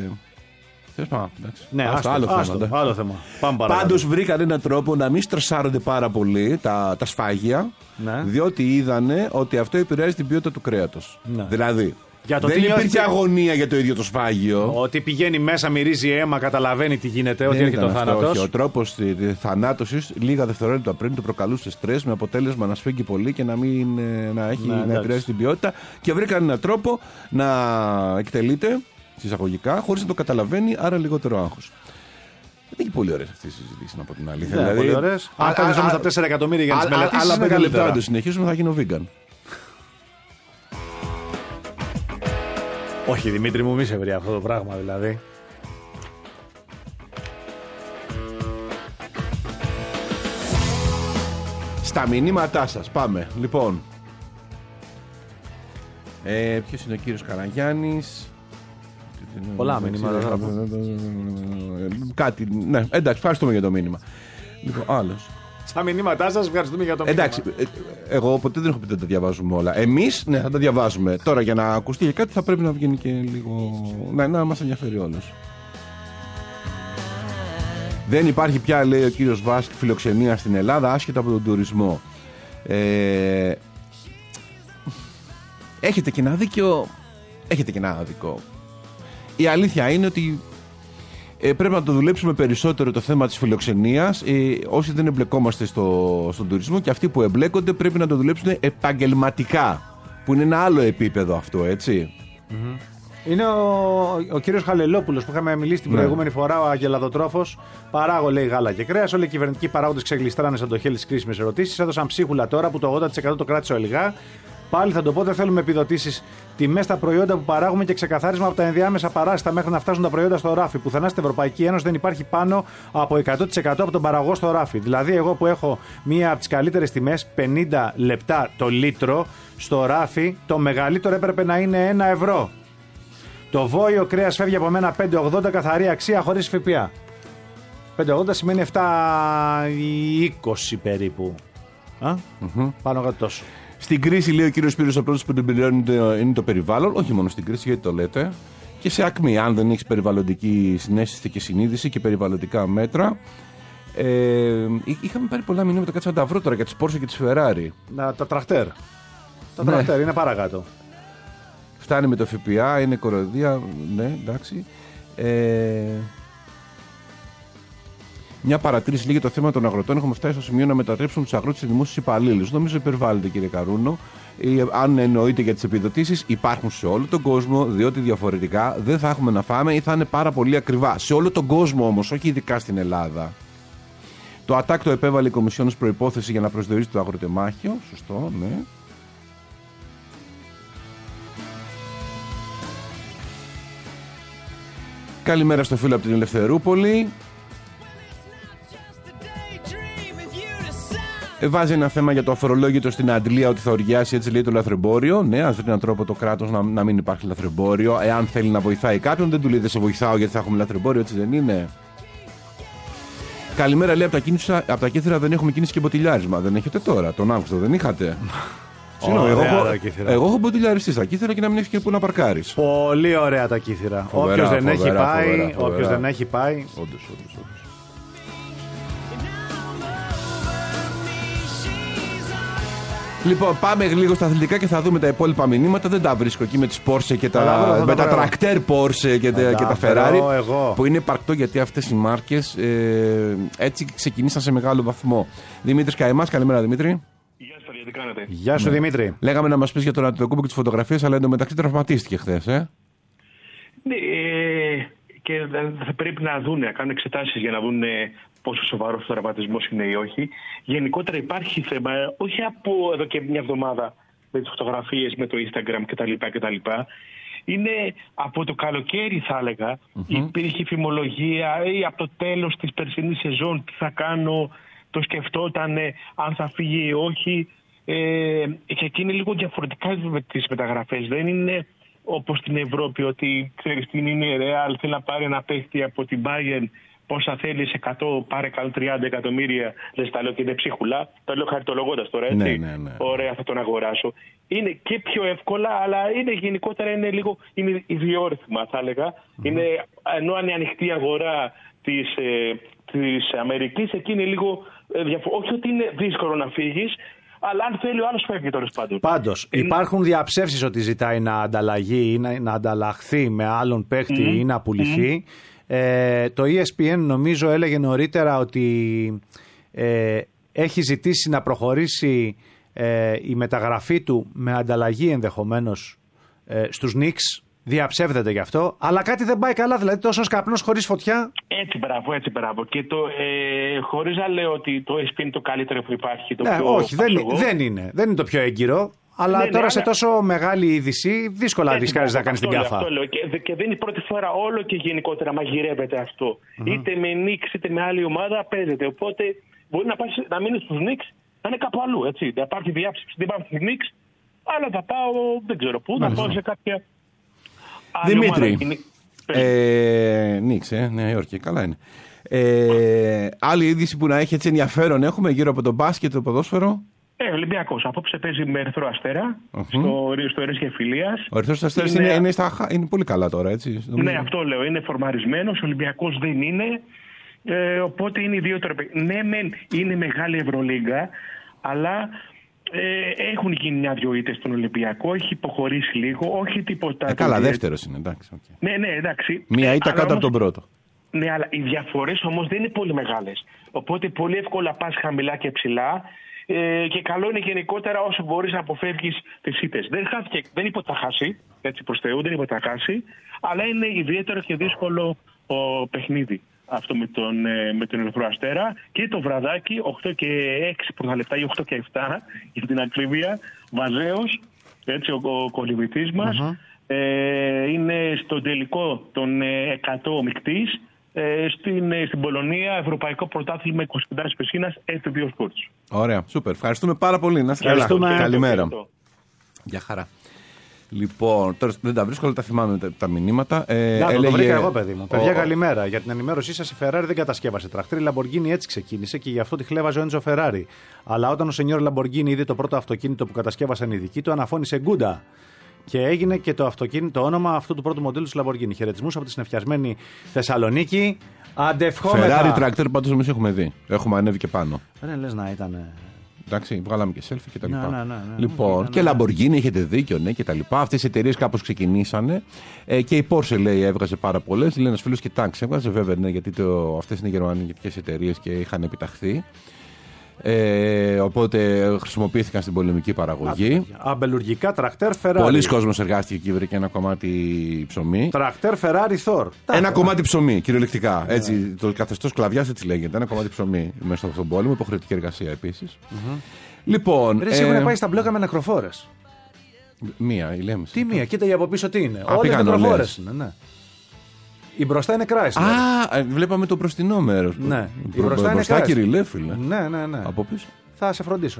Ναι, άλλο θέμα. Πάντως βρήκαν έναν τρόπο να μην στρεσάρονται πάρα πολύ τα σφάγια, διότι είδανε ότι αυτό επηρεάζει την ποιότητα του κρέατος. Δηλαδή, Δεν υπήρχε αγωνία για το ίδιο το σφάγιο. Ότι πηγαίνει μέσα, μυρίζει αίμα, καταλαβαίνει τι γίνεται, ότι έρχεται ο θάνατος. Ο τρόπος θανάτωσης λίγα δευτερόλεπτα πριν του προκαλούσε στρες, με αποτέλεσμα να σφίγγει πολύ και να επηρεάσει την ποιότητα. Και βρήκαν έναν τρόπο να εκτελείται συσσαγωγικά χωρίς να το καταλαβαίνει, άρα λιγότερο άγχος. Δεν είναι πολύ ωραίες αυτές οι συζητήσεις, από την αλήθεια. Δηλαδή, πολύ ωραίες. Αν κάνεις όμως τα 4 εκατομμύρια για τις μελετήσεις, άλλα 5 λεπτά να το συνεχίσουμε, θα γίνω vegan. Όχι, Δημήτρη μου, μη σε βρει αυτό το πράγμα, δηλαδή. Στα μηνύματά σας, πάμε. Λοιπόν, ποιος είναι ο κύριος Καραγιάννης? Πολλά μηνύματα. Κάτι, ναι, εντάξει, ευχαριστούμε για το μήνυμα. Λοιπόν, άλλος. Στα μηνύματά σας ευχαριστούμε για το μήνυμα. Εντάξει, εγώ ποτέ δεν έχω πει ότι τα διαβάζουμε όλα. Εμείς, ναι, θα τα διαβάζουμε. Τώρα για να ακουστεί για κάτι θα πρέπει να βγαίνει και λίγο. Ναι, να μας ενδιαφέρει όλος. Δεν υπάρχει πια, λέει ο κύριος Βάσκ, φιλοξενία στην Ελλάδα, άσχετα από τον τουρισμό. Έχετε και ένα δίκιο. Έχετε και ένα άδικο. Η αλήθεια είναι ότι πρέπει να το δουλέψουμε περισσότερο το θέμα της φιλοξενίας. Όσοι δεν εμπλεκόμαστε στον τουρισμό, και αυτοί που εμπλέκονται πρέπει να το δουλέψουν επαγγελματικά. Που είναι ένα άλλο επίπεδο αυτό, έτσι. Mm-hmm. Είναι ο κύριος Χαλελόπουλος που είχαμε μιλήσει την προηγούμενη φορά, ο αγελαδοτρόφος. Παράγω, λέει, γάλα και κρέας. Όλοι οι κυβερνητικοί παράγοντες ξεγλιστράνε σαν το χέλι στις κρίσιμες ερωτήσεις. Έδωσαν ψίχουλα τώρα που το 80% το κράτησε ο ΕΛΓΑ. Πάλι θα το πω, δεν θέλουμε επιδοτήσεις. Τιμές στα προϊόντα που παράγουμε και ξεκαθάρισμα από τα ενδιάμεσα παράσιτα μέχρι να φτάσουν τα προϊόντα στο ράφι. Πουθενά στην Ευρωπαϊκή Ένωση δεν υπάρχει πάνω από 100% από τον παραγωγό στο ράφι. Δηλαδή, εγώ που έχω μία από τις καλύτερες τιμές, 50 λεπτά το λίτρο στο ράφι, το μεγαλύτερο έπρεπε να είναι 1 ευρώ. Το βόηο κρέας φεύγει από μένα 5,80 καθαρή αξία χωρίς ΦΠΑ. 5,80 σημαίνει 7,20 περίπου. Πάνω κάτω τόσο. Στην κρίση, λέει ο κύριος Σπύρος, ο πρώτος που την πληρώνει είναι το περιβάλλον. Όχι μόνο στην κρίση, γιατί το λέτε. Και σε ακμή, αν δεν έχεις περιβαλλοντική συναίσθηση και συνείδηση και περιβαλλοντικά μέτρα. Είχαμε πάρει πολλά μηνύματα, κάτσε να τα βρω τώρα, για τις Porsche και τις Ferrari. Τα τραχτέρ. Τα τραχτέρ είναι παρακάτω. Φτάνει με το ΦΠΑ, είναι κοροϊδία. Ναι, εντάξει. Μια παρατήρηση λέει για το θέμα των αγροτών. Έχουμε φτάσει στο σημείο να μετατρέψουμε τους αγρότες σε δημόσιους υπαλλήλους. Νομίζω υπερβάλλεται, κύριε Καρούνο. Αν εννοείται για τις επιδοτήσεις, υπάρχουν σε όλο τον κόσμο, διότι διαφορετικά δεν θα έχουμε να φάμε ή θα είναι πάρα πολύ ακριβά. Σε όλο τον κόσμο όμως, όχι ειδικά στην Ελλάδα. Το ΑΤΑΚ το επέβαλε η Κομισιόν ως προϋπόθεση για να προσδιορίσει το αγροτεμάχιο. Σωστό, ναι. Καλημέρα στο φίλο από την Ελευθερούπολη. Βάζει ένα θέμα για το αφορολόγητο στην αντλία, ότι θα οργιάσει, έτσι λέει, το λαθρεμπόριο. Ναι, ας βρει έναν τρόπο το κράτος να μην υπάρχει λαθρεμπόριο. Εάν θέλει να βοηθάει κάποιον, δεν του λέει δεν σε βοηθάω γιατί θα έχουμε λαθρεμπόριο, έτσι δεν είναι. Καλημέρα, λέει, από τα Κύθυρα δεν έχουμε κίνηση και μποτιλιάρισμα. Δεν έχετε τώρα, τον Αύγουστο δεν είχατε. Συγγνώμη, εγώ έχω μποτιλιαριστεί στα Κύθυρα και να μην έχει και πού να παρκάρεις. Πολύ ωραία τα Κύθυρα. Όποιος δεν έχει πάει. Όντως. Λοιπόν, πάμε λίγο στα αθλητικά και θα δούμε τα υπόλοιπα μηνύματα. Δεν τα βρίσκω εκεί με τις Porsche και τα τρακτέρ Porsche και τα Ferrari. Που είναι υπαρκτό, γιατί αυτές οι μάρκες έτσι ξεκινήσαν σε μεγάλο βαθμό. Δημήτρης Καημάς, καλημέρα Δημήτρη. Γεια σας, τι κάνετε? Γεια σου, Δημήτρη. Λέγαμε να μας πεις για τον Αντετοκούνμπο και τις φωτογραφίες, αλλά εντωμεταξύ τραυματίστηκε χθες, Ναι, και θα πρέπει να δούνε, να κάνουν εξετάσεις για να δούνε πόσο σοβαρός ο τραυματισμός είναι ή όχι. Γενικότερα υπάρχει θέμα, όχι από εδώ και μια εβδομάδα με τις φωτογραφίες, με το Instagram κτλ. Είναι από το καλοκαίρι, θα έλεγα, υπήρχε φημολογία ή από το τέλος της περσινής σεζόν τι θα κάνω, το σκεφτόταν αν θα φύγει ή όχι. Και εκεί είναι λίγο διαφορετικά με τις μεταγραφές. Δεν είναι όπως στην Ευρώπη, ότι ξέρεις τι είναι η Real, θέλει να πάρει ένα παίχτη από την Bayern, πόσα θέλεις, 100, πάρε 30 εκατομμύρια, δεν τα λέω και είναι ψίχουλα, τα λέω χαριτολογώντας τώρα, έτσι. Ναι. Ωραία, θα τον αγοράσω. Είναι και πιο εύκολα, αλλά είναι γενικότερα είναι ιδιόρυθμα, θα έλεγα. Είναι, ενώ είναι ανοιχτή αγορά της Αμερικής, εκεί είναι λίγο όχι ότι είναι δύσκολο να φύγεις, Αλλά αν θέλει ο άλλος φεύγει τέλος πάντων. Πάντως, υπάρχουν διαψεύσεις ότι ζητάει να ανταλλαγεί ή να ανταλλαχθεί με άλλον παίκτη ή να πουληθεί. Το ESPN νομίζω έλεγε νωρίτερα ότι έχει ζητήσει να προχωρήσει η μεταγραφή του με ανταλλαγή ενδεχομένως στους Knicks. Διαψεύδεται γι' αυτό, αλλά κάτι δεν πάει καλά, δηλαδή τόσος καπνός χωρίς φωτιά. Έτσι μπράβο. Και χωρίς να λέω ότι το ESPN είναι το καλύτερο που υπάρχει. Το πιο όχι, δεν είναι το πιο έγκυρο. Αλλά τώρα σε τόσο μεγάλη είδηση, δύσκολα ρισκάρεις να κάνεις την κάφα. Αυτό λέω. Και δεν είναι η πρώτη φορά, όλο και γενικότερα μαγειρεύεται αυτό. Είτε με Knicks είτε με άλλη ομάδα παίζεται. Οπότε μπορεί να μείνει στους Knicks, να είναι κάπου αλλού. Έτσι. Να υπάρχει διάψευση, δεν πάω στους Knicks, αλλά θα πάω δεν ξέρω πού, να πάω σε κάποια. Δημήτρη, Knicks, Νέα Υόρκη, καλά είναι. Άλλη είδηση που να έχει έτσι ενδιαφέρον έχουμε γύρω από το μπάσκετ, το ποδόσφαιρο. Ολυμπιακός. Απόψε παίζει με Ερυθρό Αστέρα στο Ερέσια Φιλίας. Ο Ερυθρός Αστέρας είναι πολύ καλά τώρα, έτσι. Ναι, αυτό λέω. Είναι φορμαρισμένος. Ο Ολυμπιακός δεν είναι. Οπότε είναι ιδιαίτερο. Ναι, είναι μεγάλη Ευρωλίγκα, αλλά έχουν γίνει μια-δυο ήττες στον Ολυμπιακό. Έχει υποχωρήσει λίγο. Όχι τίποτα. Καλά, δεύτερος είναι. Εντάξει, okay. Ναι, εντάξει. Μία ήττα κάτω από τον πρώτο. Ναι, αλλά οι διαφορές όμως δεν είναι πολύ μεγάλες. Οπότε πολύ εύκολα πας χαμηλά και ψηλά. Και καλό είναι γενικότερα όσο μπορείς να αποφεύγεις τις ήττες. Δεν είπε ότι θα χάσει, έτσι προς Θεού, δεν είπε ότι θα χάσει, αλλά είναι ιδιαίτερο και δύσκολο παιχνίδι αυτό με τον Ερυθρό Αστέρα. Και το βραδάκι, 8 και 6 πρώτα λεπτά ή 8 και 7 για την ακρίβεια, Βαζέος, έτσι ο κολυμβητής μας, είναι στο τελικό των 100 μεικτής. Στην Πολωνία, Ευρωπαϊκό Πρωτάθλημα 25 πισίνας, F2 Sports. Ωραία, σούπερ. Ευχαριστούμε πάρα πολύ. Να είστε καλά. Καλημέρα. Γεια χαρά. Λοιπόν, τώρα δεν τα βρίσκω, αλλά τα θυμάμαι τα μηνύματα. Το βρήκα εγώ, παιδί μου. Παιδιά, καλημέρα. Για την ενημέρωσή σας, η Ferrari δεν κατασκεύασε τρακτήρ. Η Lamborghini έτσι ξεκίνησε και γι' αυτό τη χλέβαζε ο Έντζο Ferrari. Αλλά όταν ο σενιόρ Lamborghini είδε το πρώτο αυτοκίνητο που κατασκεύασαν οι δικοί του, αναφώνησε Γκούντα. Και έγινε και το όνομα αυτού του πρώτου μοντέλου της Lamborghini. Χαιρετισμούς από τη συνεφιασμένη Θεσσαλονίκη. Αντευχόμεθα. Ferrari Tractor πάντως εμείς έχουμε δει. Έχουμε ανέβει και πάνω. Δεν λες να ήταν. Εντάξει, βγάλαμε και selfie και τα λοιπά. Ναι. Λοιπόν, και Lamborghini έχετε δίκιο, ναι, και τα λοιπά. Αυτές οι εταιρείες κάπως ξεκινήσανε. Και η Porsche λέει έβγαζε πάρα πολλές. Λέει ένας φίλος και Tanks έβγαζε, βέβαια, ναι, γιατί αυτές είναι γερμανικές εταιρείες και είχαν επιταχθεί. Οπότε χρησιμοποιήθηκαν στην πολεμική παραγωγή. Αμπελουργικά τρακτέρ Ferrari. Πολλοί κόσμος εργάστηκε και βρήκε ένα κομμάτι ψωμί. Τρακτέρ Ferrari Thor. Ένα κομμάτι ψωμί, κυριολεκτικά. Έτσι, το καθεστώς σκλαβιάς έτσι λέγεται. Ένα κομμάτι ψωμί μέσα στον πόλεμο, υποχρεωτική εργασία επίσης. Λοιπόν. Έχουν πάει στα μπλόκα με νεκροφόρες. Μία, η Λέμεση. Τι μία, κοίτα για από πίσω τι είναι. Όλες νεκροφόρες είναι, ναι. Η μπροστά είναι Chrysler. Βλέπαμε το μπροστινό μέρος. Ναι. Η μπροστά είναι Chrysler. Κυριλέ, φίλε. Ναι. Από πίσω. Θα σε φροντίσω.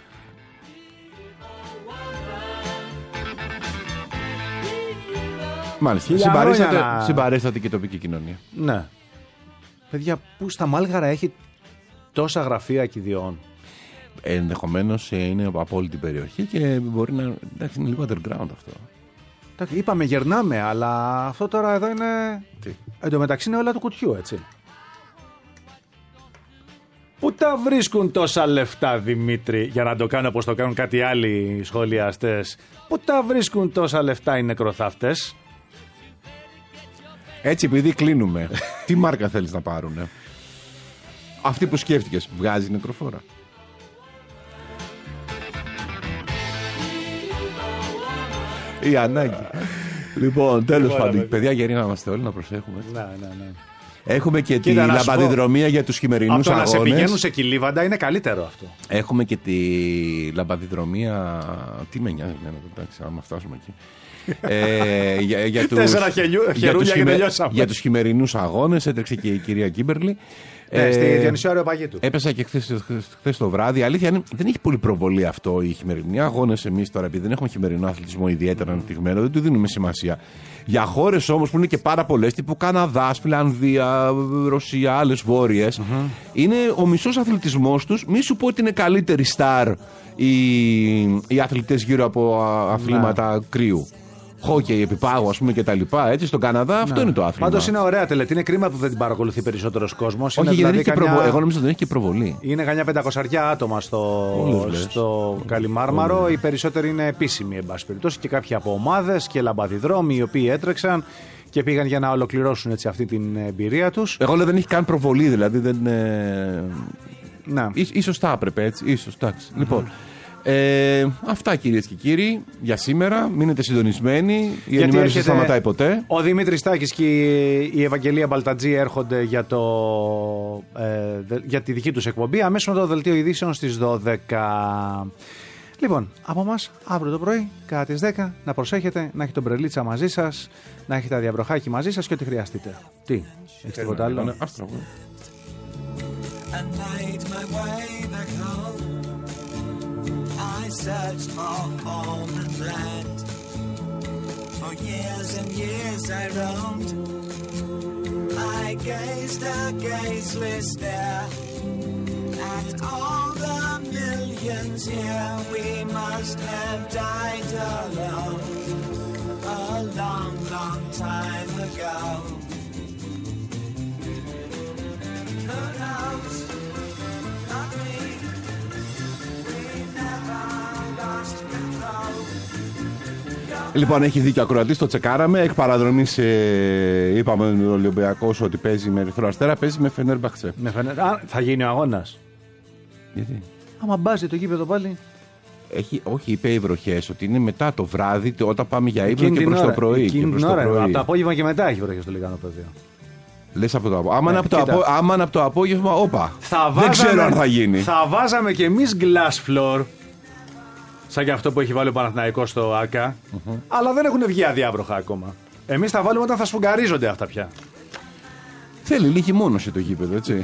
Μάλιστα. Συμπαρίσταται και η τοπική κοινωνία. Ναι. Παιδιά, πού στα Μάλγαρα έχει τόσα γραφεία κηδιών. Ενδεχομένως είναι από όλη την περιοχή και μπορεί να. Εντάξει, είναι λίγο underground αυτό. Είπαμε γερνάμε, αλλά αυτό τώρα εδώ είναι. Εν τω μεταξύ είναι όλα του κουτιού, έτσι. Πού τα βρίσκουν τόσα λεφτά, Δημήτρη, για να το κάνουν όπως το κάνουν κάτι άλλοι σχολιαστές. Πού τα βρίσκουν τόσα λεφτά οι νεκροθάφτες. Έτσι, επειδή κλείνουμε, τι μάρκα θέλεις να πάρουνε? Αυτή που σκέφτηκες, βγάζει νεκροφόρα? Η ανάγκη. Λοιπόν, τέλος πάντων, παιδιά, γεροί να είμαστε όλοι, να προσέχουμε. Ναι. Έχουμε και τη λαμπαδιδρομία για τους χειμερινούς αγώνες. Αυτό να σε πηγαίνουν σε κιλίβαντα είναι καλύτερο αυτό. Έχουμε και τη λαμπαδιδρομία. Τι με νοιάζει, εντάξει, άμα φτάσουμε εκεί. Για τους χειμερινούς αγώνες έτρεξε και η κυρία Κίμπερλι. Στη Διονυσίου Αεροπαγήτου. Έπεσα και χθες το βράδυ. Αλήθεια είναι, δεν έχει πολύ προβολή αυτό οι χειμερινοί αγώνες. Εμείς τώρα, επειδή δεν έχουμε χειμερινό αθλητισμό ιδιαίτερα αναπτυγμένο, δεν του δίνουμε σημασία. Για χώρες όμως που είναι και πάρα πολλές, τύπου Καναδάς, Φιλανδία, Ρωσία, άλλες βόρειες, είναι ο μισός αθλητισμός τους. Μη σου πω ότι είναι καλύτεροι στάρ οι αθλητές γύρω από αθλήματα κρύου. χόκεϊ επιπάγου, ας πούμε, και τα λοιπά. Έτσι, στον Καναδά αυτό είναι το άθλημα. Πάντως είναι ωραία τελετή. Είναι κρίμα που δεν την παρακολουθεί περισσότερος κόσμος. Όχι, είναι γιατί δηλαδή εγώ νομίζω ότι δεν έχει και προβολή. Είναι κανιά 500 άτομα στο Καλιμάρμαρο. Οι περισσότεροι είναι επίσημοι, εν πάση περιπτώσει, και κάποιοι από ομάδες και λαμπαδιδρόμοι οι οποίοι έτρεξαν και πήγαν για να ολοκληρώσουν έτσι αυτή την εμπειρία τους. Εγώ λέω δεν έχει καν προβολή, δηλαδή δεν. Να. Ίσως θα έπρεπε έτσι. Ίσως, εντάξει. Λοιπόν. Αυτά, κυρίες και κύριοι, για σήμερα. Μείνετε συντονισμένοι. Η ενημέρωση δεν σταματάει ποτέ. Ο Δημήτρης Τάκης και η Ευαγγελία Μπαλτατζή έρχονται για τη δική τους εκπομπή αμέσως με το δελτίο ειδήσεων στις 12. Λοιπόν, από εμάς αύριο το πρωί, κατά τις 10, να προσέχετε, να έχετε τον μπρελίτσα μαζί σας, να έχετε αδιαβροχάκι μαζί σας και ό,τι χρειαστείτε. Τι, έχεις τίποτα άλλο? I searched for home and land. For years and years I roamed. I gazed a gazeless stare at all the millions here. We must have died alone a long, long time ago. Who knows? Not me. Λοιπόν, έχει δίκιο ακροατής, το τσεκάραμε. Εκ παραδρομής είπαμε ο Ολυμπιακός ότι παίζει με Ερυθρό Αστέρα, παίζει με Φενέρμπαχτσε. Θα γίνει ο αγώνας. Γιατί? Άμα μπάζει το γήπεδο πάλι. Όχι, είπε οι βροχές ότι είναι μετά το βράδυ, όταν πάμε για ύπνο και προς το πρωί. Από το απόγευμα και μετά έχει βροχές στο Λιγανοπέδιο. Λες από το απόγευμα. Άμα είναι από το απόγευμα, όπα. Δεν ξέρω αν θα γίνει. Θα βάζαμε κι εμείς glass floor. Σαν και αυτό που έχει βάλει ο Παναθηναϊκός στο ΆΚΑ. Αλλά δεν έχουν βγει αδιάβροχα ακόμα. Εμείς θα βάλουμε όταν θα σφουγγαρίζονται αυτά πια. Θέλει λίγη μόνωση το γήπεδο, έτσι.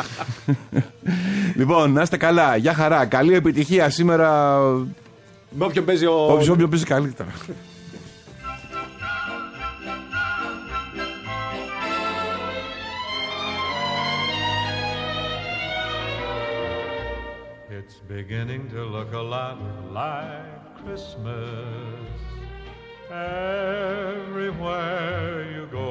Λοιπόν, να είστε καλά. Γεια χαρά. Καλή επιτυχία σήμερα. Με όποιον παίζει όποιον παίζει καλύτερα. It's beginning to look a lot like Christmas everywhere you go.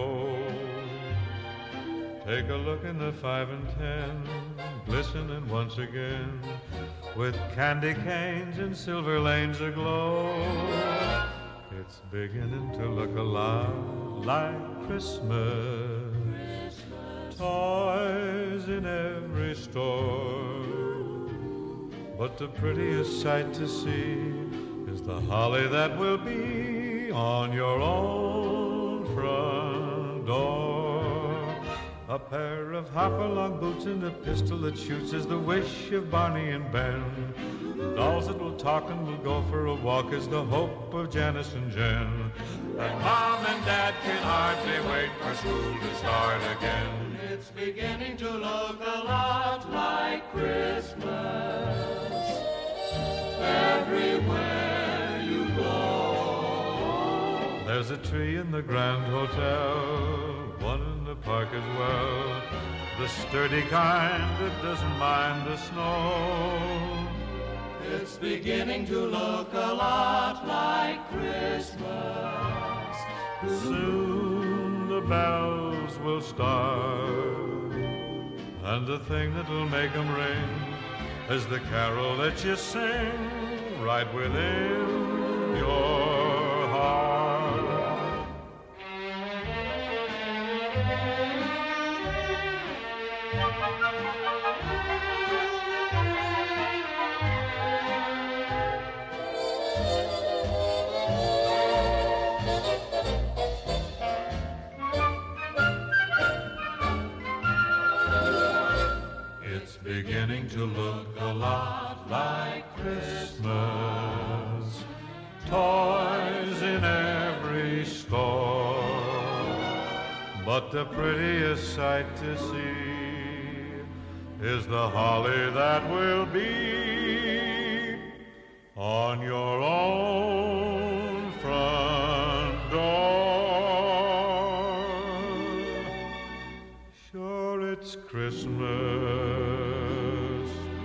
Take a look in the 5 and 10, glistening once again, with candy canes and silver lanes aglow. It's beginning to look a lot like Christmas, toys in every store. But the prettiest sight to see is the holly that will be on your own front door. A pair of hopalong boots and a pistol that shoots is the wish of Barney and Ben. Dolls that will talk and will go for a walk is the hope of Janice and Jen. And Mom and Dad can hardly wait for school to start again. It's beginning to look a lot like Christmas everywhere you go. There's a tree in the Grand Hotel, one in the park as well, the sturdy kind that doesn't mind the snow. It's beginning to look a lot like Christmas. Soon the bells will start, and the thing that will make them ring is the carol that you sing right within your heart. It's beginning to look a lot like Christmas, toys in every store. But the prettiest sight to see is the holly that will be on your own front door. Sure, it's Christmas